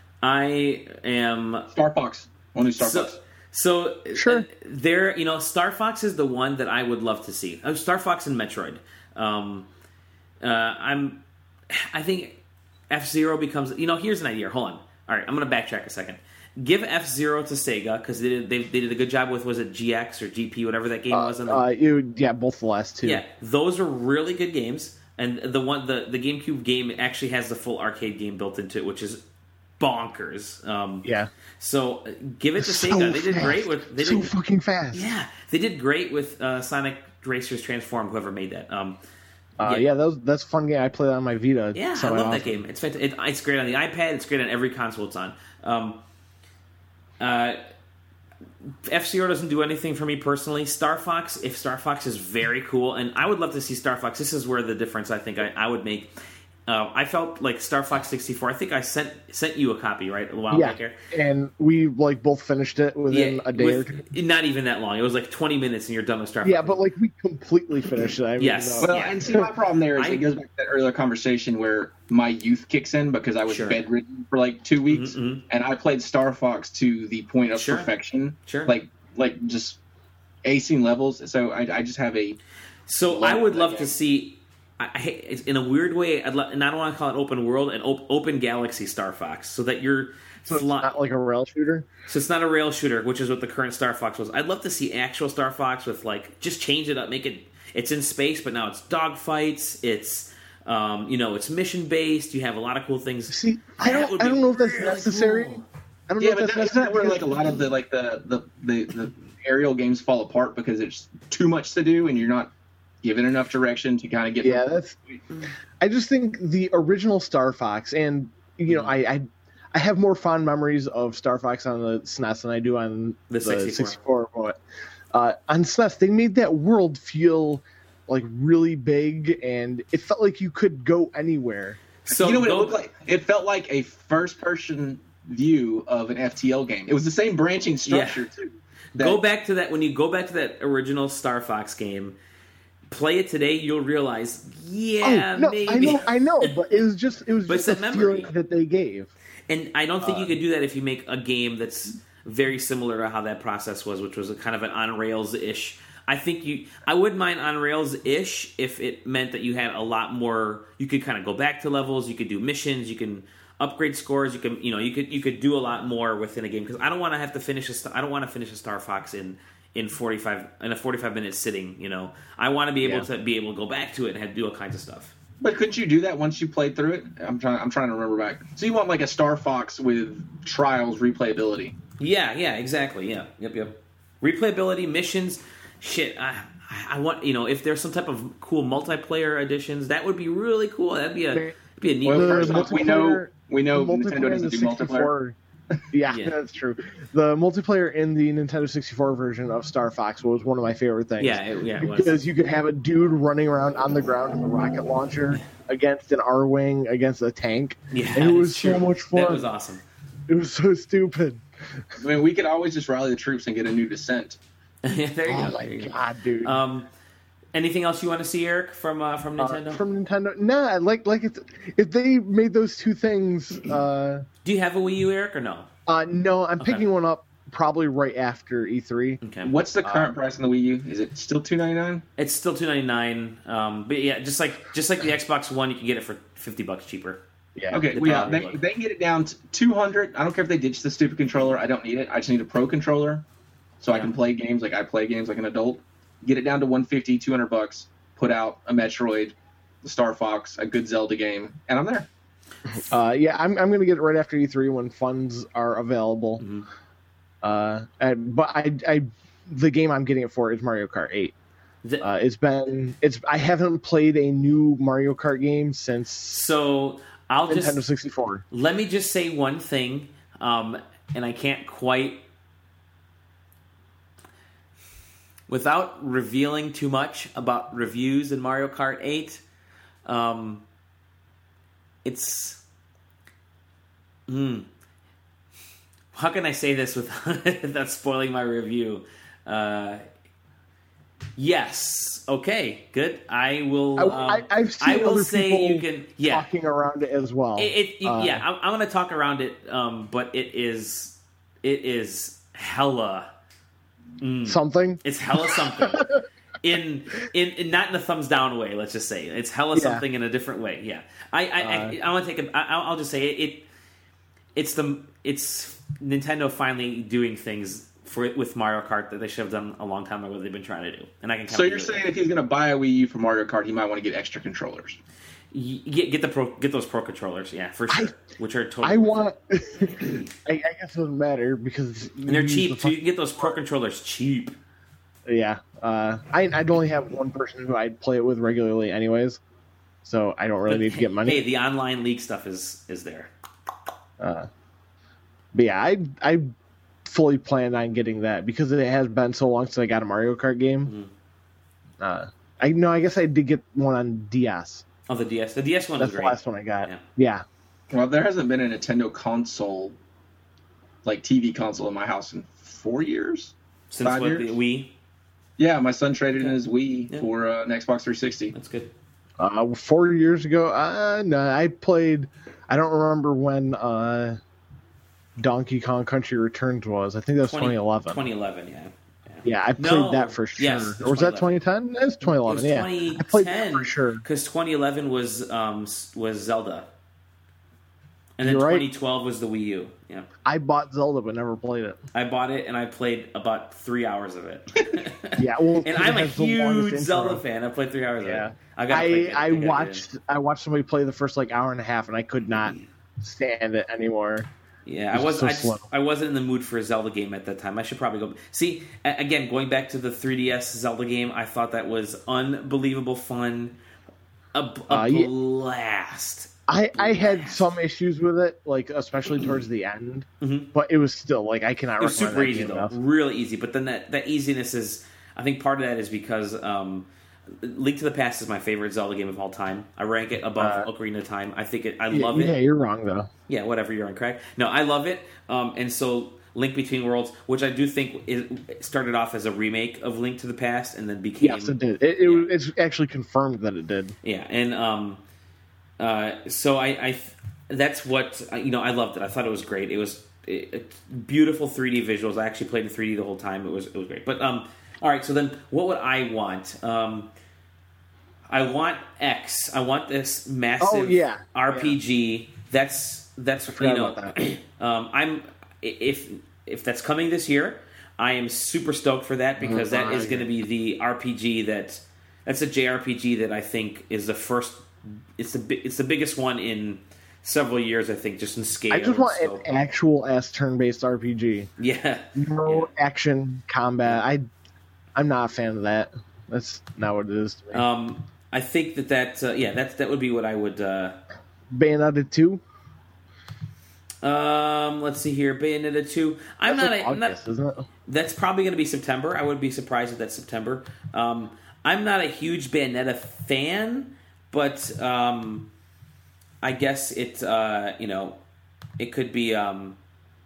I am Star Fox. Only Star So, Fox. so Sure. uh, there, you know, Star Fox is the one that I would love to see. Uh, Star Fox and Metroid. Um, uh, I'm, I think F Zero becomes. You know, here's an idea. Hold on. All right, I'm going to backtrack a second. Give F Zero to Sega because they did, they, they did a good job with was it G X or G P, whatever that game was. In the, Uh, you, yeah, both the last two. yeah, those are really good games. And the one the, the GameCube game actually has the full arcade game built into it, which is bonkers. Um, Yeah. So uh, give it to So Sega. They did fast. great with they so did fucking fast. yeah they did great with uh, Sonic Racers Transform. Whoever made that. Um, Uh, Yeah. yeah, that was, that's a fun game. I played on my Vita. Yeah, so I love awesome. that game. It's fant- it, it's great on the iPad. It's great on every console it's on. Um, uh, F-Zero doesn't do anything for me personally. Star Fox, if Star Fox is very cool, and I would love to see Star Fox. This is where the difference I think I, I would make. Uh, I felt like Star Fox sixty-four. I think I sent sent you a copy, right, a while Yeah, back here. and we like both finished it within a day or two. with, not even that long. It was like twenty minutes, and you're done with Star Fox. Yeah, but like we completely finished it. I mean, Yes. uh, Well, Yeah. and see, my problem there is I- it goes back to that earlier conversation where my youth kicks in because I was Sure. bedridden for like two weeks, Mhm, mhm. and I played Star Fox to the point of Sure. perfection, Sure. like like just acing levels. So I, I just have a So Love I would that love game. to see. I, I, it's in a weird way, I'd lo- and I don't want to call it open world, an op- open galaxy Star Fox, so that you're so it's fly- not like a rail shooter. so it's not a rail shooter, which is what the current Star Fox was. I'd love to see actual Star Fox with like just change it up, make it. It's in space, but now it's dogfights. It's um, you know, it's mission based. You have a lot of cool things. See, I That don't, would I be don't know if that's really necessary. cool. I don't yeah, know but if that, that's isn't that where necessary. like a lot of the like the the, the the aerial games fall apart because there's too much to do and you're not given enough direction to kind of get. Yeah, that's. I just think the original Star Fox, and you know, I, I, I have more fond memories of Star Fox on the S N E S than I do on The the, sixty-four. sixty-four. But uh, on S N E S, they made that world feel like really big, and it felt like you could go anywhere. So you know what go- it looked like? It felt like a first-person view of an F T L game. It was the same branching structure too. That- Go back to that when you go back to that original Star Fox game. Play it today, you'll realize, yeah, oh no, maybe. I know, I know, but it was just it was But just it's the that memory. feeling that they gave. And I don't think you Uh, could do that if you make a game that's very similar to how that process was, which was a kind of an on rails ish. I think you, I wouldn't mind on rails ish if it meant that you had a lot more. You could kind of go back to levels. You could do missions. You can upgrade scores. You can, you know, you could you could do a lot more within a game because I don't want to have to finish a. St- I don't want to finish a Star Fox in. in forty-five in a forty-five minute sitting, you know. I want to be able Yeah. to be able to go back to it and have, do all kinds of stuff. But couldn't you do that once you played through it? I'm trying. I'm trying to remember back. So you want like a Star Fox with Trials replayability? Yeah, yeah, exactly. Yeah, yep, yep. Replayability, missions, shit. I, I want you know if there's some type of cool multiplayer additions, that would be really cool. That'd be a that'd be a neat. Well, The first off, we know multiplayer- we know the Nintendo multiplayer in doesn't the do multiplayer. sixty-four. Yeah, Yeah. that's true. The multiplayer in the Nintendo sixty-four version of Star Fox was one of my favorite things. yeah, it, yeah, it was. Because you could have a dude running around on the ground with a rocket launcher against an R-wing against a tank. Yeah, and it was that's so true. much fun. That was awesome. It was so stupid. I mean, we could always just rally the troops and get a new descent. Yeah, there you Oh go. my there you go. god, dude. Um, anything else you want to see, Eric, from uh, from Uh, Nintendo? from Nintendo, nah. Like, like it's, if they made those two things, uh, Do you have a Wii U, Eric, or no? uh, no, I'm Okay. picking one up probably right after E three. Okay, What's the current Um, price on the Wii U? Is it still two ninety nine? it's still two ninety nine. Um, but yeah, just like just like the Xbox One, you can get it for fifty bucks cheaper. Yeah. Okay, the well, yeah, power they, look. they can get it down to two hundred. I don't care if they ditch the stupid controller. I don't need it. I just need a pro controller so I Yeah. can play games like I play games like an adult. Get it down to one fifty, two hundred bucks. Put out a Metroid, the Star Fox, a good Zelda game, and I'm there. Uh, yeah, I'm I'm gonna get it right after E three when funds are available. Mhm. Uh, and, but I I the game I'm getting it for is Mario Kart eight. The- Uh, it's been it's I haven't played a new Mario Kart game since so I'll Nintendo just sixty-four. let me just say one thing, um, and I can't quite, without revealing too much about reviews in Mario Kart eight. Um, it's, mm, how can I say this without, without spoiling my review? Uh, yes. Okay. Good. I will. I, Um, I, I've seen I will other say people you can. Yeah. talking around it as well. It, it, you- Uh, yeah, I'm, I'm going to talk around it, um, but it is it is hella. mm, something. It's hella something. in, in in not in a thumbs down way. Let's just say it's hella Yeah. something in a different way. Yeah, I I, I, I want to take a. I, I'll I'll just say it, it. It's the it's Nintendo finally doing things for with Mario Kart that they should have done a long time ago. They've been trying to do, and I can. Kind So of you're do it. saying if he's going to buy a Wii U for Mario Kart, he might want to get extra controllers. Y- get get the pro get those pro controllers, yeah, for sure. Which are totally I want. I, I guess it doesn't matter because and they're you use cheap the too. fuck- You can get those pro controllers cheap. yeah, uh, I I'd only have one person who I'd play it with regularly, anyways. So I don't really But, need to get money. Hey, the online league stuff is is there. Uh, but yeah, I I fully plan on getting that because it has been so long since I got a Mario Kart game. Mm-hmm. Uh, I no, I guess I did get one on D S. Oh, the D S. The D S one That's was the great. last one I got. Yeah. Yeah. Well, there hasn't been a Nintendo console, like T V console, in my house in four years. Since Five what, years? the Wii? Yeah, my son traded in his Wii Yeah. for uh, an Xbox three sixty. That's good. Uh, four years ago, uh, no, I played. I don't remember when uh, Donkey Kong Country Returns was. I think that was twenty eleven. twenty eleven, yeah. Yeah, I played No. that for sure. Yes, or was that twenty twenty ten? It was twenty It eleven. was Yeah, twenty I played that ten for sure. because twenty eleven was um was Zelda, and then You're right. twenty twelve was the Wii U. Yeah, I bought Zelda but never played it. I bought it and I played about three hours of it. Yeah, well, And it I'm a has the longest huge intro. Zelda fan. I played three hours Yeah. of it. I got. I I watched I watched somebody play the first like hour and a half and I could not stand it anymore. Yeah, I It's was. so I, just, slow. I wasn't in the mood for a Zelda game at that time. I should probably go. See, a- again, going back to the three D S Zelda game, I thought that was unbelievable fun. A, b- a Uh, yeah. blast. I, I had some issues with it, like especially towards the end, Mhm. but it was still like I cannot. It was recommend super that easy game though, enough. really easy. But then that that easiness is, I think part of that is because um, Link to the Past is my favorite Zelda game of all time. I rank it above Uh, Ocarina of Time. I think it. I Yeah, love it. Yeah, you're wrong though. Yeah, whatever, you're on crack. No, I love it. Um, and so Link Between Worlds, which I do think it started off as a remake of Link to the Past and then became... Yes, it did. It, it Yeah. was it's actually confirmed that it did. Yeah, and um, uh, so I, I... That's what... You know, I loved it. I thought it was great. It was it, it- beautiful three D visuals. I actually played in three D the whole time. It was it was great. But, um, all right, so then what would I want? Um, I want X. I want this massive Oh, yeah. R P G. That's that's you forgot know, about that. um, I'm if if that's coming this year, I am super stoked for that because that is Oh, going to be the R P G that that's a J R P G that I think is the first. It's the bi- it's the biggest one in several years. I think just in scale. I just want and scope. an actual ass turn-based R P G. Yeah, No action combat. I I'm not a fan of that. That's not what it is to me. um, I think that that uh, yeah that that would be what I would. Uh, Bayonetta two. um, let's see here, Bayonetta two. I'm That's not. like a, I'm not August, isn't it? That's probably going to be September. I would be surprised if that's September. Um, I'm not a huge Bayonetta fan, but um, I guess it. Uh, you know, it could be. Um,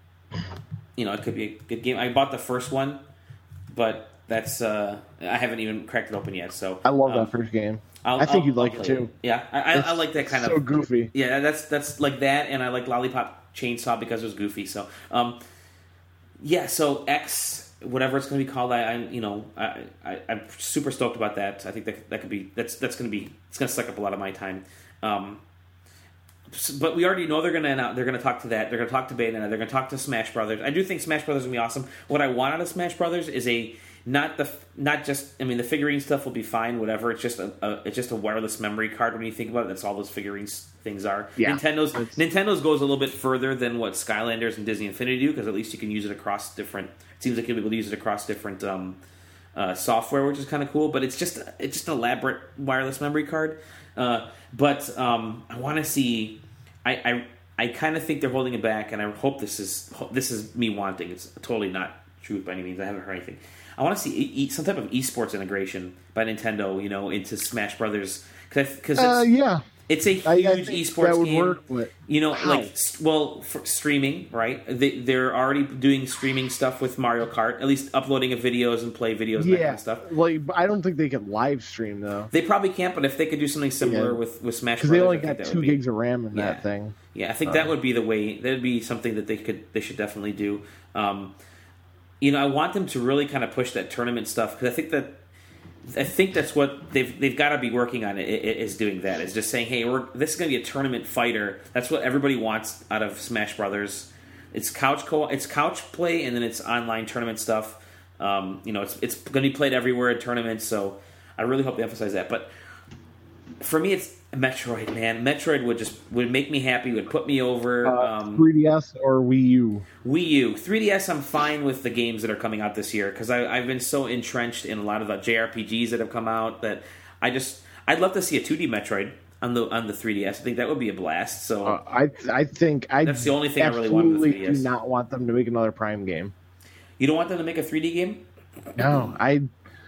you know, it could be a good game. I bought the first one, but that's. Uh, I haven't even cracked it open yet. So I love um, that first game. I'll- I think I'll- you'd like I'll it play too. Yeah, I, I, I It's like that kind so of goofy. Yeah, that's that's like that, and I like Lollipop Chainsaw because it was goofy. So, um, yeah, so X, whatever it's going to be called, I, I you know, I, I I'm super stoked about that. I think that that could be that's that's going to be it's going to suck up a lot of my time. Um, s- but we already know they're going to they're going to talk to that. They're going to talk to Bayonetta. They're going to talk to Smash Brothers. I do think Smash Brothers is going to be awesome. What I want out of Smash Brothers is a not the not just I mean the figurine stuff will be fine, whatever. It's just a, a it's just a wireless memory card when you think about it. That's all those figurines things are. Yeah. Nintendo's It's- Nintendo's goes a little bit further than what Skylanders and Disney Infinity do because at least you can use it across different. It seems like you'll be able to use it across different um, uh, software, which is kind of cool. But it's just it's just an elaborate wireless memory card. Uh, but um, I want to see. I I, I kind of think they're holding it back, and I hope this is this is me wanting. It's totally not true by any means. I haven't heard anything. I want to see e- e- some type of esports integration by Nintendo, you know, into Smash Brothers because Uh, it's, yeah, it's a huge I, I think esports that would game. work. But You know, How? like s- well, for streaming, right? They, they're already doing streaming stuff with Mario Kart, at least uploading of videos and play videos and that yeah, kind of stuff. like but I don't think they could live stream though They probably can't, but if they could do something similar Yeah. with, with Smash because Brothers, they only I think got that two would be- gigs of RAM in Yeah. that thing. Yeah, I think that would be the way. That would be something that they could, they should definitely do. Um, you know, I want them to really kind of push that tournament stuff because I think that, I think that's what they've they've got to be working on. i- i- Is doing that. Is just saying, hey, we're this is going to be a tournament fighter. That's what everybody wants out of Smash Brothers. It's couch co it's couch play, and then it's online tournament stuff. Um, you know, it's it's going to be played everywhere in tournaments. So I really hope they emphasize that. But For me, it's Metroid, man. Metroid would just would make me happy. Would put me over. Uh, Um, three D S or Wii U? Wii U, three D S. I'm fine with the games that are coming out this year because I've been so entrenched in a lot of the J R P Gs that have come out that I just I'd love to see a two D Metroid on the on the three D S. I think that would be a blast. So Uh, I I think I That's the only thing I really want with the absolutely three D S. do not want them to make another Prime game. you don't want them to make a three D game? No, I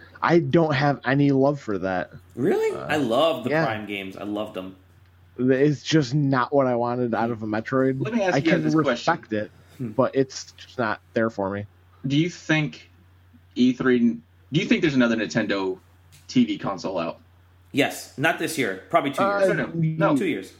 I don't have any love for that. Really? I love the yeah. Prime games. I loved them. It's just not what I wanted out of a Metroid. Let me ask I you guys can this respect question. it, but it's just not there for me. Do you think E three? Do you think there's another Nintendo T V console out? Yes, not this year. Probably two Uh, years. No, no, No, two years.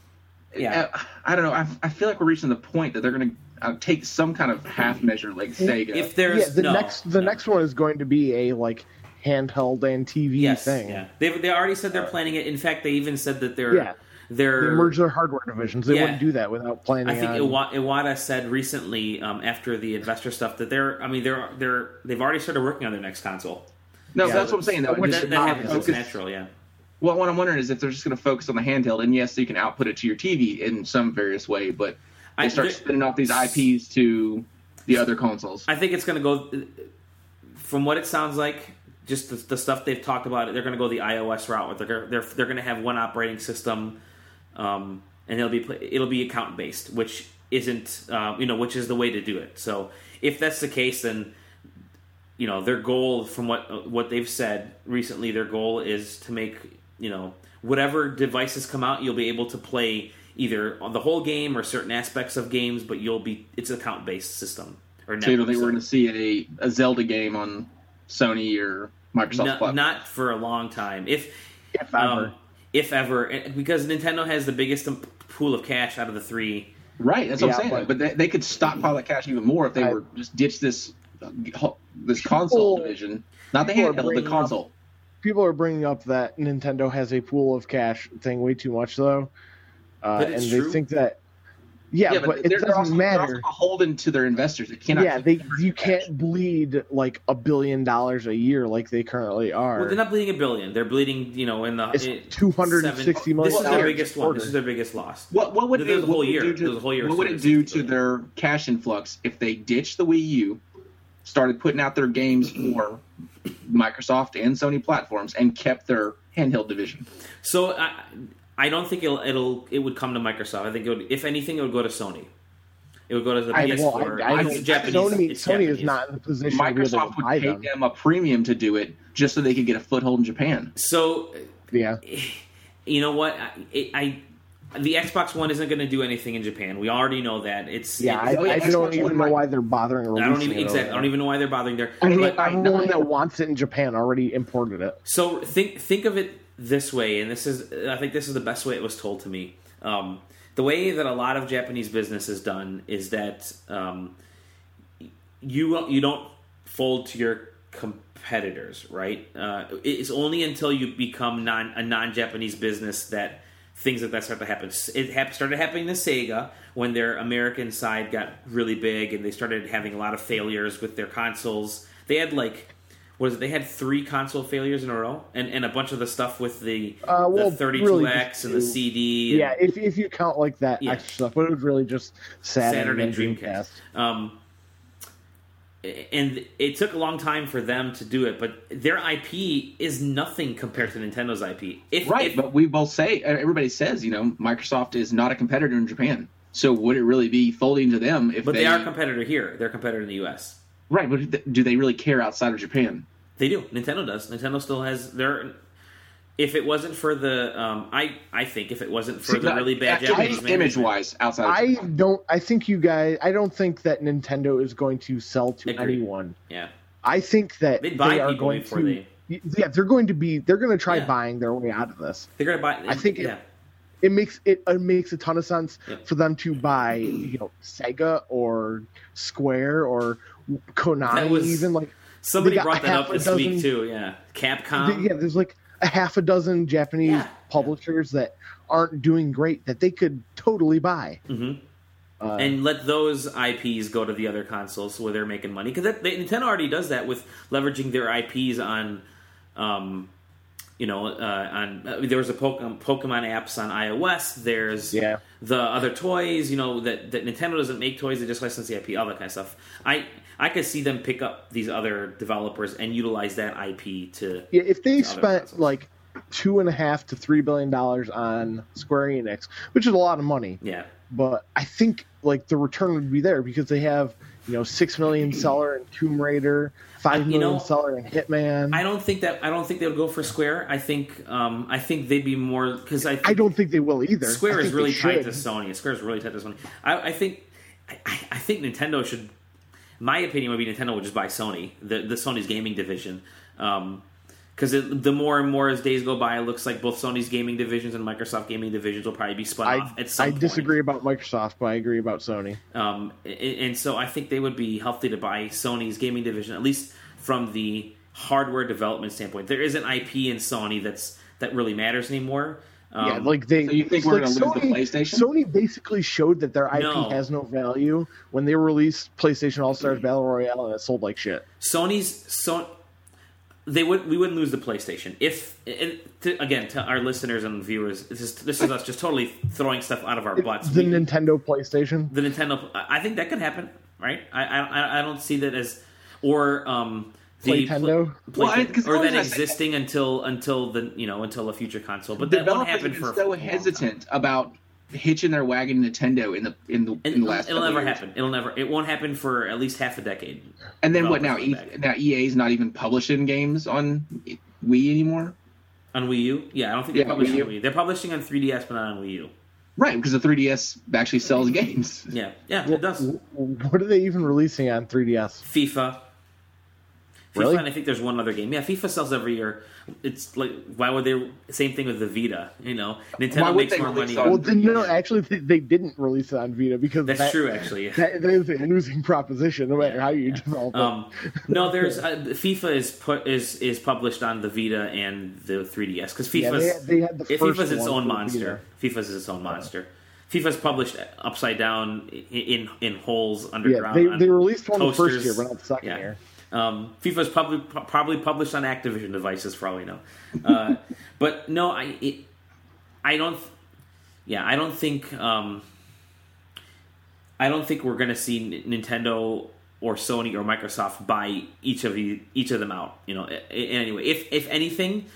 Yeah. Uh, I don't know. I, I feel like we're reaching the point that they're going to uh, take some kind of half measure, like Sega. If there's Yeah, the no, next the no. next one is going to be a like handheld and T V yes, thing. yeah, they they already said they're planning it. In fact, they even said that they're Yeah. they're They merge their hardware divisions. They Yeah. wouldn't do that without planning. I think on... Iwa- Iwata said recently um, after the investor stuff that they're I mean they're they're they've already started working on their next console. no, Yeah, that's what I'm saying. Though. But Just that, that happens. It's focus- natural, yeah. Well, what I'm wondering is if they're just going to focus on the handheld, and yes, you can output it to your T V in some various way, but they I- start there- spinning off these I Ps to the other consoles. I think it's going to go, from what it sounds like, just the, the stuff they've talked about. They're going to go the iOS route. They're they're they're going to have one operating system, um, and it'll be it'll be account based, which isn't uh, you know which is the way to do it. So if that's the case, then you know their goal, from what what they've said recently, their goal is to make you know whatever devices come out, you'll be able to play either on the whole game or certain aspects of games, but you'll be it's an account based system or So you don't network think we're going to system. see a, a Zelda game on Sony or Microsoft's No, platform? not for a long time. If If ever. um, if ever, and- because Nintendo has the biggest pool of cash out of the three. Right, that's what Yeah, I'm saying. but- But, they, they could stockpile that cash even more if they I- were just ditch this uh, this console People- division, not the people are handheld, the bringing up- console. People are bringing up that Nintendo has a pool of cash thing way too much, though, uh, But it's and true. they think that. Yeah, but, it they're, doesn't they're also, matter. They're also beholden to their investors. It cannot. Yeah, they you can't bleed like a billion dollars a year like they currently are. Well, they're not bleeding a billion. They're bleeding, you know, in the It's it- two hundred sixty seven- million This is their dollars biggest a one. This quarter. is their biggest loss. What, what would There's it, a whole what would year. do to, There's a whole year What would it of do sixty to their cash influx if they ditched the Wii U, started putting out their games for Microsoft and Sony platforms, and kept their handheld division? So I, I don't think it'll it'll it would come to Microsoft. I think it would, if anything, it would go to Sony. It would go to the I, P S well, four. I, I, It's don't- Japanese. Sony, it's Sony is Japanese. not in the position to be able Microsoft to would buy pay them. them a premium to do it just so they could get a foothold in Japan. So Yeah, you know what? I, I the Xbox One isn't going to do anything in Japan. We already know that. It's yeah. I, it's- Oh, yeah, I Xbox don't One even know might- why they're bothering I releasing don't even it. exactly. over I don't there. even know why they're bothering there. I mean, But- everyone that wants it in Japan already imported it. So think think of it this way, and this is I think this is the best way it was told to me. Um, the way that a lot of Japanese business is done is that um, you you don't fold to your competitors, right? Uh, it's only until you become non a non-Japanese business that things like that start to happen. It hap- started happening to Sega when their American side got really big, and they started having a lot of failures with their consoles. They had like. What is it? They had three console failures in a row, and, and a bunch of the stuff with the, Uh, well, the thirty-two really X just and the two. C D. And Yeah, if if you count like that Yeah. extra stuff, but it was really just Saturn, Saturn and and Dreamcast. Um, and it took a long time for them to do it, but their I P is nothing compared to Nintendo's I P. If, Right, if, but we both say, everybody says, you know, Microsoft is not a competitor in Japan. So would it really be folding to them if but they, they are a competitor here. They're a competitor in the U S. right? But do they really care outside of Japan? They do. Nintendo does. Nintendo still has their. If it wasn't for the, um, I I think if it wasn't for See, the really bad image, Japanese image management- wise, outside. Of I Japan. don't. I think you guys. I don't think that Nintendo is going to sell to Agreed. anyone. yeah, I think that They'd buy they are people going before to. they- Yeah, they're going to be. They're going to try Yeah. buying their way out of this. they're gonna buy. I think it- yeah. It makes it, it makes a ton of sense Yep. for them to buy, you know, Sega or Square or Konami, That was- even like Somebody they got brought that half up a this dozen- week too. Yeah, Capcom. yeah. There's like a half a dozen Japanese Yeah. publishers that aren't doing great that they could totally buy. hmm Uh, and let those I Ps go to the other consoles where they're making money because Nintendo already does that with leveraging their I Ps on um, You know, uh, on uh, there was a Pokemon, Pokemon apps on iOS. There's Yeah. the other toys. You know that, that Nintendo doesn't make toys; they just license the I P, all that kind of stuff. I I could see them pick up these other developers and utilize that I P to. Yeah, if they to other spent consoles. like two and a half to three billion dollars on Square Enix, which is a lot of money, Yeah, but I think like the return would be there because they have you know six million seller in Tomb Raider, five You million know, seller in Hitman. I don't think that I don't think they would go for Square. I think um, I think they'd be more because I think I don't think they will either. Square I is think really they tied to should. Sony. Square is really tied to Sony. I, I think I, I think Nintendo should. My opinion would be Nintendo would just buy Sony, the the Sony's gaming division. Um, Because the more and more as days go by, it looks like both Sony's gaming divisions and Microsoft gaming divisions will probably be split I, off at some I point. disagree about Microsoft, but I agree about Sony. Um, and, and so I think they would be healthy to buy Sony's gaming division, at least from the hardware development standpoint. There isn't I P in Sony that's that really matters anymore. Um, yeah, like they. So you think it's we're like gonna lose the Sony- PlayStation? Sony basically showed that their I P No. has no value when they released PlayStation All Stars Battle Royale and it sold like shit. Sony's so they would we wouldn't lose the PlayStation if and to, again to our listeners and viewers. This is this is us just totally throwing stuff out of our butts. The We- Nintendo PlayStation. the Nintendo. I I think that could happen, right? I I, I don't see that as or um, the Playtendo? Play, Well, I- 'cause or the that reason I say- existing until until the you know until a future console. But that won't Developers have happen been for so a long hesitant time. about hitching their wagon to Nintendo in the in the, And in the last. it'll couple never years. happen. It'll never. It won't happen for at least half a decade. And then what now? Developers E, will be now E A's not even publishing games on Wii anymore. On Wii U, yeah, I don't think Yeah, they're publishing Wii U. on Wii U. They're publishing on three D S, but not on Wii U. Right, because the three D S actually sells games. Yeah, yeah, it does. What are they even releasing on three D S? FIFA. FIFA, Really? and I think there's one other game. Yeah, FIFA sells every year. It's like, why would they? Same thing with the Vita. You know, Nintendo Why would makes they more release money. on- Well, On, then, no, actually, they, they didn't release it on Vita because that's that, true, actually. That, that is a losing proposition, no matter how you develop it. Um, no, there's uh, FIFA is put is is published on the Vita and the three D S because yeah, FIFA's they, had- they had the if first FIFA's its one own for monster. FIFA's its own monster. FIFA's published upside down in in, in holes Vita. Yeah, underground. they, on they released one the first toasters. year, but not the second Yeah. year. Um, FIFA's probably probably published on Activision devices for all we know. Uh, but no, I it, I don't. Yeah, I don't think. Um, I don't think we're going to see N- Nintendo or Sony or Microsoft buy each of the, each of them out. You know, I- I- anyway, if if anything,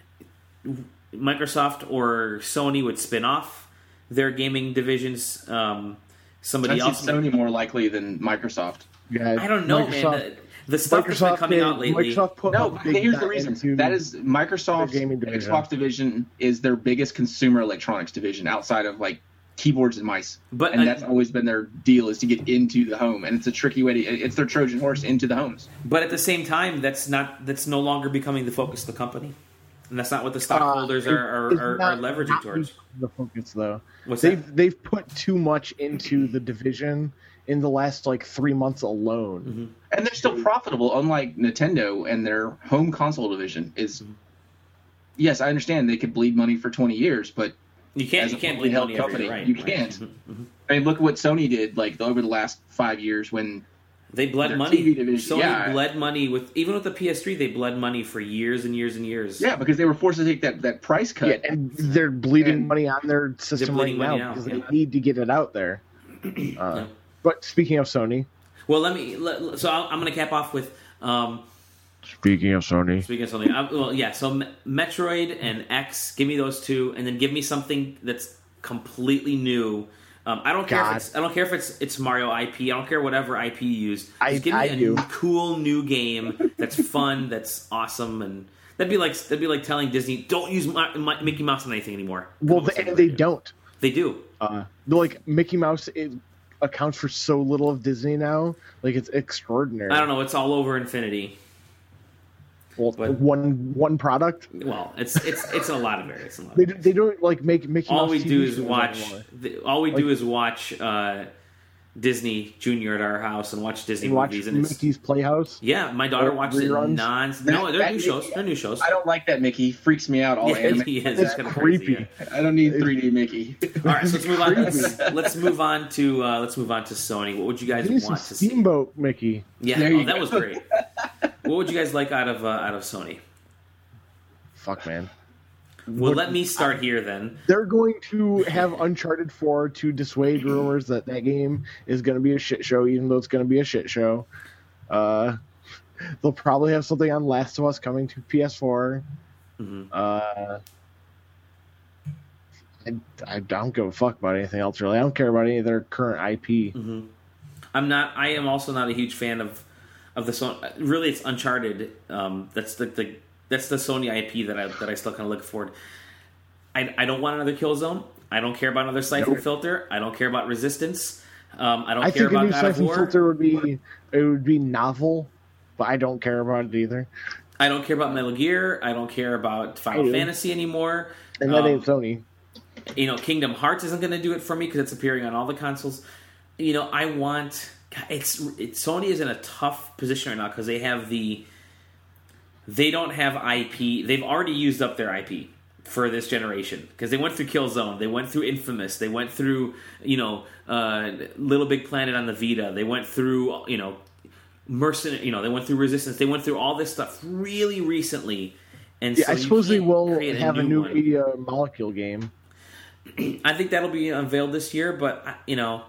Microsoft or Sony would spin off their gaming divisions. Um, somebody I else. see Sony more likely than Microsoft. Yeah, I don't know, Microsoft, man. The, the stuff that's been Microsoft coming did- out lately. Microsoft put No, a big here's the bet reason. into- That is Microsoft's their gaming division. Xbox division is their biggest consumer electronics division outside of like keyboards and mice. But, and uh, that's always been their deal is to get into the home, and it's a tricky way to. It's their Trojan horse into the homes. But at the same time, that's not that's no longer becoming the focus of the company, and that's not what the stockholders Uh, are, are, it's are, not- are leveraging not towards. the focus though. What's they've that? they've put too much into the division in the last like three months alone. Mm-hmm. And they're still profitable, unlike Nintendo and their home console division is. Mm-hmm. Yes, I understand they could bleed money for twenty years, but You can't as you a can't publicly bleed held money every company, year, right? you right. can't. Mhm, mhm. I mean, look at what Sony did like over the last five years when They bled Their money. T V division, Sony yeah. bled money with even with the P S three. They bled money for years and years and years. yeah, because they were forced to take that, that price cut. Yeah, and they're bleeding And- money on their system right bleeding now money out, because yeah. they need to get it out there. Uh, Yeah. But speaking of Sony, Well, let me. Let, so I'll, I'm going to cap off with. Um, speaking of Sony, Speaking of something, I, well, yeah. So Me- Metroid and X, give me those two, and then give me something that's completely new. Um, I don't care God. if it's I don't care if it's it's Mario I P. I don't care whatever I P you use. Just I- give me I a do. cool new game that's fun, that's awesome, and that'd be like that'd be like telling Disney don't use my, my, Mickey Mouse on anything anymore. well, Come they, up with and they something. don't. They do. Uh, like Mickey Mouse it accounts for so little of Disney now. Like it's extraordinary. I don't know. It's all over Infinity. Well, but- one one product. Well, it's it's it's a lot of it. It's a lot. They, Of it. they don't like make Mickey All Mouse we T V do is shows watch. anymore. The, all we do Like- is watch uh, Disney Junior at our house and watch Disney And watch movies. And it's, Mickey's Playhouse. yeah, my daughter Or watches reruns. it non. No, That- they're that new Mickey- shows. They're new shows. I don't like that Mickey. Freaks me out. All Yeah, anime. he is. It's It's kind of creepy. crazy. yeah. I don't need three D Mickey. All right, so let's move on. Let's, let's move on to uh, let's move on to Sony. What would you guys Give me some want to see? Steamboat Mickey. Yeah, There oh, you that go. was great. What would you guys like out of uh, out of Sony? fuck, man. Well, What- let me start here then. They're going to have Uncharted four to dissuade rumors that that game is going to be a shit show, even though it's going to be a shit show. Uh, they'll probably have something on Last of Us coming to P S four. Mhm. Uh, I, I don't give a fuck about anything else, really. I don't care about any of their current I P. Mhm. I'm not. I am also not a huge fan of of the Sony. Really, it's Uncharted. Um, that's the, the that's the Sony I P that I that I still kind of look forward. I I don't want another Killzone. I don't care about another Siphon Nope. Filter. I don't care about Resistance. Um, I don't I care think a about new God of Siphon War. filter would be it would be novel, but I don't care about it either. I don't care about Metal Gear. I don't care about Final I do. Fantasy anymore. And that Um, ain't Sony. You know, Kingdom Hearts isn't going to do it for me because it's appearing on all the consoles. You know, I want. God, it's, it's Sony is in a tough position right now because they have the. They don't have I P. They've already used up their I P for this generation because they went through Killzone, they went through Infamous, they went through you know uh, Little Big Planet on the Vita, they went through you know Mercenary, you know they went through Resistance, they went through all this stuff really recently. And Yeah, so I you suppose they can't will create have a new new one. media molecule game. I think that'll be unveiled this year, but you know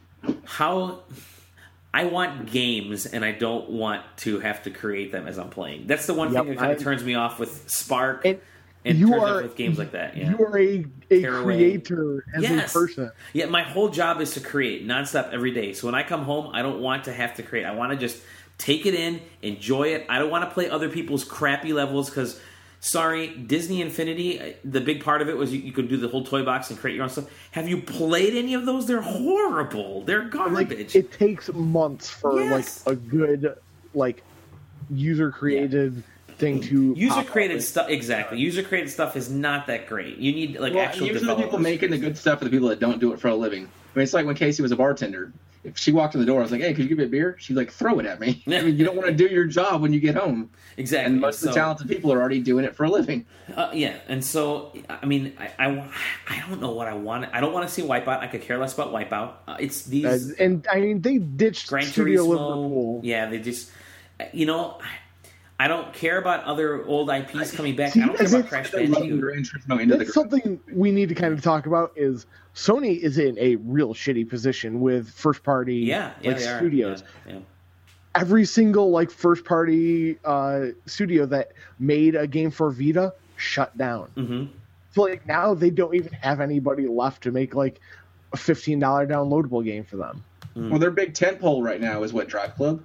how I want games and I don't want to have to create them as I'm playing. That's the one Yep, thing that kind I- of turns me off with Spark and, And you turns me are off with games like that. Yeah. You are a, a Caraway. creator as Yes. a person. Yeah, my whole job is to create nonstop every day. So when I come home, I don't want to have to create. I want to just take it in, enjoy it. I don't want to play other people's crappy levels because, sorry, Disney Infinity, the big part of it was you, you could do the whole toy box and create your own stuff. Have you played any of those? They're horrible. They're Like garbage. it takes months for Yes. like a good like user created thing to User pop up. created stuff, exactly. User created stuff is not that great. You need like Well, actual usually the developers. people making the good stuff are the people that don't do it for a living. I mean, it's like when Casey was a bartender. If she walked in the door, I was like, "Hey, could you give me a beer?" She'd like throw it at me. I mean, you don't want to do your job when you get home. Exactly. And most of the So- talented people are already doing it for a living. Uh, yeah, and so I mean, I, I, I don't know what I want. I don't want to see Wipeout. I could care less about Wipeout. Uh, it's these Uh, and I mean they ditched Gran Studio Turismo. Liverpool. Yeah, they just, you know, I don't care about other old I Ps coming back. See, I don't care as about if Crash They love Bandicoot. Gran Turismo into the That's ground. something we need to kind of talk about. Is Sony is in a real shitty position with first party Yeah, yeah, like they are. studios. Yeah, yeah. Every single like first party uh, studio that made a game for Vita shut down. Mm-hmm. So like now they don't even have anybody left to make like a fifteen dollar downloadable game for them. Well, their big tentpole right now is what, Drive Club?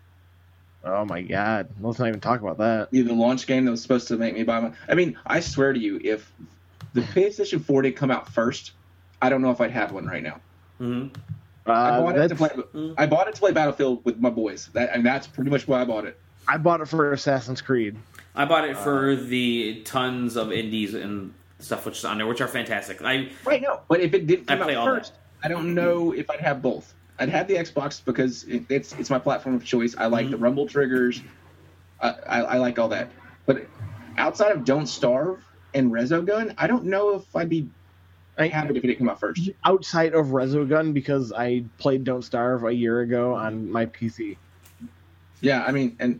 Oh my god, let's not even talk about that. The launch game that was supposed to make me buy one. I mean, I swear to you, if the PlayStation four did come out first, I don't know if I'd have one right now. Mm-hmm. Uh, I bought it to that's- play. I bought it to play Battlefield with my boys, that, and that's pretty much why I bought it. I bought it for Assassin's Creed. I bought it for the tons of indies and stuff which is on there, which are fantastic. I Right now, but if it did I come play out all first, I don't know if I'd have both. I'd have the Xbox because it, it's it's my platform of choice. I like Mhm. the rumble triggers. I, I, I like all that. But outside of Don't Starve and Resogun, I don't know if I'd be I, happy if it didn't come out first. outside of Resogun, because I played Don't Starve a year ago on my P C. Yeah, I mean, and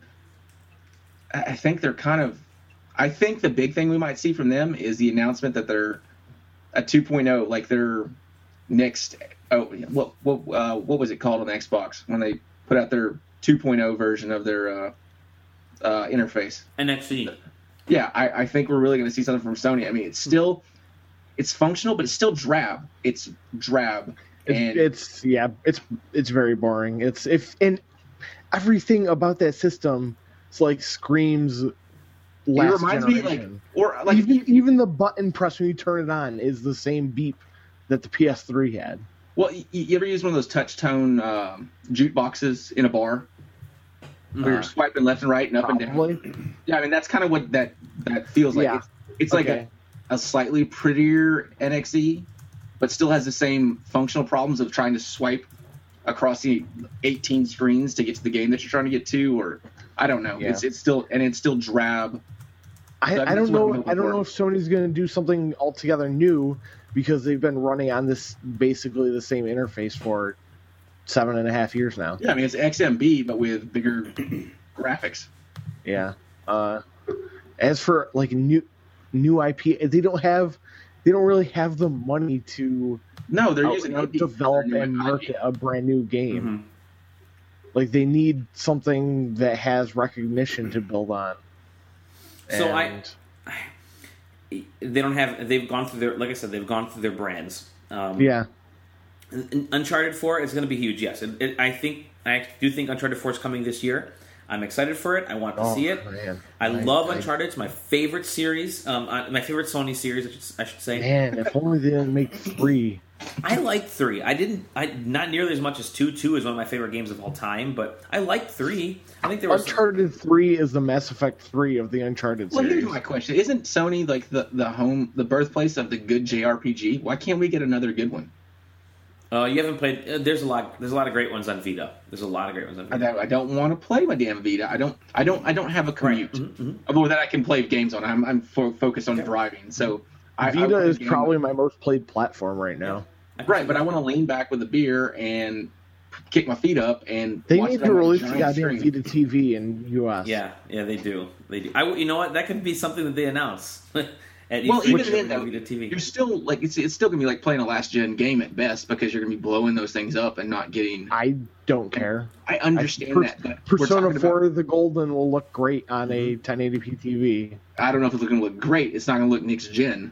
I I think they're kind of. I think the big thing we might see from them is the announcement that they're a two point oh, like their next. Oh, what what uh, what was it called on the Xbox when they put out their two point oh version of their uh, uh, interface? N X T. Yeah, I, I think we're really going to see something from Sony. I mean, it's still it's functional, but it's still drab. It's drab, It's, and it's yeah, it's it's very boring. It's if and everything about that system, it's like screams. it Last reminds me generation. like or like even even the button press when you turn it on is the same beep that the P S three had. well, you, you ever use one of those touch tone um, jukeboxes in a bar? Where you're Uh, swiping left and right and up and down. Probably. Yeah, I mean that's kind of what that that feels like. Yeah. It's, it's like Okay. a, a slightly prettier N X E, but still has the same functional problems of trying to swipe across the eighteen screens to get to the game that you're trying to get to, or I don't know. Yeah. It's it's still and it's still drab. I, So, I mean, I that's don't what I'm know. hoping I don't for. know if Sony's going to do something altogether new because they've been running on this basically the same interface for seven and a half years now. Yeah, I mean it's X M B but with bigger graphics. Yeah. Uh, as for like new, new I P. They don't have, they don't really have the money to No, they're out- using O D develop for their and new market I P. a brand new game. Mhm. Like they need something that has recognition to build on. So I- And- They don't have. They've gone through their. Like I said, they've gone through their brands. Um, yeah, Un- Uncharted four is going to be huge. Yes, it, it, I think I do think Uncharted four is coming this year. I'm excited for it. I want to Oh, see it. man. I, I- love I- Uncharted. It's my favorite series. Um, uh, my favorite Sony series, I should, I should say. man, if only they didn't make three. I liked three. I didn't. I not nearly as much as two. Two is one of my favorite games of all time, but I liked three. I think there was. Uncharted three is the Mass Effect three of the Uncharted Well, series. here's my question: Isn't Sony like the, the home, the birthplace of the good J R P G? Why can't we get another good one? Uh, you haven't played. Uh, there's a lot. There's a lot of great ones on Vita. There's a lot of great ones on I Vita. don't, I don't want to play my damn Vita. I don't. I don't. I don't have a commute. Mm-hmm. Although that I can play games on. I'm I'm fo- focused on driving. So I, I Vita want a is game- probably my most played platform right now. right. But I want to lean back with a beer and kick my feet up and They watch need it to on a release the giant goddamn screen. Vita T V in U S. Yeah, yeah, they do. They do. I, you know what? That could be something that they announce at E Well, three, even then, though, Vita T V. you're still like it's it's still gonna be like playing a last gen game at best because you're gonna be blowing those things up and not getting. I don't care. I understand Per- that. But we're Persona talking four about- the Golden will look great on a ten eighty p T V. I don't know if it's gonna look great. It's not gonna look next gen.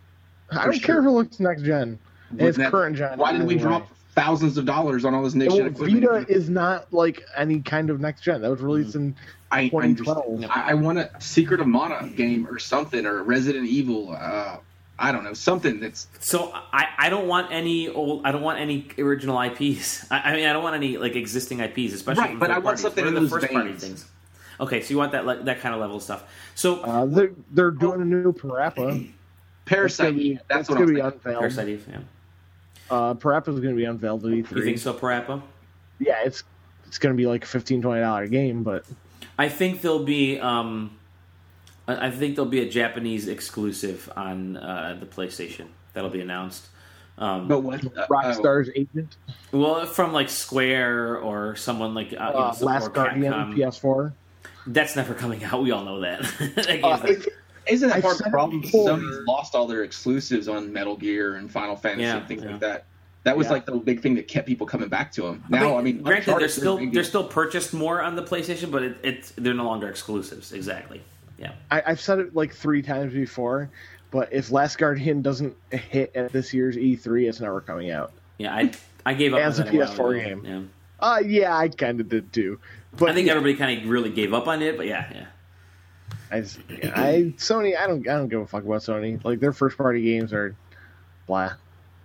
I don't sure. care if it looks next gen. And it's Wouldn't that- current gen. Why did we anyway. drop thousands of dollars on all this next gen Well, equipment? Vita is not like any kind of next gen. That was released in I twenty twelve. understand. I, I want a Secret of Mana game or something, or Resident Evil. Uh, I don't know, something that's So I, I don't want any old. I don't want any original I Ps. I, I mean, I don't want any like existing I Ps, especially Right, from but third I want parties. something What in are the those first party veins. things. Okay, so you want that le- that kind of level of stuff. So Uh, they're, they're doing a new Parappa. Parasite. That's gonna be, That's that's what gonna I'm be thinking. unveiled. Parasite Eve, yeah. Uh, Parappa's going to be unveiled at E three. You think so, Parappa? Yeah, it's it's going to be like a fifteen twenty dollar game, but I think there'll be. Um, I I think there'll be a Japanese exclusive on uh, the PlayStation that'll be announced. Um, But what? Uh, Rockstar's Agent, well, from like Square or someone like uh, you know, uh, some- or Last Guardian, Capcom. P S four. That's never coming out. We all know that. that game's Uh, not- it- Isn't that I've part of said the it problem? before. Sony's lost all their exclusives on Metal Gear and Final Fantasy Yeah, and things yeah. like that. That was Yeah. like the big thing that kept people coming back to them. Now, I mean, granted, Uncharted, they're still maybe- they're still purchased more on the PlayStation, but it, it's they're no longer exclusives. Exactly. Yeah. I, I've said it like three times before, but if Last Guardian doesn't hit at this year's E three, it's never coming out. Yeah. I I gave up As on a that while P S four ago. game. Yeah. Uh, yeah, I kind of did too. But I think everybody kind of really gave up on it, but yeah, yeah. I, just- yeah, I Sony, I don't, I don't give a fuck about Sony. Like their first party games are blah.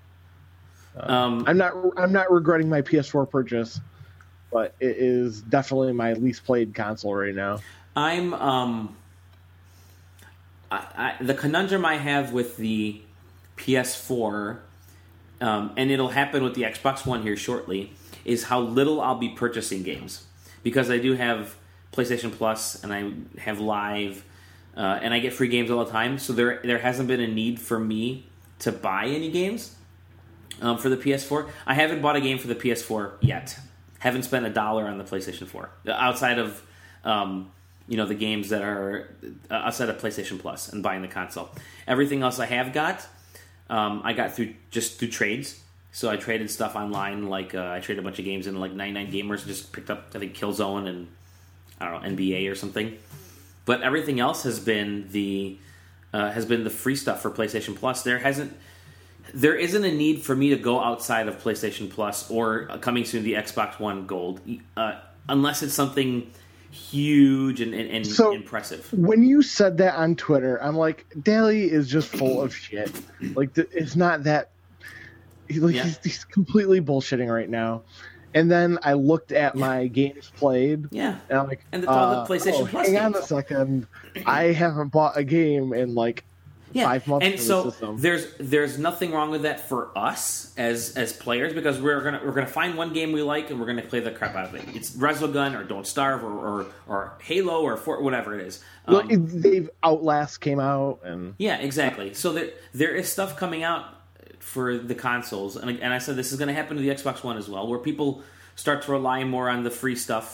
Um, I'm not, I'm not regretting my P S four purchase, but it is definitely my least played console right now. I'm um, I, I, the conundrum I have with the P S four, um, and it'll happen with the Xbox One here shortly, is how little I'll be purchasing games because I do have PlayStation Plus and I have Live, uh, and I get free games all the time. So there there hasn't been a need for me to buy any games um, for the P S four. I haven't bought a game for the P S four yet. Haven't spent a dollar on the PlayStation four outside of um, you know the games that are uh, outside of PlayStation Plus and buying the console. Everything else I have got, um, I got through just through trades. So I traded stuff online, like uh, I traded a bunch of games in like ninety-nine Gamers. Just picked up I think Killzone and I don't know N B A or something. But everything else has been the uh, has been the free stuff for PlayStation Plus. There hasn't. There isn't a need for me to go outside of PlayStation Plus or uh, coming soon the Xbox One Gold, uh, unless it's something huge and, and, and So- impressive. When you said that on Twitter, I'm like, Daly is just full of shit. Like th- it's not that. he- Like, Yeah. he's, he's completely bullshitting right now. And then I looked at my games played, Yeah, and I'm like, And it's all the uh, PlayStation oh, Plus hang on games. a second, I haven't bought a game in like yeah. five months and for so the system. there's there's nothing wrong with that for us as as players because we're gonna we're gonna find one game we like and we're gonna play the crap out of it. It's Resogun or Don't Starve or or, or Halo or For, whatever it is. Um, Like, they've Outlast came out, and Yeah, exactly. So there there is stuff coming out for the consoles, and and I said this is going to happen to the Xbox One as well, where people start to rely more on the free stuff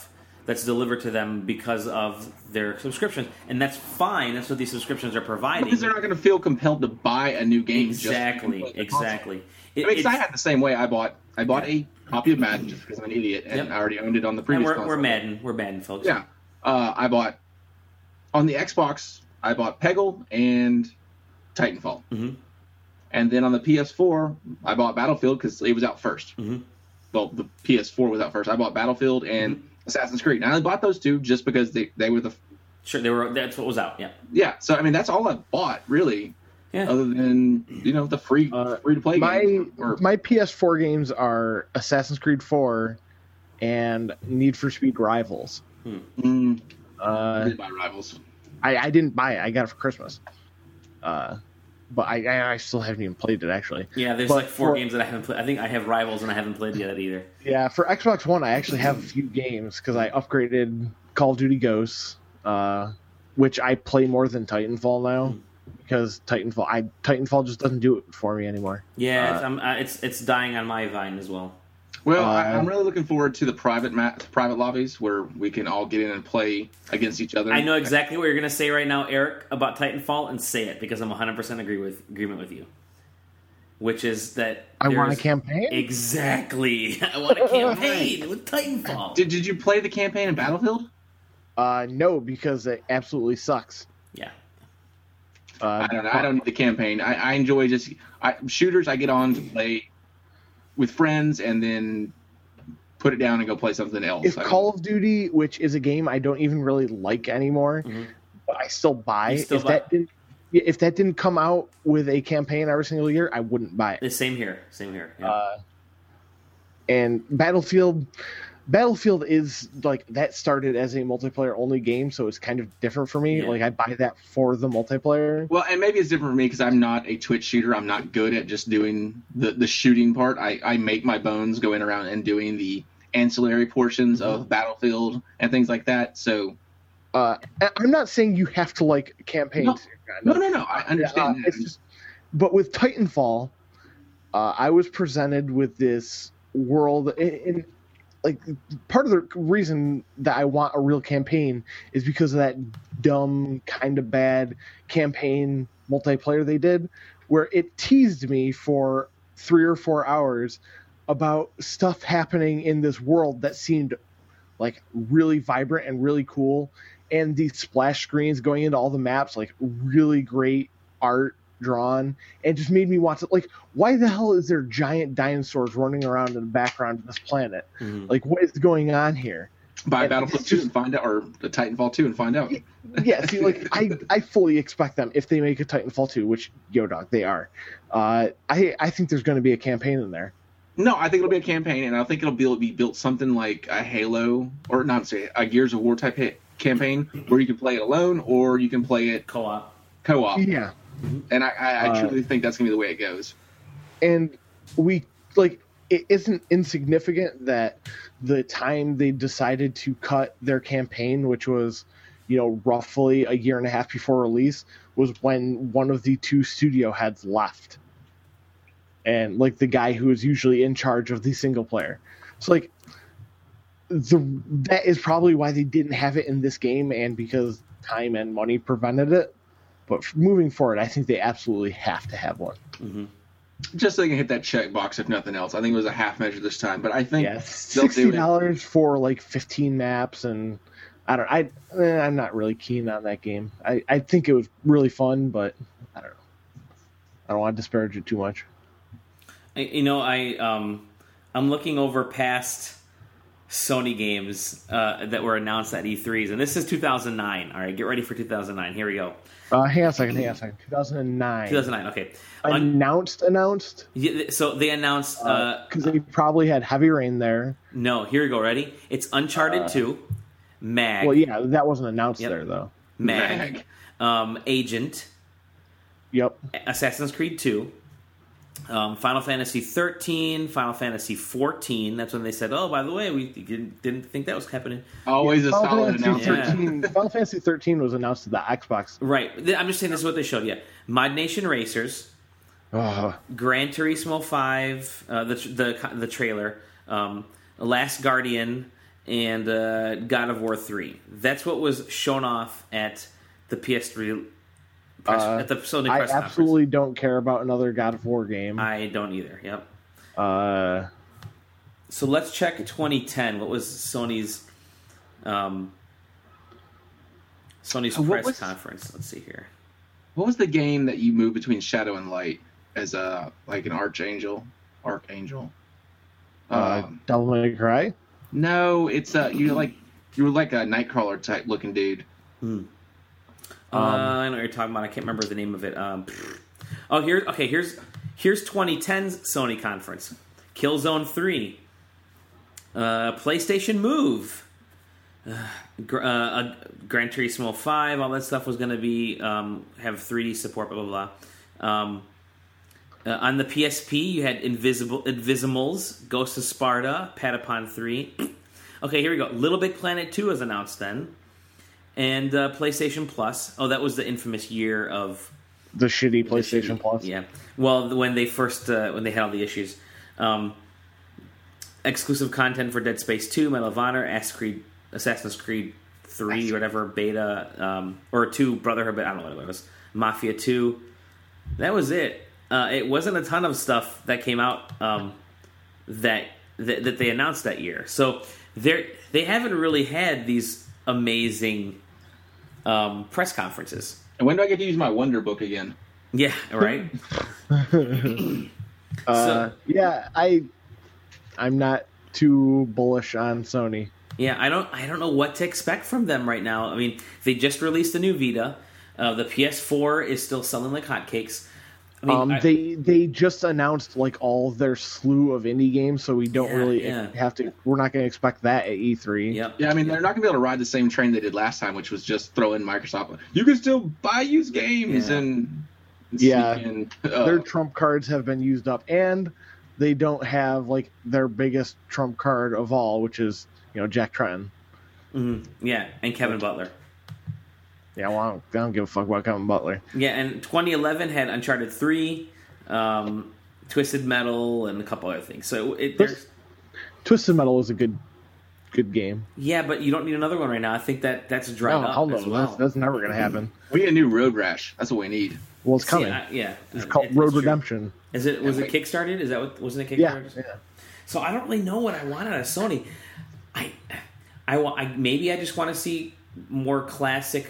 that's delivered to them because of their subscriptions, and that's fine. That's what these subscriptions are providing. Because they're not going to feel compelled to buy a new game. Exactly, just exactly. It, I mean, 'cause it's- I had the same way. I bought I bought a copy of Madden just because I'm an idiot, and Yep. I already owned it on the and previous we're, console. we're Madden, we're Madden folks. Yeah, uh, I bought on the Xbox. I bought Peggle and Titanfall, Mhm. and then on the P S four, I bought Battlefield because it was out first. Mhm. Well, the P S four was out first. I bought Battlefield and Assassin's Creed. And I only bought those two just because they, they were the Sure, they were. That's what was out. Yeah, yeah. So I mean, that's all I bought really, yeah. other than you know the free Uh, free to play My games. Or, my P S four games are Assassin's Creed four and Need for Speed Rivals. mm, I Uh, did buy Rivals. I, I didn't buy it. I got it for Christmas. Uh, but I, I I still haven't even played it actually. Yeah, there's But like four for- games that I haven't played. I think I have Rivals and I haven't played yet either. Yeah, for Xbox One, I actually have a few games because I upgraded Call of Duty Ghosts, uh, which I play more than Titanfall now because Titanfall I Titanfall just doesn't do it for me anymore. Yeah, Uh, it's, I'm, uh, it's it's dying on my vine as well. Well, Uh, I, I'm really looking forward to the private ma- private lobbies where we can all get in and play against each other. I know exactly what you're going to say right now, Eric, about Titanfall, and say it because I'm one hundred percent agree with agreement with you. Which is that I want a there's- campaign. Exactly. I want a campaign with Titanfall. Did Did you play the campaign in Battlefield? Uh, no, because it absolutely sucks. Yeah. Uh, I don't know. I don't need the campaign. I, I enjoy just I, shooters. I get on to play with friends and then put it down and go play something else. If I don't- Call of Duty, which is a game I don't even really like anymore, Mhm. but I still buy. You still if buy- that didn't, yeah, if that didn't come out with a campaign every single year, I wouldn't buy it. The same here. Same here. Yeah. Uh, and Battlefield, Battlefield is like that started as a multiplayer only game, so it's kind of different for me. Yeah. Like I buy that for the multiplayer. Well, and maybe it's different for me because I'm not a Twitch shooter. I'm not good at just doing the, the shooting part. I, I make my bones going around and doing the ancillary portions Mm-hmm. of Battlefield and things like that. So, Uh, I- I'm not saying you have to like campaigns. no, no, no. I understand. Yeah, uh, that. it's just, but with Titanfall, uh, I was presented with this world, and, and like part of the reason that I want a real campaign is because of that dumb, kind of bad campaign multiplayer they did, where it teased me for three or four hours about stuff happening in this world that seemed like really vibrant and really cool. And these splash screens going into all the maps, like really great art drawn, and just made me want to like, why the hell is there giant dinosaurs running around in the background of this planet? Mhm. Like, what is going on here? Buy and Battlefield it's two just- and find out, or the Titanfall two and find out. Yeah, see, like I, I fully expect them if they make a Titanfall two, which yo dog they are. Uh, I I think there's going to be a campaign in there. No, I think it'll be a campaign, and I think it'll be, be built something like a Halo, or not say a Gears of War type hit campaign, where you can play it alone or you can play it Co-op. co-op. Yeah, And I, I, I Uh, truly think that's gonna be the way it goes. and we like it isn't insignificant that the time they decided to cut their campaign, which was you know roughly a year and a half before release, was when one of the two studio heads left, and like the guy who was usually in charge of the single player. So like the that is probably why they didn't have it in this game, and because time and money prevented it. But moving forward, I think they absolutely have to have one. hmm Just so they can hit that check box, if nothing else. I think it was a half measure this time, but I think Yeah, they'll sixty do it. dollars for like fifteen maps, and I don't. I eh, I'm not really keen on that game. I I think it was really fun, but I don't know. I don't want to disparage it too much. I, you know, I um, I'm looking over past Sony games uh, that were announced at E threes, and this is two thousand nine. All right, get ready for two thousand nine. Here we go. Uh, hang on a second. Hang on a second. two thousand nine. two thousand nine. Okay. Un- Announced. Announced. yeah, so they announced. Uh, Because they probably had Heavy Rain there. no, here we go. Ready? It's Uncharted Uh, two, Mag, Well, yeah, that wasn't announced Yep. there though. Mag, Mag. um, Agent, Yep. Assassin's Creed two, um, Final Fantasy thirteen, Final Fantasy fourteen. That's when they said, "Oh, by the way, we didn't, didn't think that was happening." Always a Final solid Fantasy announcement. thirteen. Final Fantasy thirteen was announced to the Xbox. Right. I'm just saying this is what they showed. Yeah, Mod Nation Racers, Oh, Gran Turismo five, uh, the the the trailer, um, Last Guardian, and uh, God of War three. That's what was shown off at the P S three press, Uh, at the Sony I press absolutely don't care about another God of War game. conference. I don't either. Yep. Uh, So let's check twenty ten. What was Sony's um, Sony's Uh, what press was- conference? Let's see here. What was the game that you move between shadow and light as a like an archangel? Archangel. uh, Um, Devil May Cry. no, it's uh you like you were like a Nightcrawler type looking dude. Hmm. Uh, I know what you're talking about. I can't remember the name of it. Um, oh, here's okay. Here's here's twenty ten's Sony conference. Killzone three. Uh, PlayStation Move. Uh, Gr- uh, uh, Gran Turismo five. All that stuff was going to be um, have three D support. Blah blah blah. Um, uh, on the P S P, you had Invisible Invisimals, Ghost of Sparta, Patapon three. Okay, here we go. Little Big Planet two was announced then. And uh, PlayStation Plus. Oh, that was the infamous year of The shitty PlayStation shitty- Plus. Yeah. Well, when they first uh, when they had all the issues, um, exclusive content for Dead Space two, Medal of Honor, Assassin's Creed, Assassin's Creed three, whatever beta, um, or two Brotherhood. I don't know what it was. Mafia two. That was it. Uh, it wasn't a ton of stuff that came out um, that, that that they announced that year. So they they haven't really had these amazing um, press conferences. And when do I get to use my Wonder Book again? Yeah, right. Uh, So- yeah, I, I'm not too bullish on Sony. Yeah, I don't I don't know what to expect from them right now. I mean, they just released a new Vita. Uh, the P S four is still selling like hotcakes. I mean, um, I- they they just announced like all of their slew of indie games, so we don't Yeah, really yeah. have to. We're not going to expect that at E three. Yep. Yeah, I mean they're not gonna be able to ride the same train they did last time, which was just throw in Microsoft. You can still buy used games Yeah. and Yeah. sneak in, uh, Their trump cards have been used up, and they don't have like their biggest trump card of all, which is you know Jack Tretton. Mhm. Yeah, and Kevin Butler. Yeah, well, I don't, I don't give a fuck about Kevin Butler. Yeah, and twenty eleven had Uncharted three, um, Twisted Metal, and a couple other things. So it, there's Twisted Metal is a good, good game. yeah, but you don't need another one right now. I think that that's dried No, up hell no, as well. that's, that's never going to happen. we need a new Road Rash. That's what we need. Well, it's See, coming. I- yeah, It's uh, called it- Road true. Redemption. Is it was Yeah, it wait. kickstarted? Is that what wasn't it Yeah, kickstarted? yeah. So I don't really know what I want out of Sony. I, I, wa- I maybe I just want to see more classic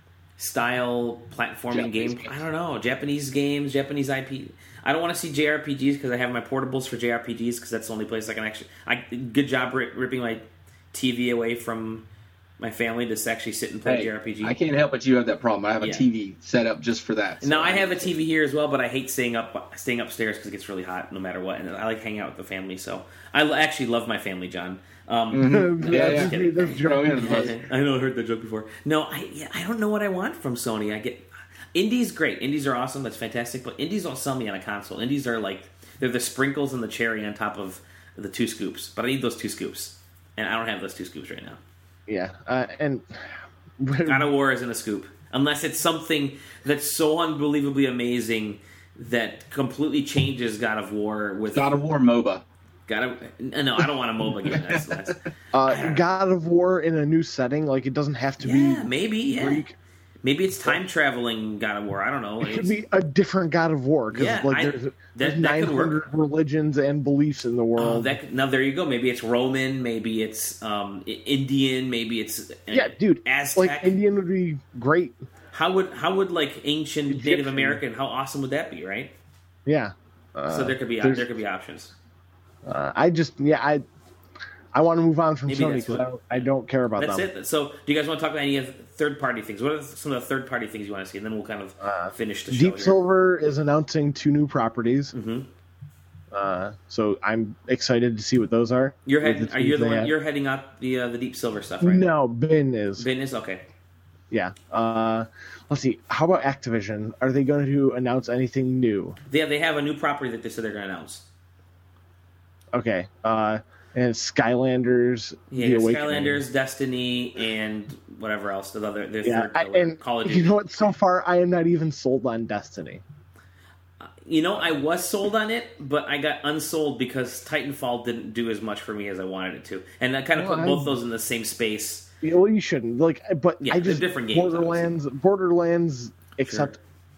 style platforming Japanese games. games. I don't know, Japanese games, Japanese I P. I don't want to see J R P Gs because I have my portables for J R P Gs because that's the only place I can actually. I good job rip, ripping my T V away from my family to actually sit and play Hey, J R P G. I can't help but you have that problem. I have a Yeah. T V set up just for that. so- Now I have a T V here as well, but I hate staying up, staying upstairs because it gets really hot no matter what, and I like hanging out with the family. So I l- actually love my family, John. Um, Mhm. Yeah, That's- yeah. that's Throw joke. in the bus. I know I heard that joke before. No, I yeah, I don't know what I want from Sony. I get indies great. Indies are awesome. That's fantastic. But indies don't sell me on a console. Indies are like they're the sprinkles and the cherry on top of the two scoops. But I need those two scoops, and I don't have those two scoops right now. Yeah, uh, and God of War isn't a scoop unless it's something that's so unbelievably amazing that completely changes God of War with God of War MOBA. God of, no, I don't want a MOBA game. That's, that's uh, God of War in a new setting, like it doesn't have to yeah, be maybe yeah. Greek. Maybe it's time traveling God of War. I don't know. It could It's- be a different God of War because Yeah, like I- there's, that- there's that nine could work. hundred religions and beliefs in the Oh, world. that, now there you go. Maybe it's Roman. Maybe it's um, I- Indian. Maybe it's uh, yeah, dude, Aztec. like Indian would be great. how would how would like ancient Native Egyptian. American? How awesome would that be, right? Yeah, uh, so there could be there's- there could be options. uh, I just yeah I I want to move on from Maybe Sony that's because what- I, don't- I don't care about That's them. it. So do you guys want to talk about any of third party things? What are some of the third party things you want to see, and then we'll kind of Uh, finish the show Deep here. Silver is announcing two new properties, Mhm. uh, so I'm excited to see what those are. You're With heading. the Are you teams the they one? have. You're heading up the uh, the Deep Silver stuff, right? No, Ben is. Vin is okay. Yeah. Uh, let's see. How about Activision? Are they going to announce anything new? Yeah, they have a new property that they said they're going to announce. Okay. Uh, and it's Skylanders. Yeah, The it's Awakening. Skylanders, Destiny, and whatever else. The other, their Yeah, third I, color, and Call of you Duty. know what? So far, I am not even sold on Destiny. You know, I was sold on it, but I got unsold because Titanfall didn't do as much for me as I wanted it to, and I kind of Well, put both I'm- those in the same space. Yeah, well, you shouldn't. Like, but Yeah, I they're just different games, Borderlands, Borderlands, except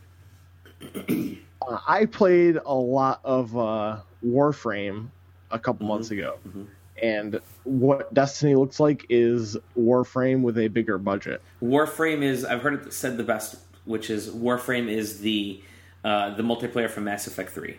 uh, I played a lot of uh, Warframe a couple Mhm. months ago, Mhm. and what Destiny looks like is Warframe with a bigger budget. Warframe is I've heard it said the best, which is Warframe is the uh, the multiplayer from Mass Effect three.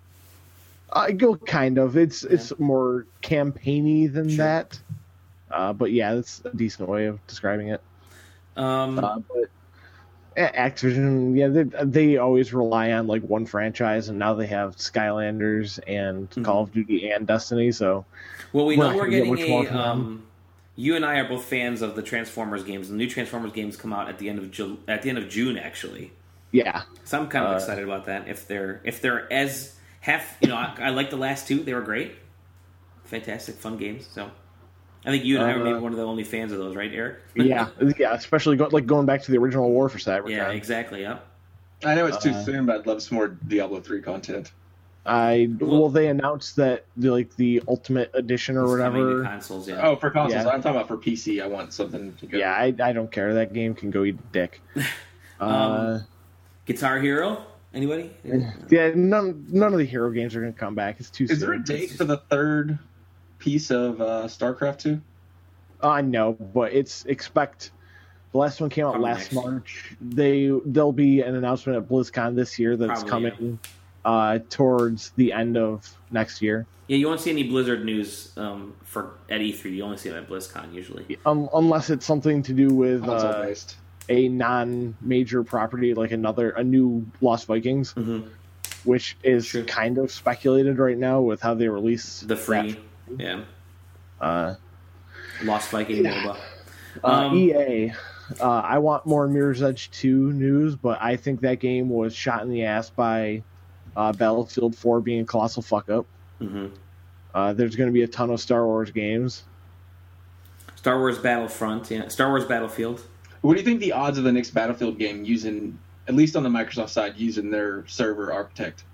I go kind of. It's it's more campaigny than Sure. that. Uh, but yeah, that's a decent way of describing it. Um, Uh, but A- Activision, yeah, they, they always rely on like one franchise, and now they have Skylanders and Mhm. Call of Duty and Destiny. So well, we we're know not we're gonna get getting much more a. from them. Um, you and I are both fans of the Transformers games. The new Transformers games come out at the end of Ju- at the end of June, actually. yeah, So I'm kind of Uh, excited about that. If they're if they're as half, you know, I, I like the last two; they were great, fantastic, fun games. So I think you and I are Uh, maybe one of the only fans of those, right, Eric? yeah, yeah. Especially go, like going back to the original War for Cybertron. Yeah, exactly. Yep. I know it's too Uh, soon, but I'd love some more Diablo three content. I Well- well, they announced that the, like the Ultimate Edition or It's coming to whatever. consoles, yeah. Oh, for consoles. Yeah. I'm talking about for P C. I want something to go. Yeah, I, I don't care. That game can go eat a dick. Uh, Um, Guitar Hero. Anybody? yeah, none none of the hero games are going to come back. It's too Is there a soon. date for the third piece of uh, StarCraft two? I know, but it's expect. The last one came out Probably last next. March. They there'll be an announcement at BlizzCon this year that's Probably, coming uh, towards the end of next year. Yeah, you won't see any Blizzard news um, for at E three. You only see it at BlizzCon usually. Um, unless it's something to do with Console uh, based. a non-major property, like another a new Lost Vikings, Mm-hmm. which is Sure. kind of speculated right now with how they release The free, that. yeah, Uh, Lost Viking Yeah. MOBA. Uh, Um, E A, uh, I want more Mirror's Edge two news, but I think that game was shot in the ass by uh, Battlefield four being a colossal fuck up. hmm Uh, there's going to be a ton of Star Wars games. Star Wars Battlefront, yeah, Star Wars Battlefield. What do you think the odds of the next Battlefield game using, at least on the Microsoft side, using their server architect?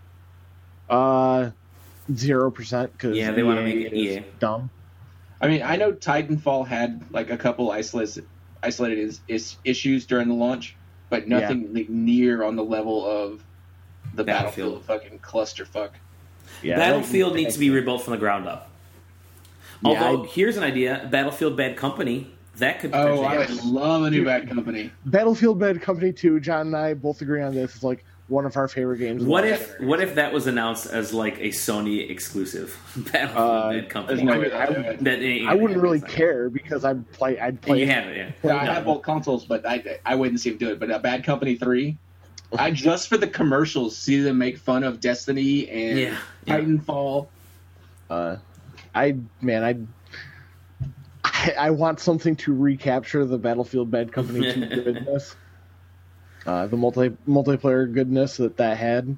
Uh, Zero percent because Yeah, they wanna make it E A. dumb. I mean, I know Titanfall had like a couple isolated, isolated is, is issues during the launch, but nothing like, near on the level of the Battlefield. Battlefield, fucking clusterfuck. Yeah, Battlefield that- needs to be rebuilt from the ground up. Yeah, Although, I- here's an idea: Battlefield Bad Company. That could Oh, potentially I would happen. love a new Bad Company. Battlefield Bad Company two. John and I both agree on this. It's like one of our favorite games. of What all if time. what if that was announced as like a Sony exclusive? Battlefield Uh, Bad Company. There's no I way mean, they'll I do would- it. That ain't I wouldn't gonna really happen. care because I'd play. I'd play. You have it, yeah. Yeah, I have both consoles, but I I wouldn't see them do it. But uh, Bad Company three, I just for the commercials see them make fun of Destiny and Yeah, yeah. Titanfall. Uh, I man, I, I I want something to recapture the Battlefield Bad Company two goodness, uh, the multi multiplayer goodness that that had.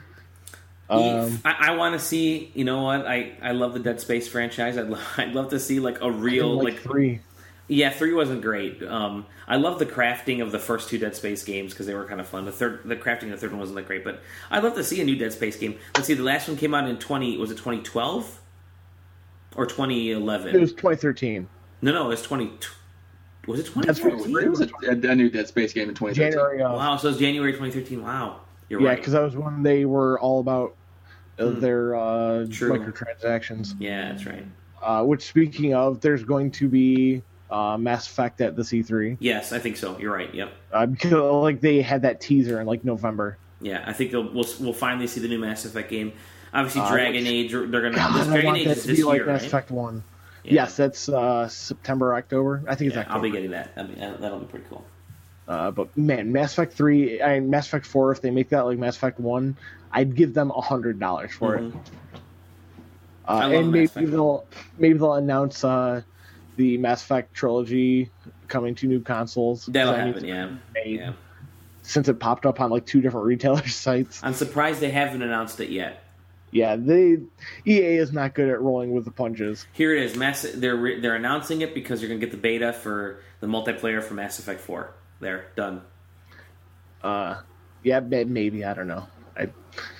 Um, I, I want to see. You know what? I, I love the Dead Space franchise. I'd, lo- I'd love to see like a I real like, like three. yeah. Three wasn't great. Um, I love the crafting of the first two Dead Space games because they were kind of fun. The third, the crafting of the third one wasn't that great, but I'd love to see a new Dead Space game. Let's see. The last one came out in twenty. Was it twenty twelve or twenty eleven? It was twenty thirteen, No, no, it was twenty. Was it twenty That's what- thirteen? It was a, a new Dead Space game in twenty thirteen. January. Uh, Wow, so it's January twenty thirteen. Wow, you're yeah, right. because that was when they were all about uh, Hmm. their uh, True. microtransactions. Yeah, that's right. Uh, which, speaking of, there's going to be uh, Mass Effect at the C three Yes, I think so. You're right. Yep. uh, because like they had that teaser in like November. Yeah, I think they'll, we'll we'll finally see the new Mass Effect game. Obviously, Uh, Dragon which- Age. They're gonna. God, this I Dragon want Age that is to this be like year, Mass right? Effect one. Yeah. Yes, that's uh, September, October. I think it's Yeah, October. I'll be getting that. That'll be, that'll be pretty cool. Uh, but man, Mass Effect three, I mean, Mass Effect four, if they make that like Mass Effect one, I'd give them a hundred dollars for it. Mhm. Uh, I love and Mass maybe Effect. they'll maybe they'll announce uh, the Mass Effect trilogy coming to new consoles. That'll 'cause I need happen. to Yeah. be made, Yeah. Since it popped up on like two different retailer sites. I'm surprised they haven't announced it yet. Yeah, they E A is not good at rolling with the punches. Here it is. Mass. They're re- they're announcing it because you're gonna get the beta for the multiplayer for Mass Effect four. There, done. Uh, yeah, may- maybe I don't know. I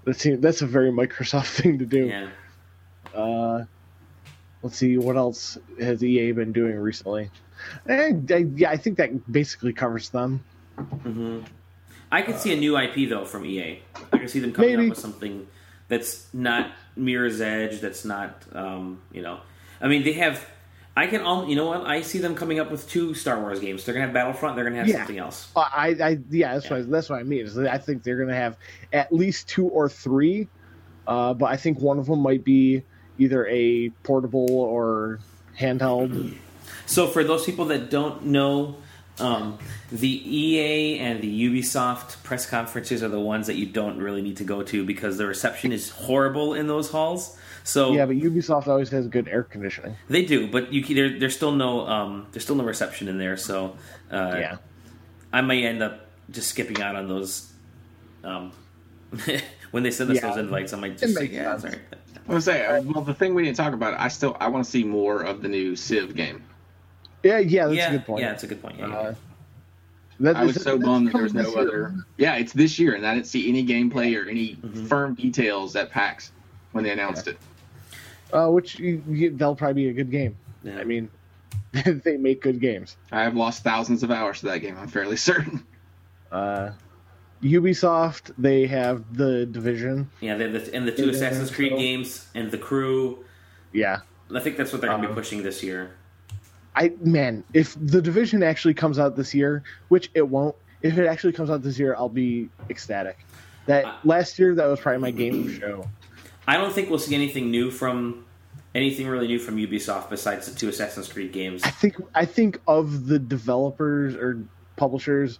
That seems, that's a very Microsoft thing to do. Yeah. Uh, let's see, what else has E A been doing recently? And, I, yeah, I think that basically covers them. hmm I could see a new I P though from E A. I could see them coming Maybe. up with something that's not Mirror's Edge. That's not, um, you know, I mean they have. I can, all you know what? I see them coming up with two Star Wars games. They're gonna have Battlefront. They're gonna have Yeah. something else. Uh, I, I, yeah, that's Yeah. what that's what I mean. Is that I think they're going to have at least two or three, uh, but I think one of them might be either a portable or handheld. So for those people that don't know, um, the E A and the Ubisoft press conferences are the ones that you don't really need to go to because the reception is horrible in those halls. So Yeah, but Ubisoft always has good air conditioning. they do, but you can- there, there's still no um, there's still no reception in there. So uh, Yeah. I may end up just skipping out on those. Um, when they send us Yeah. those invites, I might It just say, makes yeah, that's all sense. right. I was say, uh, well, the thing we didn't talk about, I still I want to see more of the new Civ game. Yeah, yeah, that's yeah, a good point. yeah, that's a good point. Yeah, yeah. Uh, that- I was that's- so that's bummed that there was coming no this year. other. Yeah, it's this year, and I didn't see any gameplay or any Mhm. firm details at PAX when they announced it. Uh, which you, you, that'll probably be a good game. Yeah. I mean, they make good games. I have lost thousands of hours to that game. I'm fairly certain. Uh, Ubisoft, they have the Division. Yeah, they have the, and the two Yeah, Assassin's Creed so- games and the Crew. Yeah, I think that's what they're going to be Um, pushing this year. I man, if the Division actually comes out this year, which it won't, if it actually comes out this year, I'll be ecstatic. That Uh, last year, that was probably my game of show. I don't think we'll see anything new from anything really new from Ubisoft besides the two Assassin's Creed games. I think I think of the developers or publishers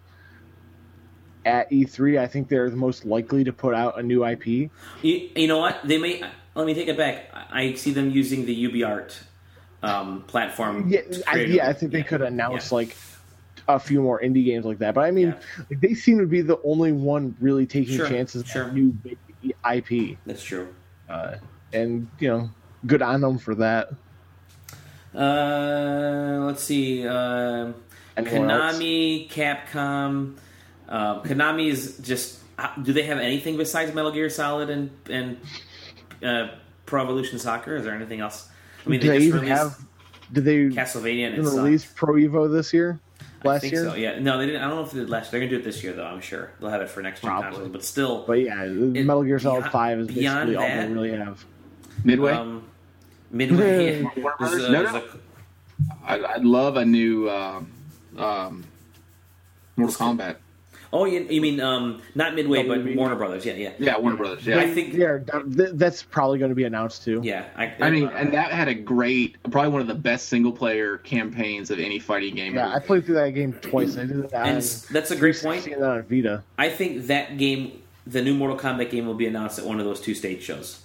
at E three, I think they're the most likely to put out a new I P. You, you know what? They may. Let me take it back. I I see them using the UbiArt um, platform. Yeah, to I, create yeah, a- I think they yeah, could announce yeah. like a few more indie games like that. But I mean, Yeah. like, they seem to be the only one really taking Sure, chances sure. on new big I P, That's true. uh, and you know, good on them for that. Uh, let's see. Uh, Anyone else? Konami, Capcom. Uh, Konami is just. uh, Do they have anything besides Metal Gear Solid and and uh, Pro Evolution Soccer? Is there anything else? I mean, Do they they just even released have? Did they Castlevania and it release sucked. Pro Evo this year? I Last think year? so. Yeah. No, they didn't. I don't know if they did last. They're gonna do it this year, though. I'm sure they'll have it for next gen Probably. consoles. But still, But yeah, Metal Gear Solid beyond- Five is beyond basically all that- they really have. Midway. um, Midway. yeah. Warner There's Brothers? a- No, there's no. a- I'd, I'd love a new um, um, Mortal Kombat. oh, you, you mean um, not Midway, but W B. Warner Brothers? Yeah, yeah, Yeah, Warner Brothers. Yeah, I think. Yeah, th- that's probably going to be announced too. Yeah, I, I mean, and that had a great, probably one of the best single player campaigns of any fighting game. Yeah, I played through that game twice. I did that and on s- that's a great point. seeing that on Vita. I think that game, the new Mortal Kombat game, will be announced at one of those two stage shows.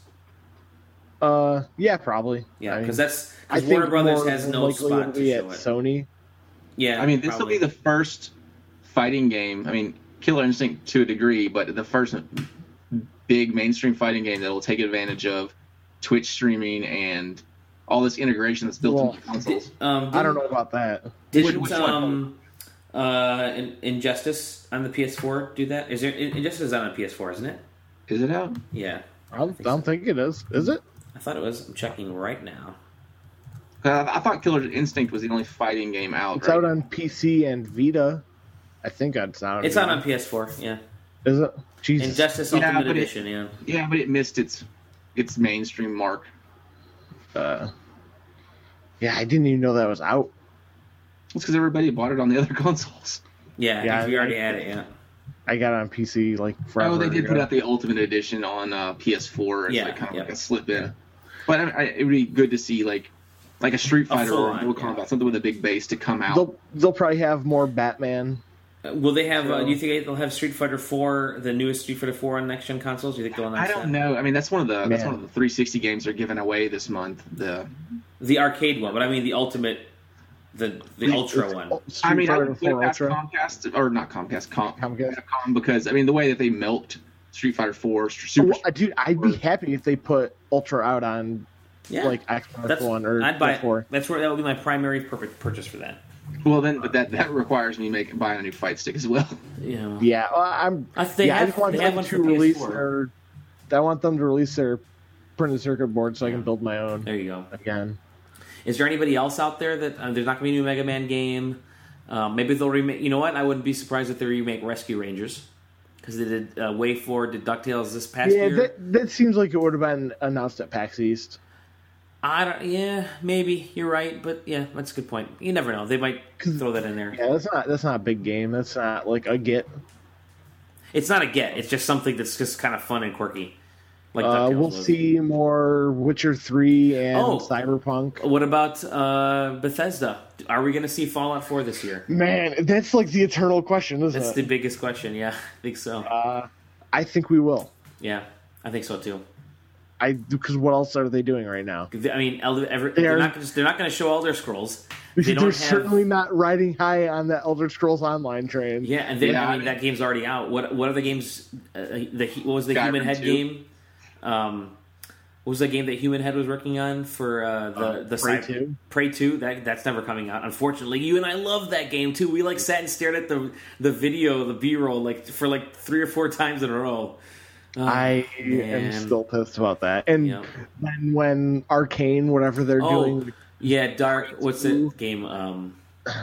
Uh, yeah, probably. Yeah, I mean, because that's I because think Warner Brothers more has than no likely spot it'll to be show at it. Sony. Yeah, I mean, this probably. will be the first fighting game. I mean, Killer Instinct to a degree, but the first big mainstream fighting game that will take advantage of Twitch streaming and all this integration that's built Well, into consoles. Um, I don't know about that. Didn't Which- which one? um, uh, In- Injustice on the P S four do that? Is there Injustice is on a P S four, isn't it? Is it out? Yeah, I don't, I don't think it is. Is it? I thought it was. I'm checking right now. Uh, I thought Killer Instinct was the only fighting game out. It's right? out on P C and Vita. I think it's out. It's out on P S four. Yeah, Is it? Jesus. Injustice Yeah, Ultimate but it- Edition. Yeah. Yeah, but it missed its its mainstream mark. Uh, yeah, I didn't even know that was out. It's because everybody bought it on the other consoles. Yeah, Yeah, if you I- already had it. Yeah. I got it on P C like forever Oh, they did ago. put out the Ultimate Edition on uh, P S four as Yeah, like kind of yeah. like a slip in. But I, I, it would be good to see like like a Street Fighter or a full-on, Mortal yeah. Kombat, something with a big base to come out. They'll they'll probably have more Batman. Uh, Will they have? Uh, So- do you think they'll have Street Fighter four, the newest Street Fighter four on next gen consoles? Do you think they'll announce I don't that? know. I mean, that's one of the that's Man. one of the three sixty games they're giving away this month. The The arcade one, but I mean the ultimate, the the The- Ultra It's one. Street I mean, I Fighter would put four that's Ultra. Comcast or not Comcast, Com, Comcast. Capcom, because I mean the way that they milked Street Fighter four, Super. Well, uh, dude, I'd be happy if they put Ultra out on Yeah, like Xbox that's One or I'd buy. P S four. That's where that would be my primary pur- purchase for that. Well, then, but that that requires me making buying a new fight stick as well. Yeah. Yeah, well, I'm. Uh, they yeah, I have- just want they them have one to for release P S four. their I want them to release their printed circuit board so I can build my own There you go. again. Is there anybody else out there that uh, there's not going to be a new Mega Man game? Um, maybe they'll remake. You know what? I wouldn't be surprised if they remake Rescue Rangers because they did uh, Way four, did DuckTales this past Yeah, year. that, that seems like it would have been announced at PAX East. I don't. Yeah, maybe you're right, but yeah, that's a good point. You never know. They might throw that in there. Yeah, that's not that's not a big game. That's not like a get. It's not a get. It's just something that's just kind of fun and quirky. Like Uh, DuckTales we'll was. see more Witcher three and Oh. Cyberpunk. What about uh, Bethesda? Are we going to see Fallout four this year? Man, that's like the eternal question, isn't That's it? the biggest question. Yeah, I think so. Uh, I think we will. Yeah, I think so too. I because what else are they doing right now? I mean, Elder, every, They they're are- not just, they're not going to show Elder Scrolls. They They're don't have. certainly not riding high on the Elder Scrolls Online train. Yeah, and then Yeah, I mean I- that game's already out. What what other games? Uh, the what was the Skyrim Human Head two. game? Um, what was the game that Human Head was working on for uh, the Uh, the Prey side- two? Prey two. That that's never coming out. Unfortunately, you and I love that game too. We like sat and stared at the the video, the B roll, like for like three or four times in a row. Oh, I man. am still pissed about that. And Yeah. then when Arcane, whatever they're Oh, doing, yeah, Dark. What's the game? Um,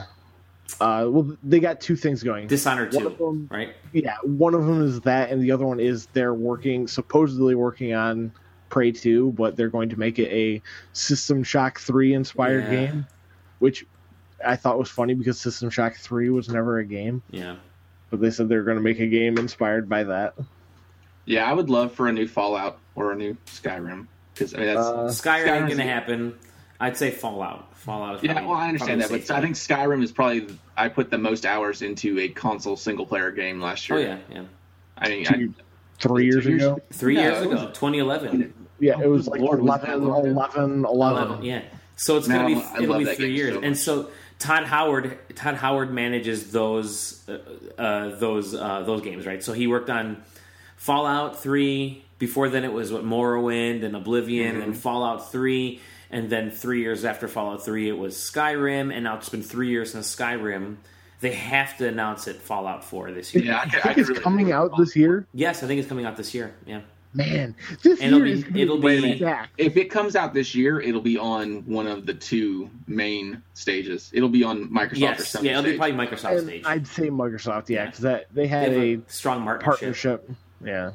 uh, well, they got two things going. Dishonored One two, of them- right? Yeah, one of them is that, and the other one is they're working, supposedly working on Prey two, but they're going to make it a System Shock three inspired Yeah. game, which I thought was funny because System Shock three was never a game, Yeah. but they said they're going to make a game inspired by that. Yeah, I would love for a new Fallout or a new Skyrim because I mean that's Uh, Skyrim ain't Skyrim's- gonna happen. I'd say Fallout. Fallout is yeah. probably, Well, I understand that, probably but safe I bet. think Skyrim is probably I put the most hours into a console single player game last Oh year. yeah, yeah. I mean, I, Two, three years Two years- ago? Three No, years it ago, was- twenty eleven. Yeah, it was Oh, like Lord, was eleven, that long? eleven, eleven. eleven, yeah. So it's gonna No, be I it'll love be that three game years, so and much. so Todd Howard Todd Howard manages those uh, uh, those uh, those games, right? So he worked on Fallout three. Before then, it was what Morrowind and Oblivion, Mm-hmm. and Fallout three, and then three years after Fallout three, it was Skyrim, and now it's been three years since Skyrim. They have to announce it Fallout four this year. yeah, I, could, I I think could it's really coming out this year. Yes, I think it's coming out this year. Yeah. Man, this And it'll year be- is gonna it'll be be- stacked. If it comes out this year, it'll be on one of the two main stages. It'll be on Microsoft or Yes, Sony yeah, it'll be stage. probably Microsoft And stage. I'd say Microsoft, yeah, Yeah. because that they had They a have a strong partnership. partnership, yeah.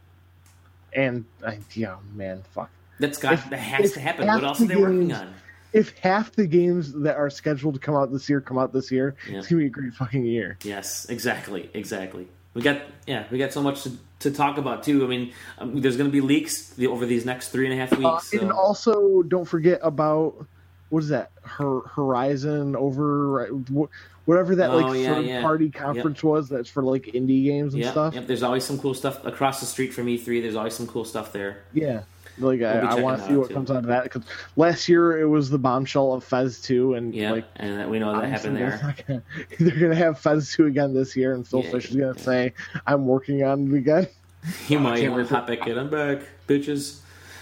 And I, yeah, man, fuck. That's got If- that has if to happen. half What else are the they working games- on? If half the games that are scheduled to come out this year come out this year, Yeah. it's gonna be a great fucking year. Yes, exactly, exactly. We got yeah, we got so much to, to talk about too. I mean, um, there's going to be leaks the, over these next three and a half weeks. Uh, so- and also, don't forget about what is that? Her Horizon over wh- whatever that Oh, like yeah, third yeah. party conference was. That's for like indie games and yeah, stuff. yep, there's always some cool stuff across the street from E three. There's always some cool stuff there. Yeah. Like We'll be I, I checking want that to see out, what too. comes out of that because last year it was the bombshell of Fez two, and Yeah, like and that, we know that happened obviously there. they're not gonna- they're gonna have Fez two again this year, and Phil Yeah, Fish is gonna yeah. say, "I'm working on it again." You might can't wait for- hop back in. I'm back, bitches.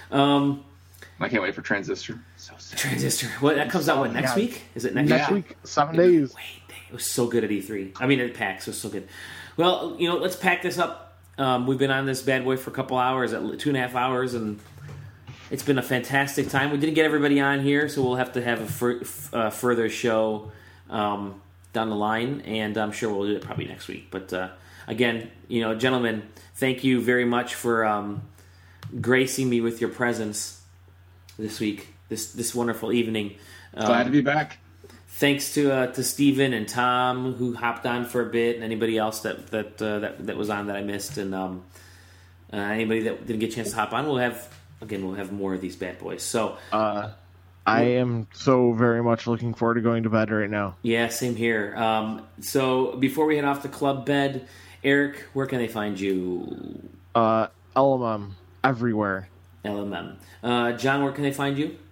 Um, I can't wait for Transistor. So sad. Transistor. What that comes out? What next God. week? Is it next? Next week? week, seven days. Wait, dang, it was so good at E three. I mean, at PAX, it was so good. Well, you know, let's pack this up. Um, we've been on this bad boy for a couple hours, at two and a half hours, and it's been a fantastic time. We didn't get everybody on here, so we'll have to have a fur- f- uh, further show um, down the line, and I'm sure we'll do it probably next week. But uh, again, you know, gentlemen, thank you very much for um, gracing me with your presence this week, this this wonderful evening. Um, Glad to be back. Thanks to uh, to Steven and Tom who hopped on for a bit, and anybody else that that uh, that, that was on that I missed, and um, uh, anybody that didn't get a chance to hop on. We'll have again, we'll have more of these bad boys. So Uh, I am so very much looking forward to going to bed right now. yeah, same here. Um, so before we head off to club bed, Eric, where can they find you? Uh, L M M everywhere. L M M. Uh, John, where can they find you?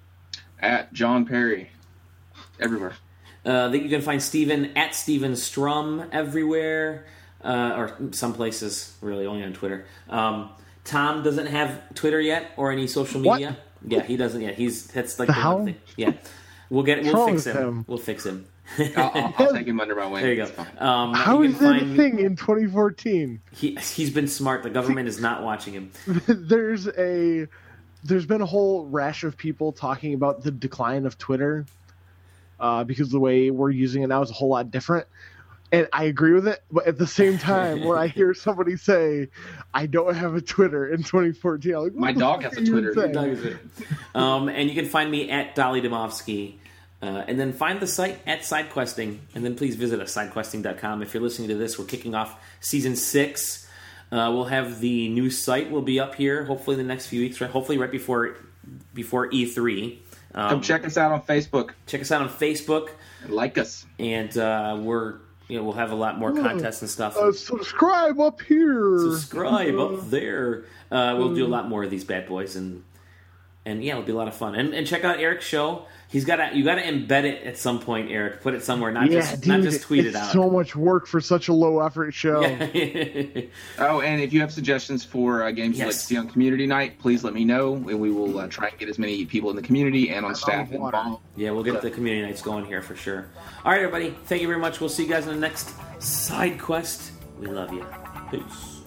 At John Perry. Everywhere. Uh, that you can find Steven at Steven Strum everywhere, uh, or some places, really, only on Twitter. Um, Tom doesn't have Twitter yet or any social What? media. Yeah, he doesn't yet. He's that's like The the hell? one thing. Yeah, we'll get What's we'll wrong fix with him. him? We'll fix him. I'll, I'll, I'll take him under my wing. There you It's go. fine. Um, How you is can that a find- thing in twenty fourteen? He he's been smart. The government is not watching him. there's a there's been a whole rash of people talking about the decline of Twitter uh, because the way we're using it now is a whole lot different. And I agree with it, but at the same time, when I hear somebody say, "I don't have a Twitter in twenty fourteen," I'm like, what My the dog fuck has are a you Twitter. saying? Doug is it. Um, and you can find me at Dolly Demovsky. Uh, and then find the site at SideQuesting. And then please visit us, sidequesting dot com. If you're listening to this, we're kicking off season six. Uh, we'll have the new site will be up here hopefully in the next few weeks, right? Hopefully right before before E three. Um, Come check us out on Facebook. check us out on Facebook. And like us. And uh, we're you know we'll have a lot more contests and stuff. Uh, subscribe up here. Subscribe up there. Uh, we'll do a lot more of these bad boys, and and yeah, it'll be a lot of fun. And, and check out Eric's show. He's got to you got to embed it at some point, Eric. Put it somewhere, not yeah, just dude, not just tweet it's it out. so much work for such a low effort show. Yeah. Oh, and if you have suggestions for uh, games you'd like to Yes. see on community night, please let me know, and we will uh, try and get as many people in the community and on staff water. involved. Yeah, we'll get the community nights going here for sure. All right, everybody. Thank you very much. We'll see you guys in the next side quest. We love you. Peace.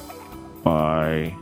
Bye.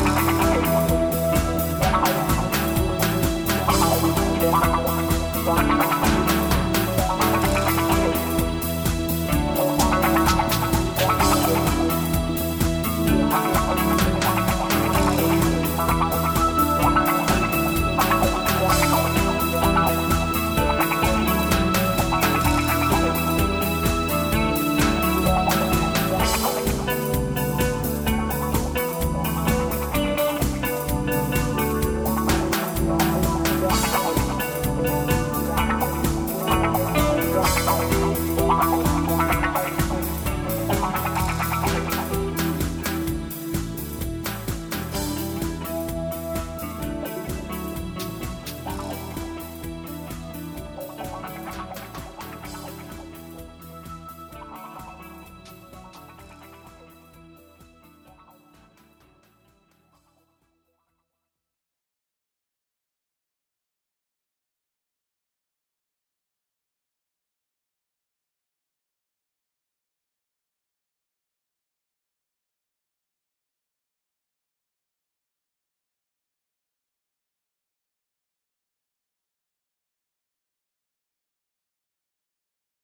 Bye.